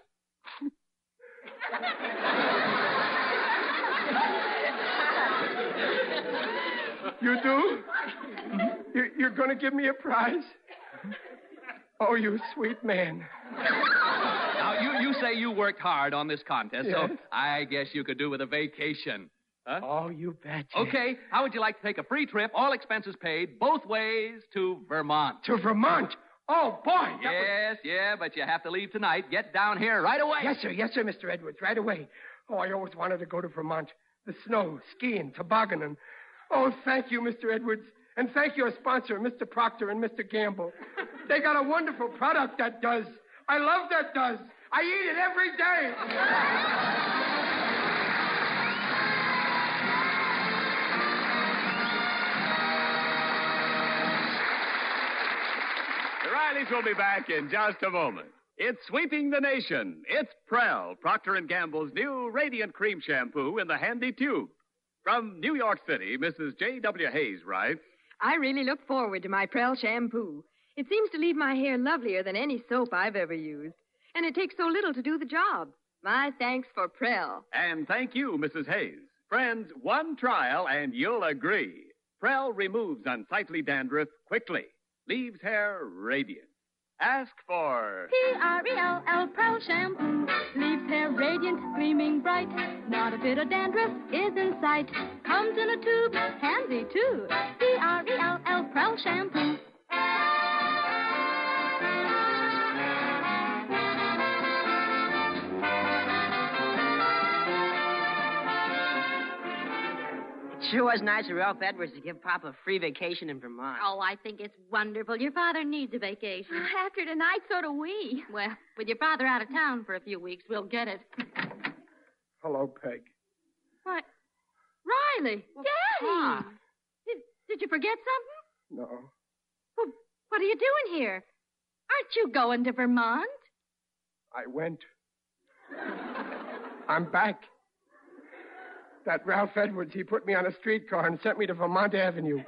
You do? You, you're going to give me a prize? Oh, you sweet man. Now, you, you say you worked hard on this contest, Yes. so I guess you could do with a vacation. Huh? Oh, you betcha. Okay, how would you like to take a free trip, all expenses paid, both ways to Vermont? To Vermont? Oh, boy. that was- Yes, yeah, but you have to leave tonight. Get down here right away. Yes, sir. Yes, sir, Mister Edwards. Right away. Oh, I always wanted to go to Vermont. The snow, skiing, tobogganing. Oh, thank you, Mister Edwards. And thank your sponsor, Mister Proctor and Mister Gamble. They got a wonderful product that does. I love that does. I eat it every day. Rileys will be back in just a moment. It's sweeping the nation. It's Prell, Procter and Gamble's new Radiant Cream Shampoo in the handy tube. From New York City, Missus J W. Hayes writes, I really look forward to my Prell shampoo. It seems to leave my hair lovelier than any soap I've ever used. And it takes so little to do the job. My thanks for Prell. And thank you, Missus Hayes. Friends, one trial and you'll agree. Prell removes unsightly dandruff quickly, leaves hair radiant. Ask for P R E L L Prell shampoo. Leaves hair radiant, gleaming bright. Not a bit of dandruff is in sight. Comes in a tube, handy too. P R E L L Prell shampoo. It sure was nice of Ralph Edwards to give Papa a free vacation in Vermont. Oh, I think it's wonderful. Your father needs a vacation. After tonight, so do we. Well, with your father out of town for a few weeks, we'll get it. Hello, Peg. What? Riley! Daddy! Pa. Did, did you forget something? No. Well, what are you doing here? Aren't you going to Vermont? I went. I'm back. That Ralph Edwards, he put me on a streetcar and sent me to Vermont Avenue.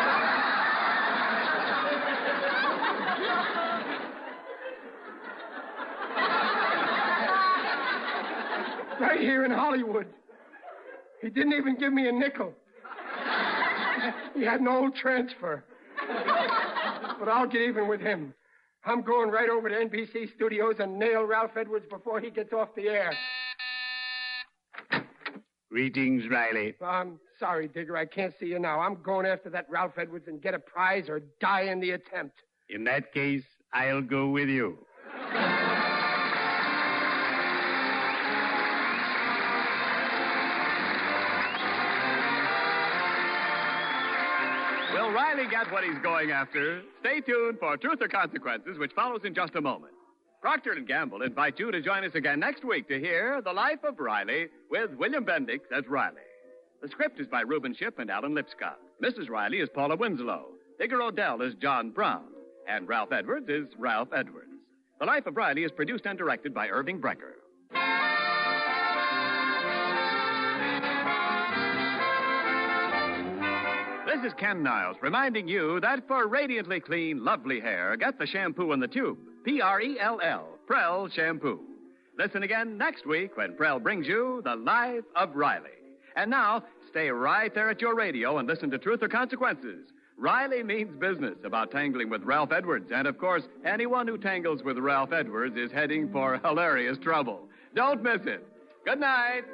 Right here in Hollywood. He didn't even give me a nickel. He had an old transfer. But I'll get even with him. I'm going right over to N B C Studios and nail Ralph Edwards before he gets off the air. Greetings, Riley. I'm sorry, Digger. I can't see you now. I'm going after that Ralph Edwards and get a prize or die in the attempt. In that case, I'll go with you. Will Riley get what he's going after? Stay tuned for Truth or Consequences, which follows in just a moment. Procter and Gamble invite you to join us again next week to hear The Life of Riley with William Bendix as Riley. The script is by Reuben Ship and Alan Lipscott. Missus Riley is Paula Winslow. Digger Odell is John Brown. And Ralph Edwards is Ralph Edwards. The Life of Riley is produced and directed by Irving Brecker. This is Ken Niles reminding you that for radiantly clean, lovely hair, get the shampoo in the tube. P R E L L, Prell Shampoo. Listen again next week when Prell brings you The Life of Riley. And now, stay right there at your radio and listen to Truth or Consequences. Riley means business about tangling with Ralph Edwards. And, of course, anyone who tangles with Ralph Edwards is heading for hilarious trouble. Don't miss it. Good night.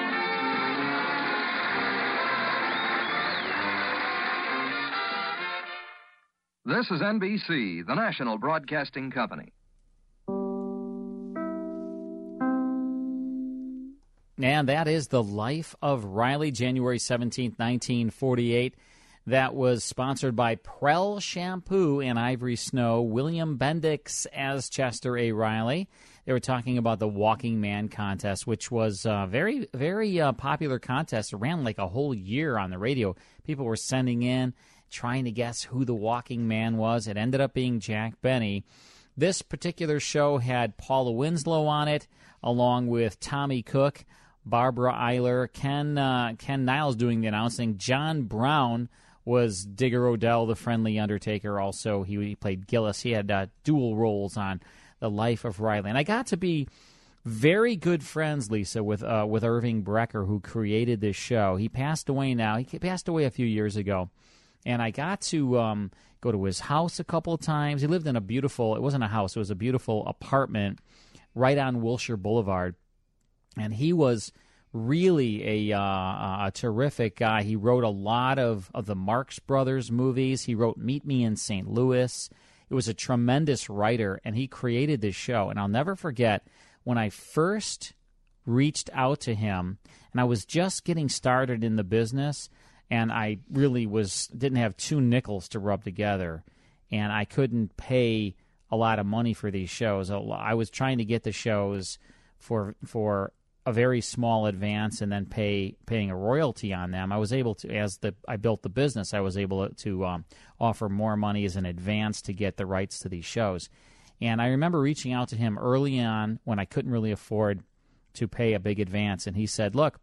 This is N B C, the national broadcasting company. And that is The Life of Riley, January seventeenth, nineteen forty-eight. That was sponsored by Prell Shampoo and Ivory Snow. William Bendix as Chester A. Riley. They were talking about the Walking Man contest, which was a very, very uh, popular contest. It ran like a whole year on the radio. People were sending in, trying to guess who the Walking Man was. It ended up being Jack Benny. This particular show had Paula Winslow on it, along with Tommy Cook, Barbara Eiler, Ken uh, Ken Niles doing the announcing. John Brown was Digger Odell, the friendly Undertaker. Also, he, he played Gillis. He had uh, dual roles on The Life of Riley. And I got to be very good friends, Lisa, with uh, with Irving Brecker, who created this show. He passed away now. He passed away a few years ago. And I got to um, go to his house a couple of times. He lived in a beautiful, it wasn't a house, it was a beautiful apartment right on Wilshire Boulevard. And he was really a, uh, a terrific guy. He wrote a lot of, of the Marx Brothers movies. He wrote Meet Me in Saint Louis. It was a tremendous writer, and he created this show. And I'll never forget when I first reached out to him, and I was just getting started in the business, and I really was didn't have two nickels to rub together, and I couldn't pay a lot of money for these shows. I was trying to get the shows for for a very small advance and then pay paying a royalty on them. I was able to, as the I built the business, I was able to um, offer more money as an advance to get the rights to these shows. And I remember reaching out to him early on when I couldn't really afford to pay a big advance, and he said, look,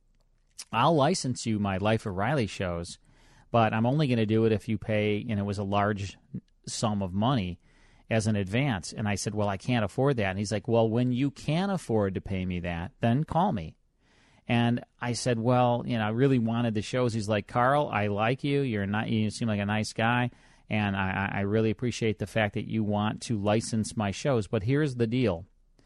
I'll license you my Life of Riley shows, but I'm only going to do it if you pay, and it was a large sum of money as an advance. And I said, well, I can't afford that. And he's like, well, when you can afford to pay me that, then call me. And I said, well, you know, I really wanted the shows. He's like, Carl, I like you. You're not, you seem like a nice guy, and I, I really appreciate the fact that you want to license my shows. But here's the deal.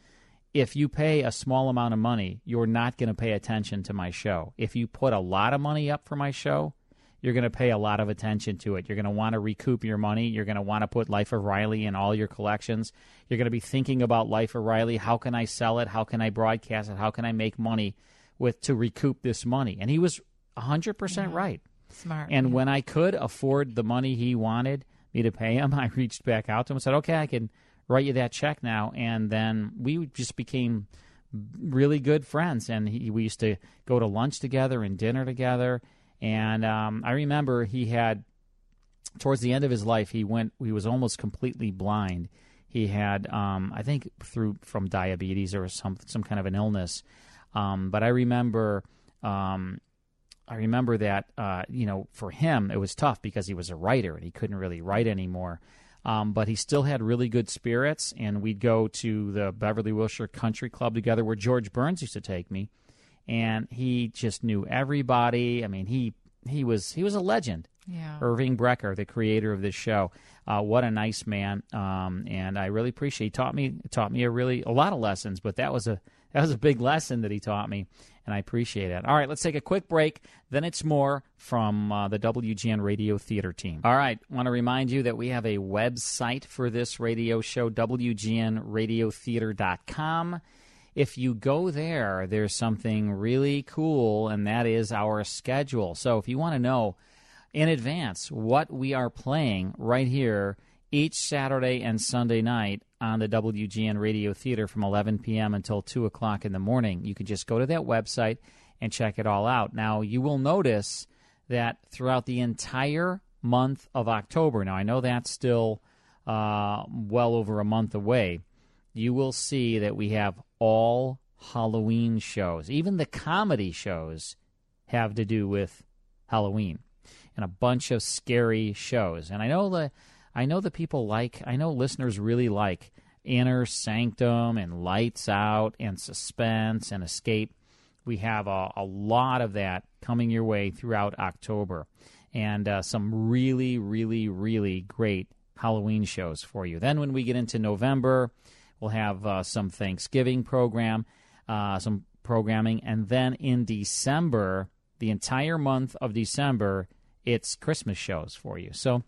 If you pay a small amount of money, you're not going to pay attention to my show. If you put a lot of money up for my show, you're going to pay a lot of attention to it. You're going to want to recoup your money. You're going to want to put Life of Riley in all your collections. You're going to be thinking about Life of Riley. How can I sell it? How can I broadcast it? How can I make money with to recoup this money? And he was one hundred percent yeah. right. Smart. And yeah. when I could afford the money he wanted me to pay him, I reached back out to him and said, okay, I can write you that check now. And then we just became really good friends. And he, we used to go to lunch together and dinner together. And um, I remember he had, towards the end of his life, he went. He was almost completely blind. He had, um, I think, through from diabetes or some some kind of an illness. Um, but I remember, um, I remember that uh, you know, for him it was tough because he was a writer and he couldn't really write anymore. Um, but he still had really good spirits, and we'd go to the Beverly Wilshire Country Club together, where George Burns used to take me. And he just knew everybody. I mean, he he was he was a legend. Yeah. Irving Brecker, the creator of this show, uh, what a nice man. Um, and I really appreciate. He taught me taught me a really a lot of lessons, but that was a that was a big lesson that he taught me, and I appreciate it. All right, let's take a quick break. Then it's more from uh, the W G N Radio Theater team. All right, want to remind you that we have a website for this radio show, W G N radio theater dot com. If you go there, there's something really cool, and that is our schedule. So if you want to know in advance what we are playing right here each Saturday and Sunday night on the W G N Radio Theater from eleven p.m. until two o'clock in the morning, you can just go to that website and check it all out. Now, you will notice that throughout the entire month of October, now I know that's still uh, well over a month away, you will see that we have all Halloween shows. Even the comedy shows have to do with Halloween, and a bunch of scary shows. And I know the, I know the people like, I know listeners really like Inner Sanctum and Lights Out and Suspense and Escape. We have a, a lot of that coming your way throughout October, and uh, some really, really, really great Halloween shows for you. Then when we get into November, we'll have uh, some Thanksgiving program, uh, some programming, and then in December, the entire month of December, it's Christmas shows for you. So,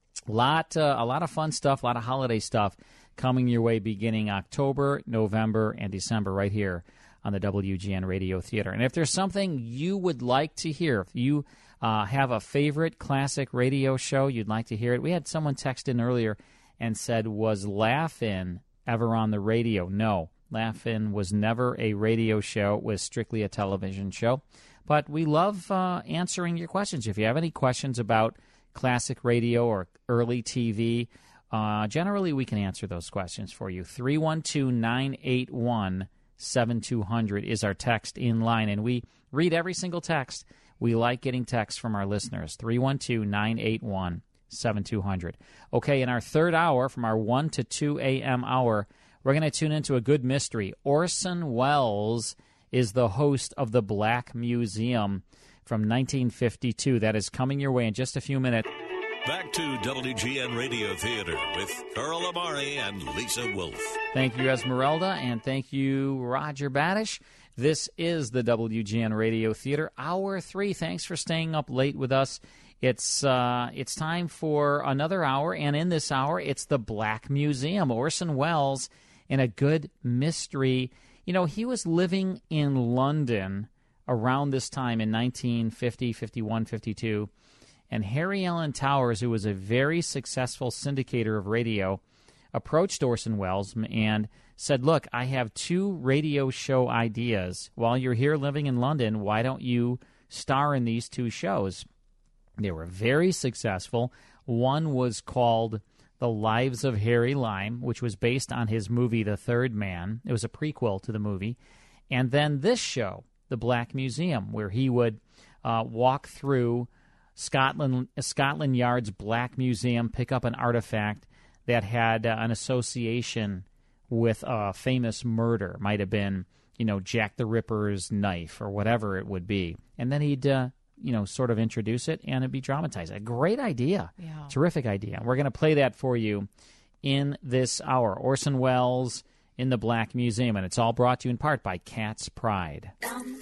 lot, uh, a lot of fun stuff, a lot of holiday stuff coming your way beginning October, November, and December right here on the W G N Radio Theater. And if there's something you would like to hear, if you uh, have a favorite classic radio show, you'd like to hear it. We had someone text in earlier and said, was Laugh-In ever on the radio? No, Laugh-In was never a radio show. It was strictly a television show. But we love uh, answering your questions. If you have any questions about classic radio or early T V, uh, generally we can answer those questions for you. three one two, nine eight one, seven two zero zero is our text in line, and we read every single text. We like getting texts from our listeners. three one two, nine eight one, seven two zero zero. Okay, in our third hour, from our one to two a.m. hour, we're going to tune into a good mystery. Orson Welles is the host of the Black Museum from nineteen fifty-two. That is coming your way in just a few minutes. Back to W G N Radio Theater with Carl Amari and Lisa Wolf. Thank you, Esmeralda, and thank you, Roger Badish. This is the W G N Radio Theater, Hour three. Thanks for staying up late with us. It's uh, it's time for another hour, and in this hour, it's the Black Museum. Orson Welles in a good mystery. You know, he was living in London around this time in nineteen fifty, fifty-one, fifty-two, and Harry Allen Towers, who was a very successful syndicator of radio, approached Orson Welles and said, look, I have two radio show ideas. While you're here living in London, why don't you star in these two shows? They were very successful. One was called The Lives of Harry Lime, which was based on his movie The Third Man. It was a prequel to the movie. And then this show, The Black Museum, where he would uh, walk through Scotland, Scotland Yard's Black Museum, pick up an artifact that had uh, an association with a famous murder. Might have been, you know, Jack the Ripper's knife or whatever it would be. And then he'd, uh, you know, sort of introduce it and it'd be dramatized. A great idea. Yeah. Terrific idea. We're going to play that for you in this hour. Orson Welles in the Black Museum. And it's all brought to you in part by Cat's Pride.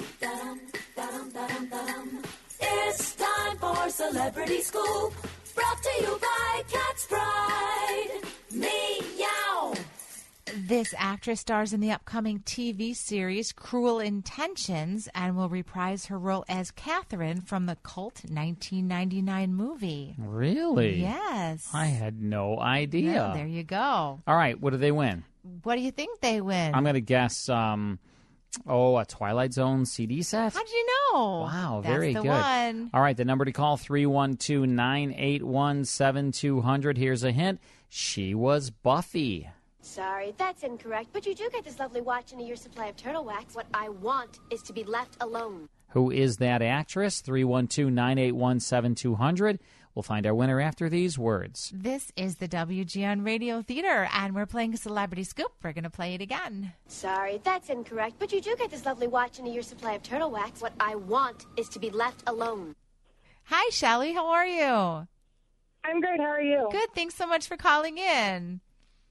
It's time for Celebrity Scoop, brought to you by Cat's Pride. Meow. This actress stars in the upcoming T V series Cruel Intentions and will reprise her role as Catherine from the cult nineteen ninety-nine movie. Really? Yes. I had no idea. Yeah, there you go. All right, what do they win? What do you think they win? I'm going to guess, um, oh, a Twilight Zone C D set? How'd you know? Wow, That's very the good. One. All right, the number to call, three one two, nine eight one, seven two zero zero. Here's a hint. She was Buffy. Sorry, that's incorrect, but you do get this lovely watch and a year's supply of turtle wax. What I want is to be left alone. Who is that actress? three one two, nine eight one, seven two zero zero. We'll find our winner after these words. This is the W G N Radio Theater, and we're playing Celebrity Scoop. We're going to play it again. Sorry, that's incorrect, but you do get this lovely watch and a year's supply of turtle wax. What I want is to be left alone. Hi, Shelley. How are you? I'm good. How are you? Good. Thanks so much for calling in.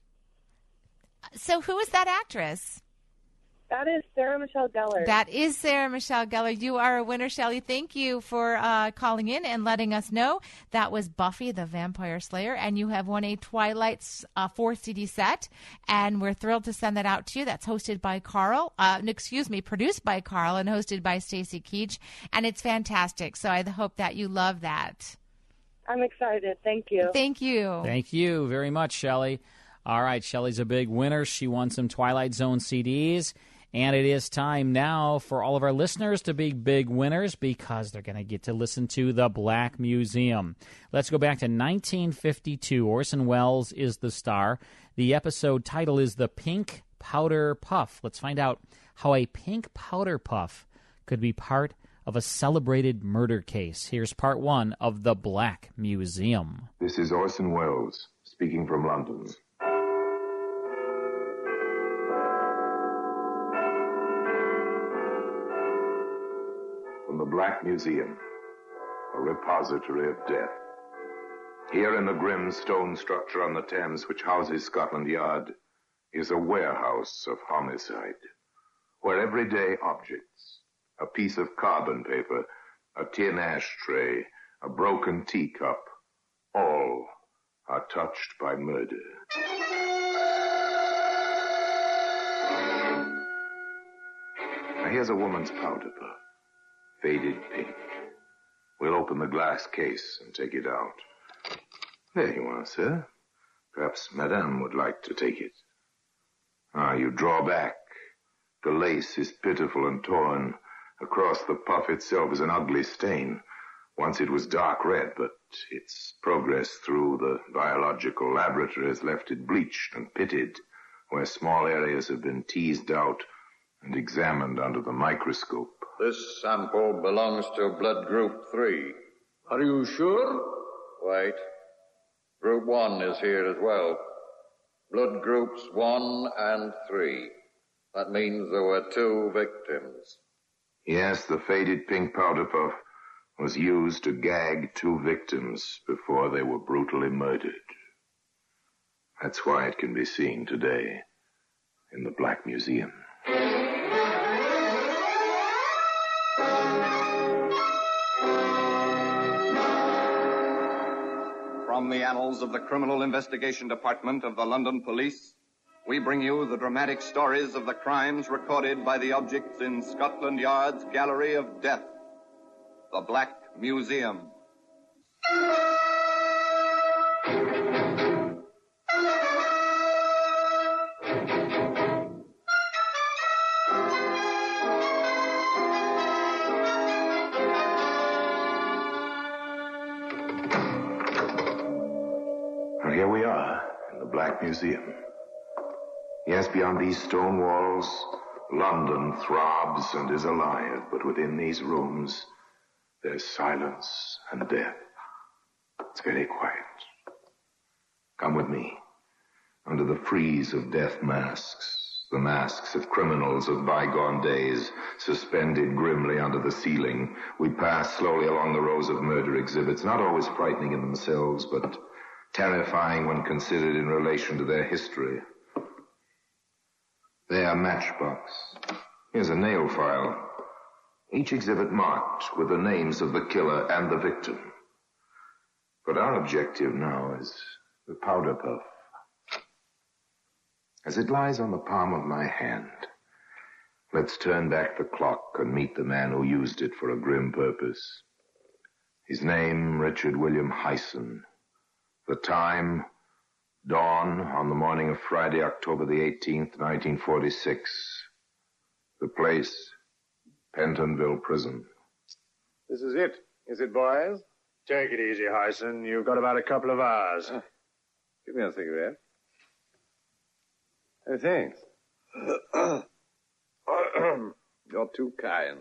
So who is that actress? That is Sarah Michelle Gellar. That is Sarah Michelle Gellar. You are a winner, Shelley. Thank you for uh, calling in and letting us know. That was Buffy the Vampire Slayer, and you have won a Twilight uh, four C D set, and we're thrilled to send that out to you. That's hosted by Carl, uh, excuse me, produced by Carl and hosted by Stacy Keach, and it's fantastic. So I hope that you love that. I'm excited. Thank you. Thank you. Thank you very much, Shelley. All right, Shelley's a big winner. She won some Twilight Zone C Ds. And it is time now for all of our listeners to be big winners because they're going to get to listen to The Black Museum. Let's go back to nineteen fifty-two. Orson Welles is the star. The episode title is The Pink Powder Puff. Let's find out how a pink powder puff could be part of a celebrated murder case. Here's part one of The Black Museum. This is Orson Welles speaking from London. From the Black Museum, a repository of death. Here in the grim stone structure on the Thames which houses Scotland Yard is a warehouse of homicide, where everyday objects, a piece of carbon paper, a tin ashtray, a broken teacup, all are touched by murder. Now here's a woman's powder puff. Faded pink. We'll open the glass case and take it out. There you are, sir. Perhaps Madame would like to take it. Ah, you draw back. The lace is pitiful and torn. Across the puff itself is an ugly stain. Once it was dark red, but its progress through the biological laboratory has left it bleached and pitted, where small areas have been teased out and examined under the microscope. This sample belongs to blood group three. Are you sure? Wait. Group one is here as well. Blood groups one and three. That means there were two victims. Yes, the faded pink powder puff was used to gag two victims before they were brutally murdered. That's why it can be seen today in the Black Museum. From the annals of the Criminal Investigation Department of the London Police, we bring you the dramatic stories of the crimes recorded by the objects in Scotland Yard's Gallery of Death, the Black Museum. here we are in the Black Museum. Yes, beyond these stone walls, London throbs and is alive, but within these rooms, there's silence and death. It's very quiet. Come with me. Under the frieze of death masks, the masks of criminals of bygone days, suspended grimly under the ceiling, we pass slowly along the rows of murder exhibits, not always frightening in themselves, but terrifying when considered in relation to their history. There, matchbox. Here's a nail file. Each exhibit marked with the names of the killer and the victim. But our objective now is the powder puff. As it lies on the palm of my hand, let's turn back the clock and meet the man who used it for a grim purpose. His name, Richard William Hyson. The time, dawn on the morning of Friday, October the eighteenth, nineteen forty-six. The place, Pentonville Prison. This is it, is it, boys? Take it easy, Hyson. You've got about a couple of hours. Uh, give me a cigarette. Oh, thanks. You're too kind.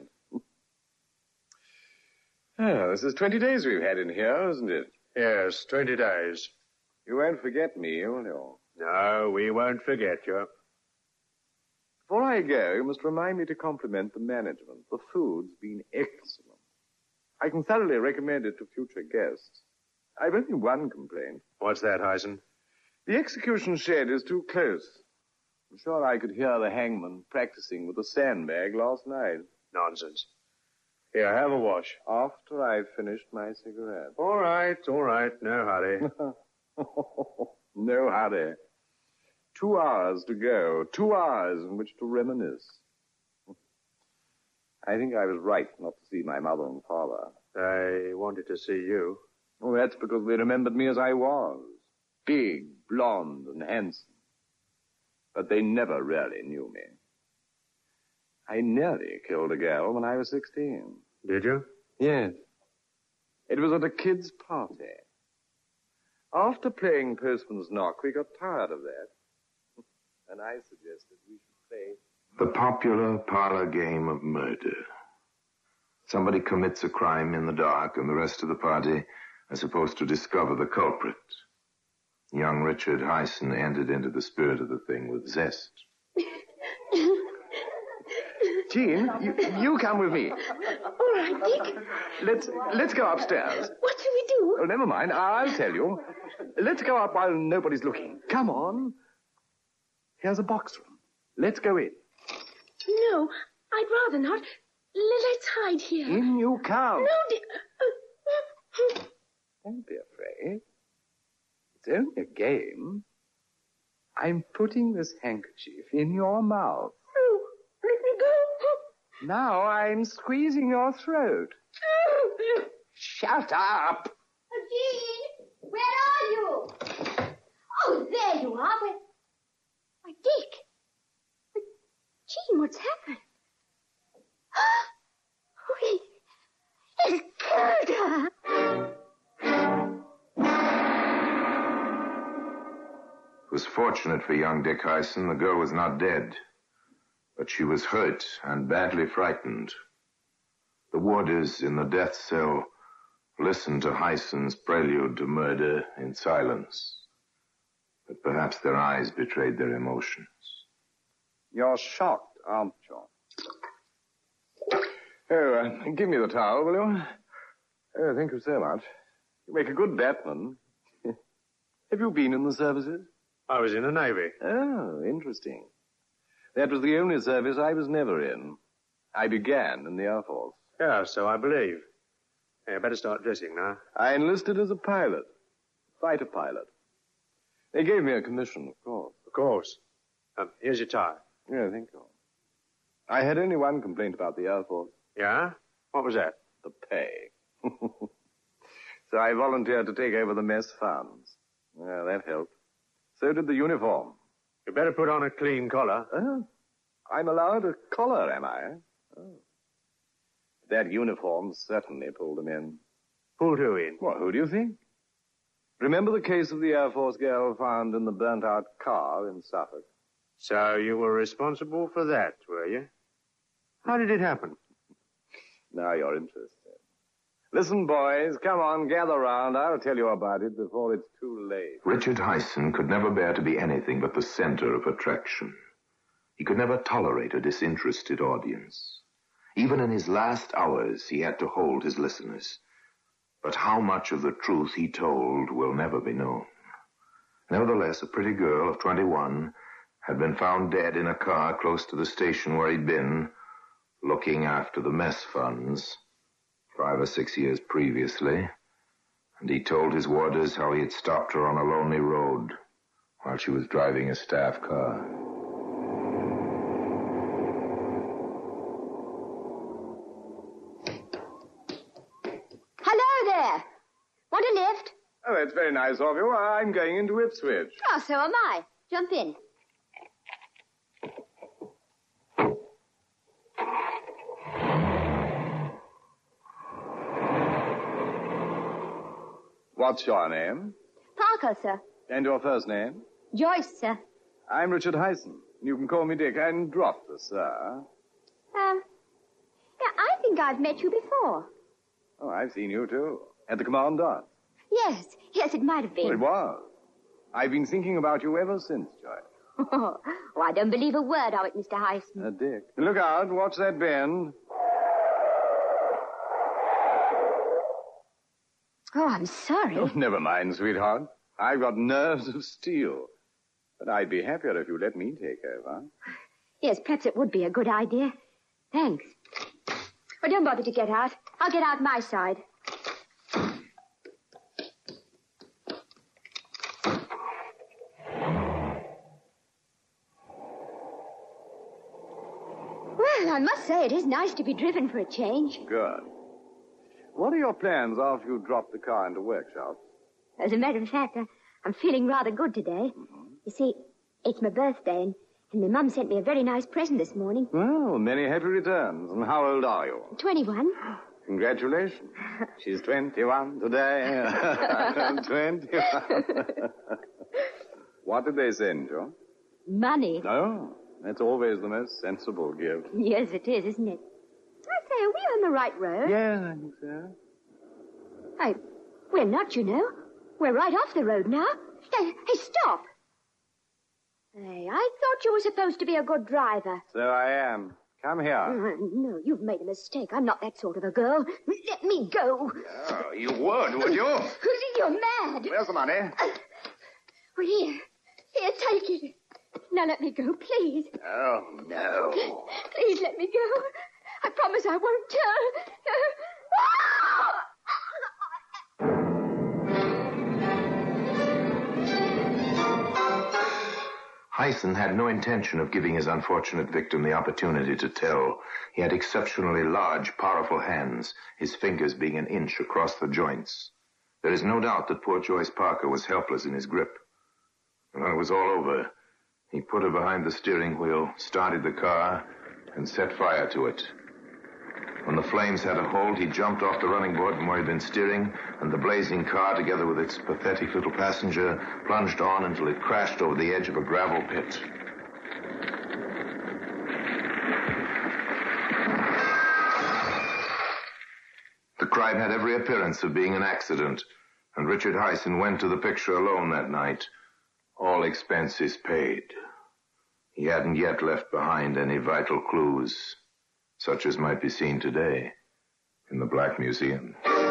Oh, this is twenty days we've had in here, isn't it? Yes, twenty days. You won't forget me, will you? No, we won't forget you. Before I go, you must remind me to compliment the management. The food's been excellent. I can thoroughly recommend it to future guests. I've only one complaint. What's that, Hyson? The execution shed is too close. I'm sure I could hear the hangman practicing with a sandbag last night. Nonsense. Here, have a wash. After I've finished my cigarette. All right, all right. No hurry. No hurry. Two hours to go. Two hours in which to reminisce. I think I was right not to see my mother and father. They wanted to see you. Oh, that's because they remembered me as I was. Big, blonde, and handsome. But they never really knew me. I nearly killed a girl when I was sixteen. Did you? Yes. It was at a kid's party. After playing Postman's Knock, we got tired of that. And I suggested we should play... The popular parlor game of murder. Somebody commits a crime in the dark, and the rest of the party are supposed to discover the culprit. Young Richard Hyson entered into the spirit of the thing with zest. Jean, you, you come with me. All right, Dick. Let's let's go upstairs. What shall we do? Oh, never mind. I'll tell you. Let's go up while nobody's looking. Come on. Here's a box room. Let's go in. No, I'd rather not. L- let's hide here. In you come. No, dear. Uh, Don't be afraid. It's only a game. I'm putting this handkerchief in your mouth. Oh, let me go. Now I'm squeezing your throat. Shut up. Jean, where are you? Oh, there you are. Where... Why, Dick. But, Jean, what's happened? Oh, he, he killed her. It was fortunate for young Dick Hyson the girl was not dead, but she was hurt and badly frightened. The warders in the death cell listened to Hyson's prelude to murder in silence, but perhaps their eyes betrayed their emotions. You're shocked, aren't you? Oh, uh, give me the towel, will you? Oh, thank you so much. You make a good batman. Have you been in the services? I was in the Navy. Oh, interesting. That was the only service I was never in. I began in the Air Force. Yeah, so I believe. Yeah, better start dressing now. I enlisted as a pilot. Fighter pilot. They gave me a commission, of course. Of course. Um, here's your tie. Yeah, thank you. I had only one complaint about the Air Force. Yeah? What was that? The pay. So I volunteered to take over the mess funds. Well, that helped. So did the uniform. You better put on a clean collar. Oh, I'm allowed a collar, am I? Oh. That uniform certainly pulled them in. Pulled who in? Well, who do you think? Remember the case of the Air Force girl found in the burnt-out car in Suffolk? So you were responsible for that, were you? How did it happen? Now you're interested. Listen, boys, come on, gather round. I'll tell you about it before it's too late. Richard Hyson could never bear to be anything but the center of attraction. He could never tolerate a disinterested audience. Even in his last hours, he had to hold his listeners. But how much of the truth he told will never be known. Nevertheless, a pretty girl of twenty-one had been found dead in a car close to the station where he'd been, looking after the mess funds five or six years previously, and he told his warders how he had stopped her on a lonely road while she was driving a staff car. Hello there. Want a lift? Oh, that's very nice of you. I'm going into Ipswich. Oh, so am I. Jump in. What's your name? Parker, sir. And your first name? Joyce, sir. I'm Richard Hyson. You can call me Dick, and drop the sir. Um, yeah, I think I've met you before. Oh, I've seen you, too. At the Commandant. Yes, yes, it might have been. Oh, it was. I've been thinking about you ever since, Joyce. Oh, I don't believe a word of it, Mister Hyson. Uh, Dick. Look out, watch that bend. Oh, I'm sorry. Oh, never mind, sweetheart. I've got nerves of steel. But I'd be happier if you let me take over. Yes, perhaps it would be a good idea. Thanks. Well, don't bother to get out. I'll get out my side. Well, I must say it is nice to be driven for a change. Good. What are your plans after you drop the car into workshop? As a matter of fact, I, I'm feeling rather good today. Mm-hmm. You see, it's my birthday, and, and my mum sent me a very nice present this morning. Well, many happy returns. And how old are you? twenty-one. Congratulations. She's twenty-one today. twenty-one. What did they send you? Money. Oh, that's always the most sensible gift. Yes, it is, isn't it? I say, are we on the right road? Yeah, I think so. I, we're not, you know. We're right off the road now. Hey, hey, stop. Hey, I thought you were supposed to be a good driver. So I am. Come here. Uh, no, you've made a mistake. I'm not that sort of a girl. Let me go. Oh, you would, would you? You're mad. Where's the money? Uh, well, here. Here, take it. Now let me go, please. Oh, no. Please let me go. I promise I won't tell. Hyson had no intention of giving his unfortunate victim the opportunity to tell. He had exceptionally large, powerful hands, his fingers being an inch across the joints. There is no doubt that poor Joyce Parker was helpless in his grip. And when it was all over, he put her behind the steering wheel, started the car, and set fire to it. When the flames had a hold, he jumped off the running board from where he'd been steering, and the blazing car, together with its pathetic little passenger, plunged on until it crashed over the edge of a gravel pit. The crime had every appearance of being an accident, and Richard Hyson went to the picture alone that night, all expenses paid. He hadn't yet left behind any vital clues, such as might be seen today in the Black Museum.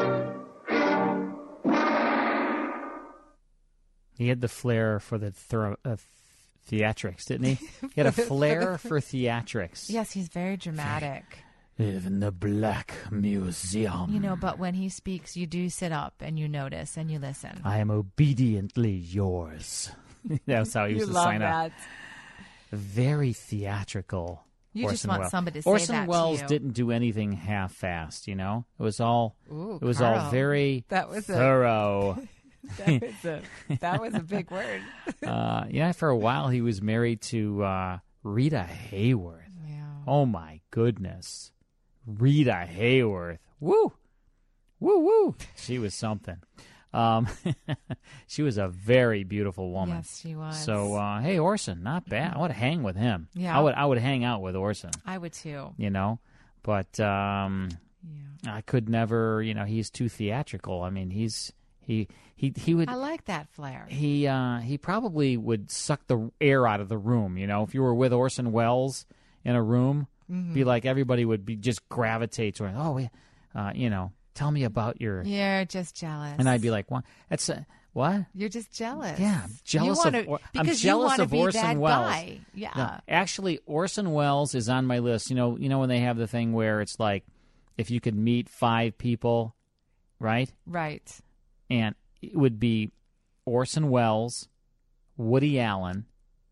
He had the flair for the thro- uh, theatrics, didn't he? He had a flair for theatrics. Yes, he's very dramatic. In the Black Museum. You know, but when he speaks, you do sit up and you notice and you listen. I am obediently yours. That's how he used you to love sign that. up. Very theatrical. You Orson just want Welles. somebody to say Orson that Welles to you. didn't do anything half-assed, you know? It was all Ooh, it was Carl. all very That was a- thorough. that, was a, that was a big word. uh, yeah, for a while he was married to uh, Rita Hayworth. Yeah. Oh, my goodness. Rita Hayworth. Woo! Woo, woo. She was something. Um, she was a very beautiful woman. Yes, she was. So, uh, hey, Orson, not bad. I would hang with him. Yeah. I would. I would hang out with Orson. I would too. You know, but um, yeah. I could never. You know, he's too theatrical. I mean, he's he he he would. I like that flair. He uh, he probably would suck the air out of the room. You know, if you were with Orson Welles in a room, Mhm. be like everybody would be just gravitate toward. Oh, yeah, uh, you know. Tell me about your... You're just jealous. And I'd be like, what? That's a, what? You're just jealous. Yeah, I'm jealous you wanna, of... Or, because I'm jealous you of be Orson that Welles. Guy. Yeah. No, actually, Orson Welles is on my list. You know, you know when they have the thing where it's like, if you could meet five people, right? Right. And it would be Orson Welles, Woody Allen.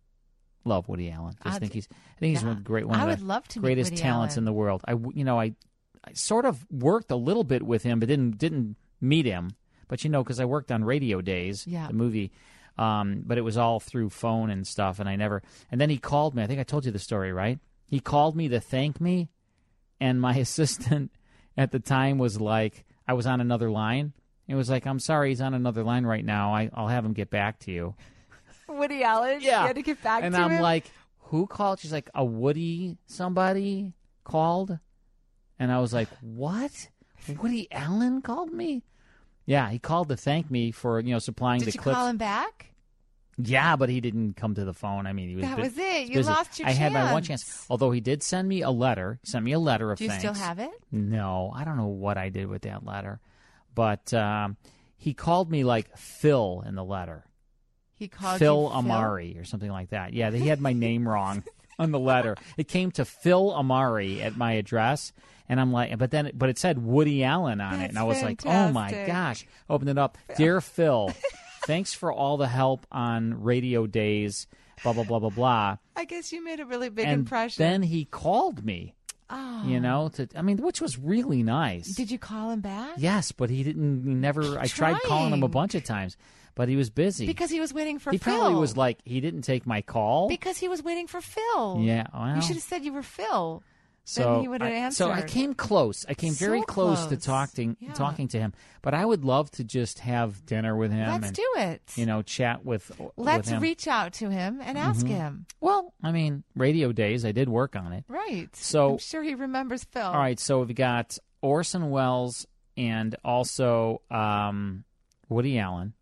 Love Woody Allen. I just I'd- think he's. I think he's yeah. one of the great one I of would the love to meet greatest Woody talents Allen. in the world. I, w- you know, I, I sort of worked a little bit with him, but didn't didn't meet him. But you know, because I worked on Radio Days, Yeah. the movie, um, but it was all through phone and stuff, and I never. And then he called me. I think I told you the story, right? He called me to thank me, and my assistant at the time was like, I was on another line. It was like, I'm sorry, he's on another line right now. I, I'll have him get back to you. Woody Allen? Yeah. You had to get back And to I'm him? like, who called? She's like, a Woody somebody called. And I was like, what? Woody Allen called me? Yeah, he called to thank me for, you know, supplying Did the you clips. call him back? Yeah, but he didn't come to the phone. I mean, he was That bu- was it. You busy. lost your I had my one chance. chance. Although he did send me a letter. He sent me a letter of Do you thanks. still have it? No, I don't know what I did with that letter. But um, he called me like Phil in the letter. He called Phil you Phil? Amari or something like that. Yeah, he had my name wrong on the letter. It came to Phil Amari at my address, and I'm like, but then, but it said Woody Allen on it, That's and I was like, oh my fantastic. gosh! Opened it up, dear Phil, thanks for all the help on Radio Days, blah blah blah blah blah. I guess you made a really big and impression. then he called me. Oh. You know, to I mean, which was really nice. Did you call him back? Yes, but he didn't. He never. I tried calling him a trying. bunch of times, but he was busy. Because he was waiting for he Phil. probably was like, he didn't take my call. Because he was waiting for Phil. Yeah, well. You should have said you were Phil. So then he would have I, answered. so I came close. I came very So close, to close. talking Yeah. talking to him. But I would love to just have dinner with him. Let's and, do it. You know, chat with. Let's with him. reach out to him and ask Mhm. him. Well, I mean, Radio Days. I did work on it. Right. So I'm sure he remembers Phil. all right. So we've got Orson Welles and also um, Woody Allen,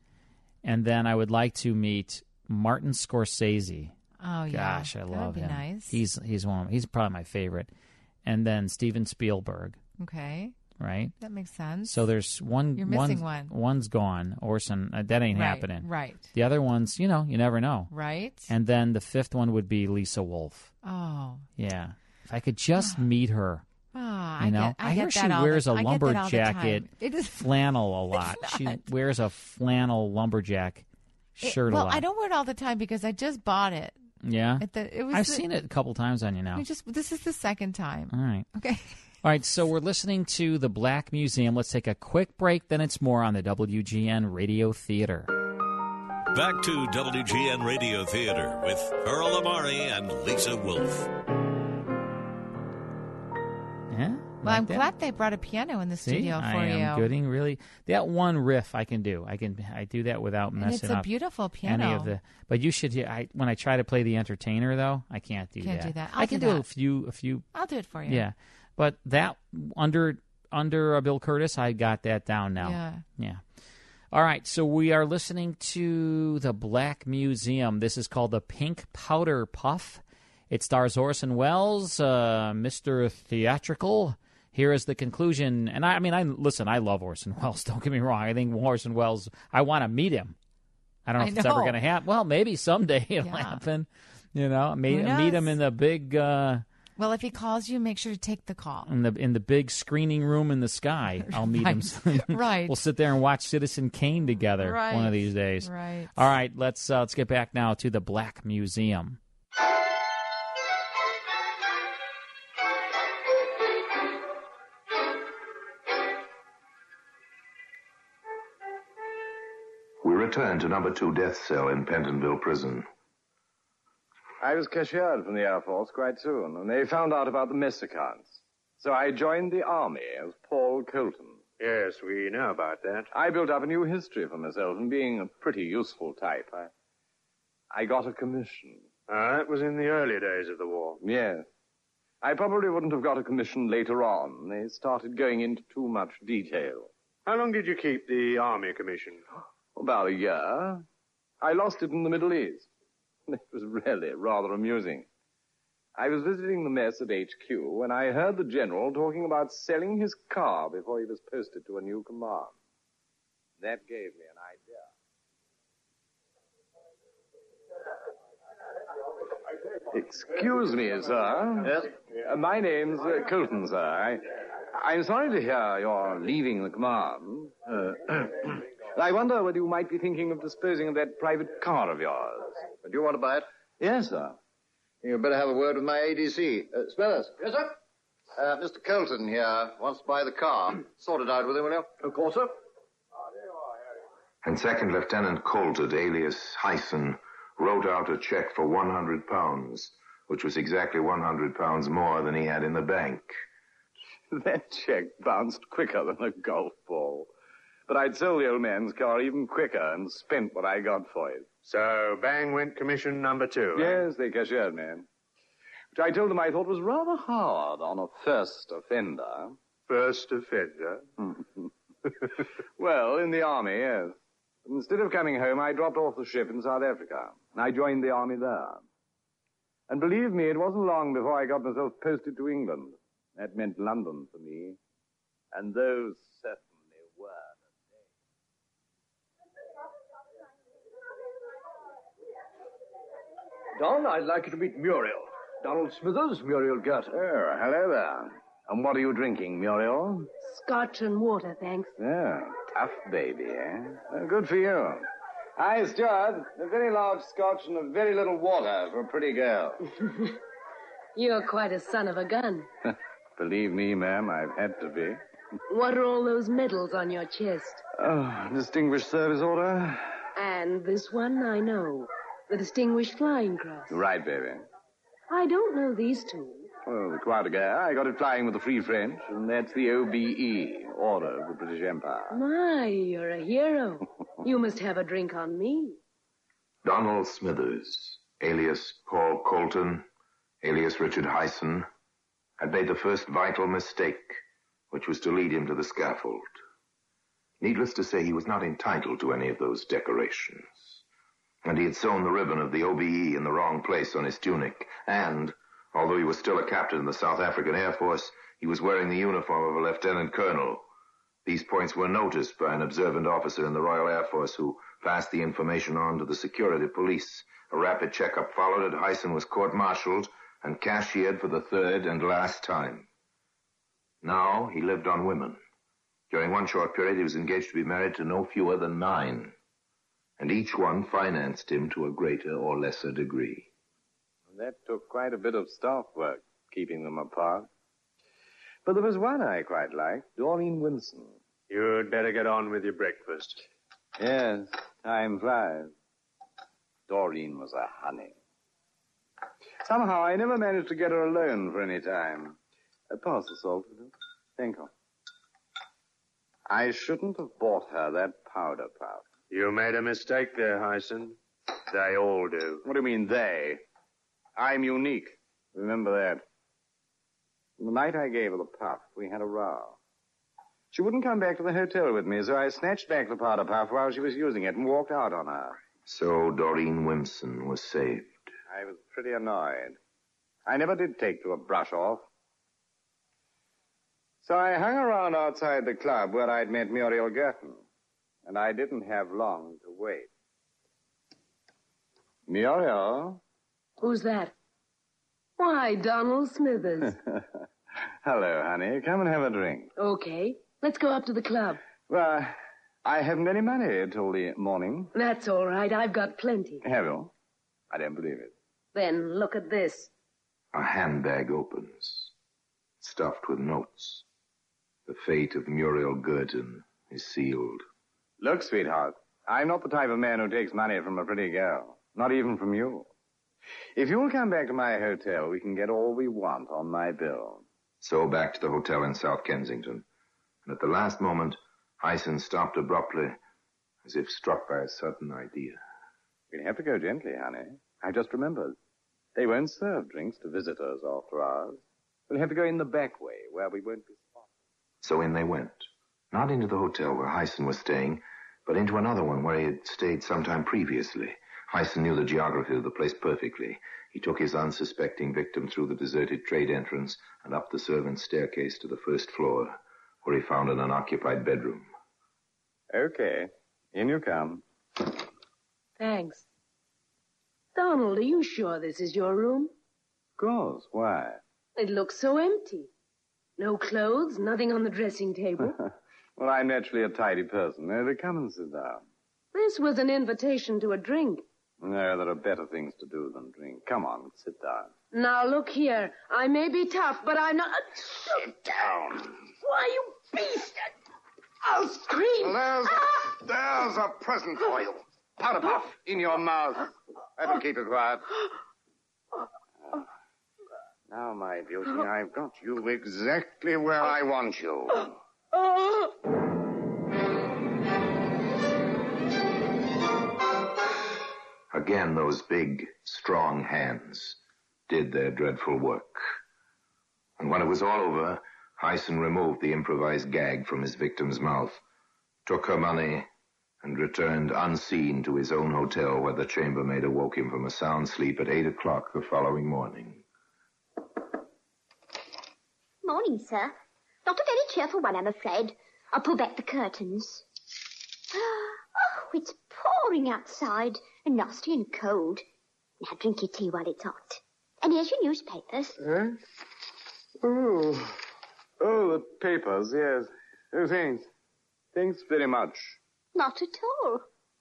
and then I would like to meet Martin Scorsese. Oh, yeah. Gosh, I That love would be him. nice. He's he's one. Of, he's probably my favorite. And then Steven Spielberg. Okay. Right. That makes sense. So there's one. You're missing one's, one. One's gone. Orson. Uh, that ain't Right, happening. right. The other ones, you know, you never know. Right. And then the fifth one would be Lisa Wolf. Oh. Yeah. If I could just meet her. Ah, You I know, get- I hear get she that all wears the- a I get that all the lumberjack time. It is- flannel a lot. It's She not. wears a flannel lumberjack It- shirt well, a lot. I don't wear it all the time because I just bought it. Yeah. At the- it was I've the- seen it a couple times on you now. I just this is the second time. All right. Okay. All right, so we're listening to the Black Museum. Let's take a quick break, then it's more on the W G N Radio Theater. Back to W G N Radio Theater with Earl Amari and Lisa Wolf. Yeah? Well, I'm like that? glad they brought a piano in the See, studio for I you. am getting really that one riff I can do. I can I do that without And messing it's a up beautiful any piano. of the. But you should hear. I when I try to play the entertainer though, I can't do Can't that. do that. I I'll can do do, that. a few a few. I'll do it for you. Yeah, but that under under uh, Bill Curtis, I got that down now. Yeah. Yeah. All right, so we are listening to the Black Museum. This is called the Pink Powder Puff. It stars Orson Welles, uh, Mister Theatrical. Here is the conclusion. And I, I mean, I listen, I love Orson Welles. Don't get me wrong. I think Orson Welles, I want to meet him. I don't know I if it's ever know. going to happen. Well, maybe someday it'll Yeah. happen. You know, meet, Who meet knows? him in the big uh, Well, if he calls you, make sure to take the call. in the in the big screening room in the sky. I'll meet him. Right. Right. We'll sit there and watch Citizen Kane together Right. one of these days. Right. All right, let's uh, let's get back now to the Black Museum. We return to number two death cell in Pentonville Prison. I was cashiered from the Air Force quite soon, and they found out about the mess accounts. So I joined the Army as Paul Colton. Yes, we know about that. I built up a new history for myself, and being a pretty useful type, I, I got a commission. Uh, that was in the early days of the war. Yes. I probably wouldn't have got a commission later on. They started going into too much detail. How long did you keep the Army commission? About a year. I lost it in the Middle East. It was really rather amusing. I was visiting the mess at H Q when I heard the general talking about selling his car before he was posted to a new command. That gave me an idea. Excuse me, sir. Yes? Uh, my name's uh, Colton, sir. I, I'm sorry to hear you're leaving the command. Uh, I wonder whether you might be thinking of disposing of that private car of yours. Do you want to buy it? Yes, sir. You'd better have a word with my A D C. Uh, Smithers. Yes, sir? Uh, Mister Colton here wants to buy the car. Sort it out with him, will you? Of course, sir. And Second Lieutenant Colton, alias Hyson, wrote out a check for one hundred pounds, which was exactly one hundred pounds more than he had in the bank. That check bounced quicker than a golf ball. But I'd sold the old man's car even quicker and spent what I got for it. So, bang went commission number two. Yes, they cashiered me. Which I told them I thought was rather hard on a first offender. First offender? Well, in the Army, yes. Instead of coming home, I dropped off the ship in South Africa. I joined the Army there. And believe me, it wasn't long before I got myself posted to England. That meant London for me. And those certainly were the days. Don, I'd like you to meet Muriel. Donald Smithers, Muriel Gerton. Oh, hello there. And what are you drinking, Muriel? Scotch and water, thanks. Yeah, tough baby, eh? Well, good for you. Aye, Stuart, a very large scotch and a very little water for a pretty girl. You're quite a son of a gun. Believe me, ma'am, I've had to be. What are all those medals on your chest? Oh, Distinguished Service Order. And this one, I know. The Distinguished Flying Cross. Right, baby. I don't know these two. Well, the Croix de Guerre. I got it flying with the Free French, and that's the O B E, Order of the British Empire. My, you're a hero. You must have a drink on me. Donald Smithers, alias Paul Colton, alias Richard Hyson, had made the first vital mistake, which was to lead him to the scaffold. Needless to say, he was not entitled to any of those decorations. And he had sewn the ribbon of the O B E in the wrong place on his tunic, and, although he was still a captain in the South African Air Force, he was wearing the uniform of a lieutenant colonel. These points were noticed by an observant officer in the Royal Air Force who passed the information on to the security police. A rapid checkup followed, and Hyson was court-martialed and cashiered for the third and last time. Now he lived on women. During one short period, he was engaged to be married to no fewer than nine, and each one financed him to a greater or lesser degree. That took quite a bit of staff work, keeping them apart. But there was one I quite liked, Doreen Wilson. You'd better get on with your breakfast. Yes, time flies. Doreen was a honey. Somehow I never managed to get her alone for any time. Uh, pass the salt, will you? Thank you. I shouldn't have bought her that powder puff. You made a mistake there, Hyson. They all do. What do you mean, they? I'm unique. Remember that. The night I gave her the puff, we had a row. She wouldn't come back to the hotel with me, so I snatched back the powder puff while she was using it and walked out on her. So Doreen Wilson was saved. I was pretty annoyed. I never did take to a brush off. So I hung around outside the club where I'd met Muriel Gerton, and I didn't have long to wait. Muriel? Who's that? Why, Donald Smithers. Hello, honey. Come and have a drink. Okay. Let's go up to the club. Well, I haven't any money till the morning. That's all right. I've got plenty. Have you? I don't believe it. Then look at this. A handbag opens, stuffed with notes. The fate of Muriel Gerton is sealed. Look, sweetheart, I'm not the type of man who takes money from a pretty girl. Not even from you. If you'll come back to my hotel, we can get all we want on my bill. So back to the hotel in South Kensington. And at the last moment, Hyson stopped abruptly, as if struck by a sudden idea. We'll have to go gently, honey. I just remembered. They won't serve drinks to visitors after hours. We'll have to go in the back way, where we won't be spotted. So in they went. Not into the hotel where Hyson was staying, but into another one where he had stayed sometime previously. Hyson knew the geography of the place perfectly. He took his unsuspecting victim through the deserted trade entrance and up the servants' staircase to the first floor, where he found an unoccupied bedroom. Okay. In you come. Thanks. Donald, are you sure this is your room? Of course. Why? It looks so empty. No clothes, nothing on the dressing table. Well, I'm naturally a tidy person. Now, come and sit down. This was an invitation to a drink. No, there are better things to do than drink. Come on, sit down. Now, look here. I may be tough, but I'm not... Sit down. Why, you beast! I'll scream! There's, ah! there's a present for you. Powder puff in your mouth. That'll keep you quiet. Uh, now, my beauty, I've got you exactly where I want you. Oh. Again, those big, strong hands did their dreadful work. And when it was all over, Hyson removed the improvised gag from his victim's mouth, took her money, and returned unseen to his own hotel, where the chambermaid awoke him from a sound sleep at eight o'clock the following morning. Morning, sir. Not a very cheerful one, I'm afraid. I'll pull back the curtains. Oh, it's pouring outside, and nasty and cold. Now drink your tea while it's hot. And here's your newspapers. Huh? Oh. Oh, the papers, yes. Oh, thanks. Thanks very much. Not at all.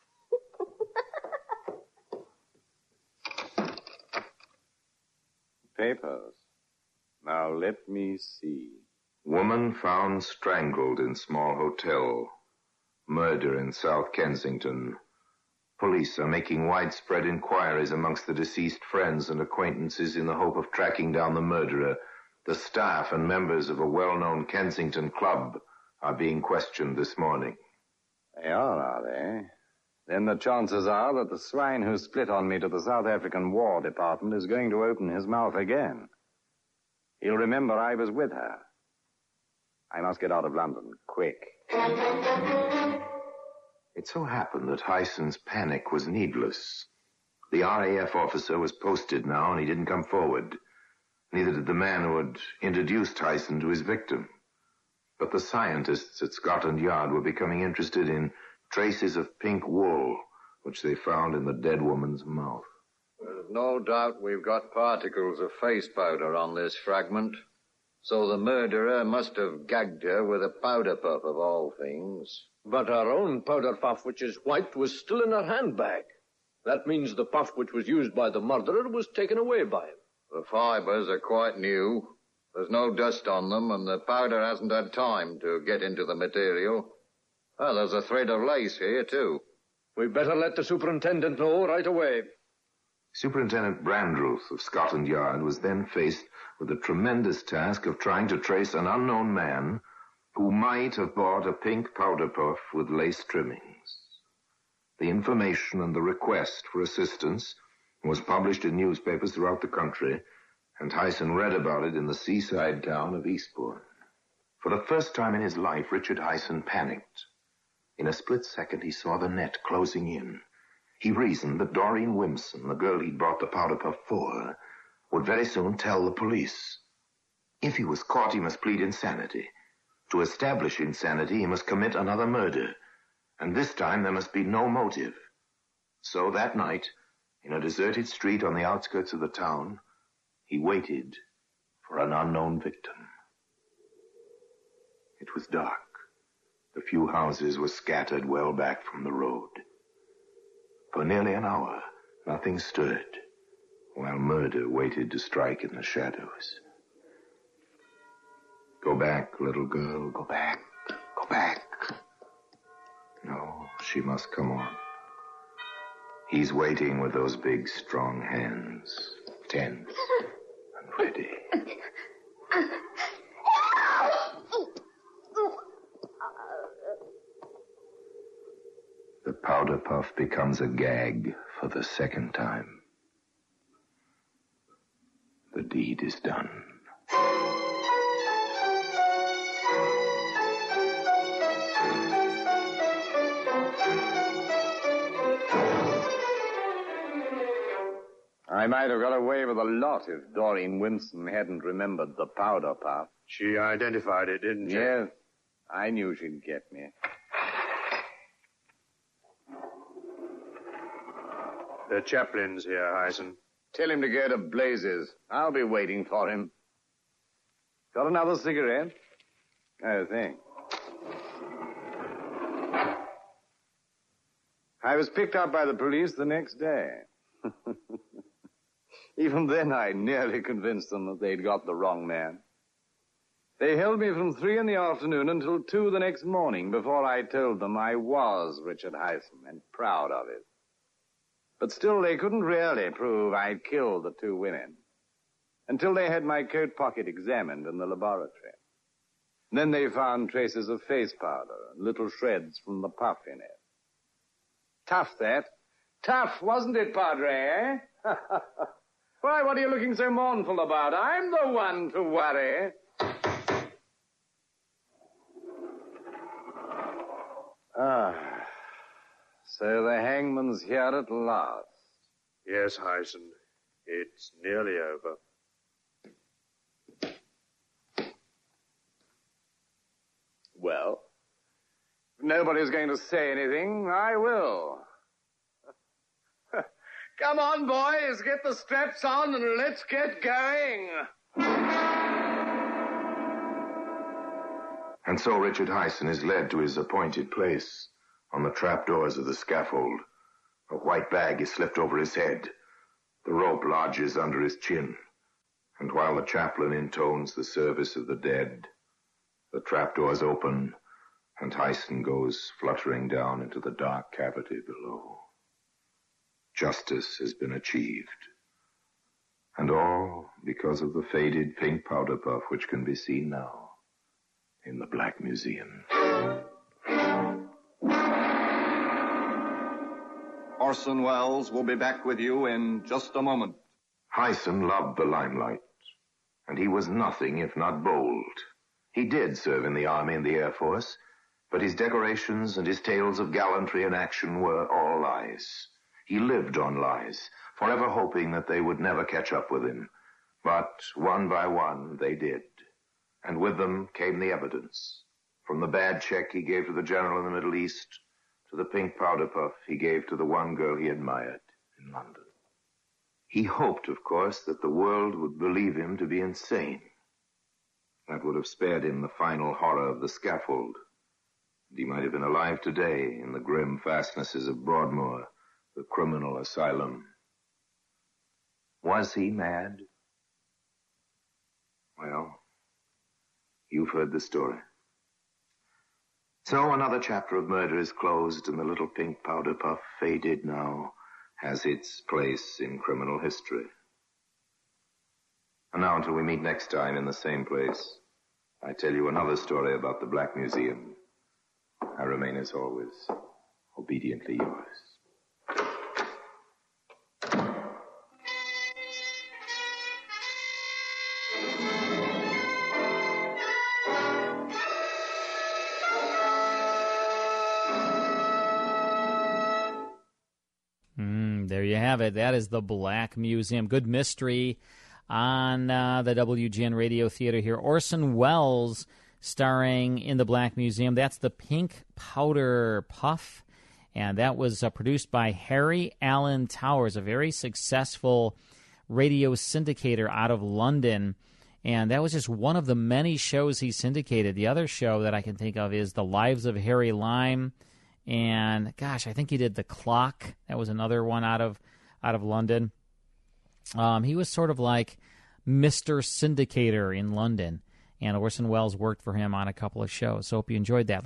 Papers. Now let me see. Woman found strangled in small hotel. Murder in South Kensington. Police are making widespread inquiries amongst the deceased friends and acquaintances in the hope of tracking down the murderer. The staff and members of a well-known Kensington club are being questioned this morning. They are, are they? Then the chances are that the swine who split on me to the South African War Department is going to open his mouth again. He'll remember I was with her. I must get out of London, quick. It so happened that Hyson's panic was needless. The R A F officer was posted now, and he didn't come forward. Neither did the man who had introduced Hyson to his victim. But the scientists at Scotland Yard were becoming interested in traces of pink wool, which they found in the dead woman's mouth. There's no doubt we've got particles of face powder on this fragment. So the murderer must have gagged her with a powder puff of all things. But our own powder puff, which is white, was still in her handbag. That means the puff which was used by the murderer was taken away by him. The fibers are quite new. There's no dust on them, and the powder hasn't had time to get into the material. Oh, there's a thread of lace here, too. We'd better let the superintendent know right away. Superintendent Brandruth of Scotland Yard was then faced with the tremendous task of trying to trace an unknown man who might have bought a pink powder puff with lace trimmings. The information and the request for assistance was published in newspapers throughout the country, and Hyson read about it in the seaside town of Eastbourne. For the first time in his life, Richard Hyson panicked. In a split second, he saw the net closing in. He reasoned that Doreen Wimson, the girl he'd bought the powder puff for, would very soon tell the police. If he was caught, he must plead insanity. To establish insanity, he must commit another murder. And this time, there must be no motive. So that night, in a deserted street on the outskirts of the town, he waited for an unknown victim. It was dark. The few houses were scattered well back from the road. For nearly an hour, nothing stirred, while murder waited to strike in the shadows. Go back, little girl, go back, go back. No, she must come on. He's waiting with those big, strong hands, tense and ready. the powder puff becomes a gag for the second time. The deed is done. I might have got away with a lot if Doreen Winston hadn't remembered the powder puff. She identified it, didn't she? Yes. I knew she'd get me. The chaplain's here, Hyson. Tell him to go to blazes. I'll be waiting for him. Got another cigarette? Oh, thanks. I was picked up by the police the next day. Even then, I nearly convinced them that they'd got the wrong man. They held me from three in the afternoon until two the next morning before I told them I was Richard Hyson and proud of it. But still, they couldn't really prove I'd killed the two women until they had my coat pocket examined in the laboratory. Then they found traces of face powder and little shreds from the puff in it. Tough, that. Tough, wasn't it, Padre, eh? Why, what are you looking so mournful about? I'm the one to worry. Ah, so the hangman's here at last. Yes, Hyson. It's nearly over. Well, if nobody's going to say anything, I will. Come on, boys, get the straps on and let's get going. And so Richard Hyson is led to his appointed place on the trapdoors of the scaffold. A white bag is slipped over his head. The rope lodges under his chin. And while the chaplain intones the service of the dead, the trapdoors open and Hyson goes fluttering down into the dark cavity below. Justice has been achieved. And all because of the faded pink powder puff which can be seen now in the Black Museum. Orson Welles will be back with you in just a moment. Hyson loved the limelight, and he was nothing if not bold. He did serve in the Army and the Air Force, but his decorations and his tales of gallantry and action were all lies. He lived on lies, forever hoping that they would never catch up with him. But one by one, they did. And with them came the evidence. From the bad check he gave to the general in the Middle East, to the pink powder puff he gave to the one girl he admired in London. He hoped, of course, that the world would believe him to be insane. That would have spared him the final horror of the scaffold. And he might have been alive today in the grim fastnesses of Broadmoor, the criminal asylum. Was he mad? Well, you've heard the story. So another chapter of murder is closed, and the little pink powder puff, faded now, has its place in criminal history. And now, until we meet next time in the same place, I tell you another story about the Black Museum. I remain, as always, obediently yours. There you have it. That is the Black Museum. Good mystery on uh, the W G N Radio Theater here. Orson Welles starring in the Black Museum. That's the Pink Powder Puff. And that was uh, produced by Harry Alan Towers, a very successful radio syndicator out of London. And that was just one of the many shows he syndicated. The other show that I can think of is The Lives of Harry Lime. And, gosh, I think he did The Clock. That was another one out of out of London. Um, he was sort of like Mister Syndicator in London. And Orson Welles worked for him on a couple of shows. So hope you enjoyed that.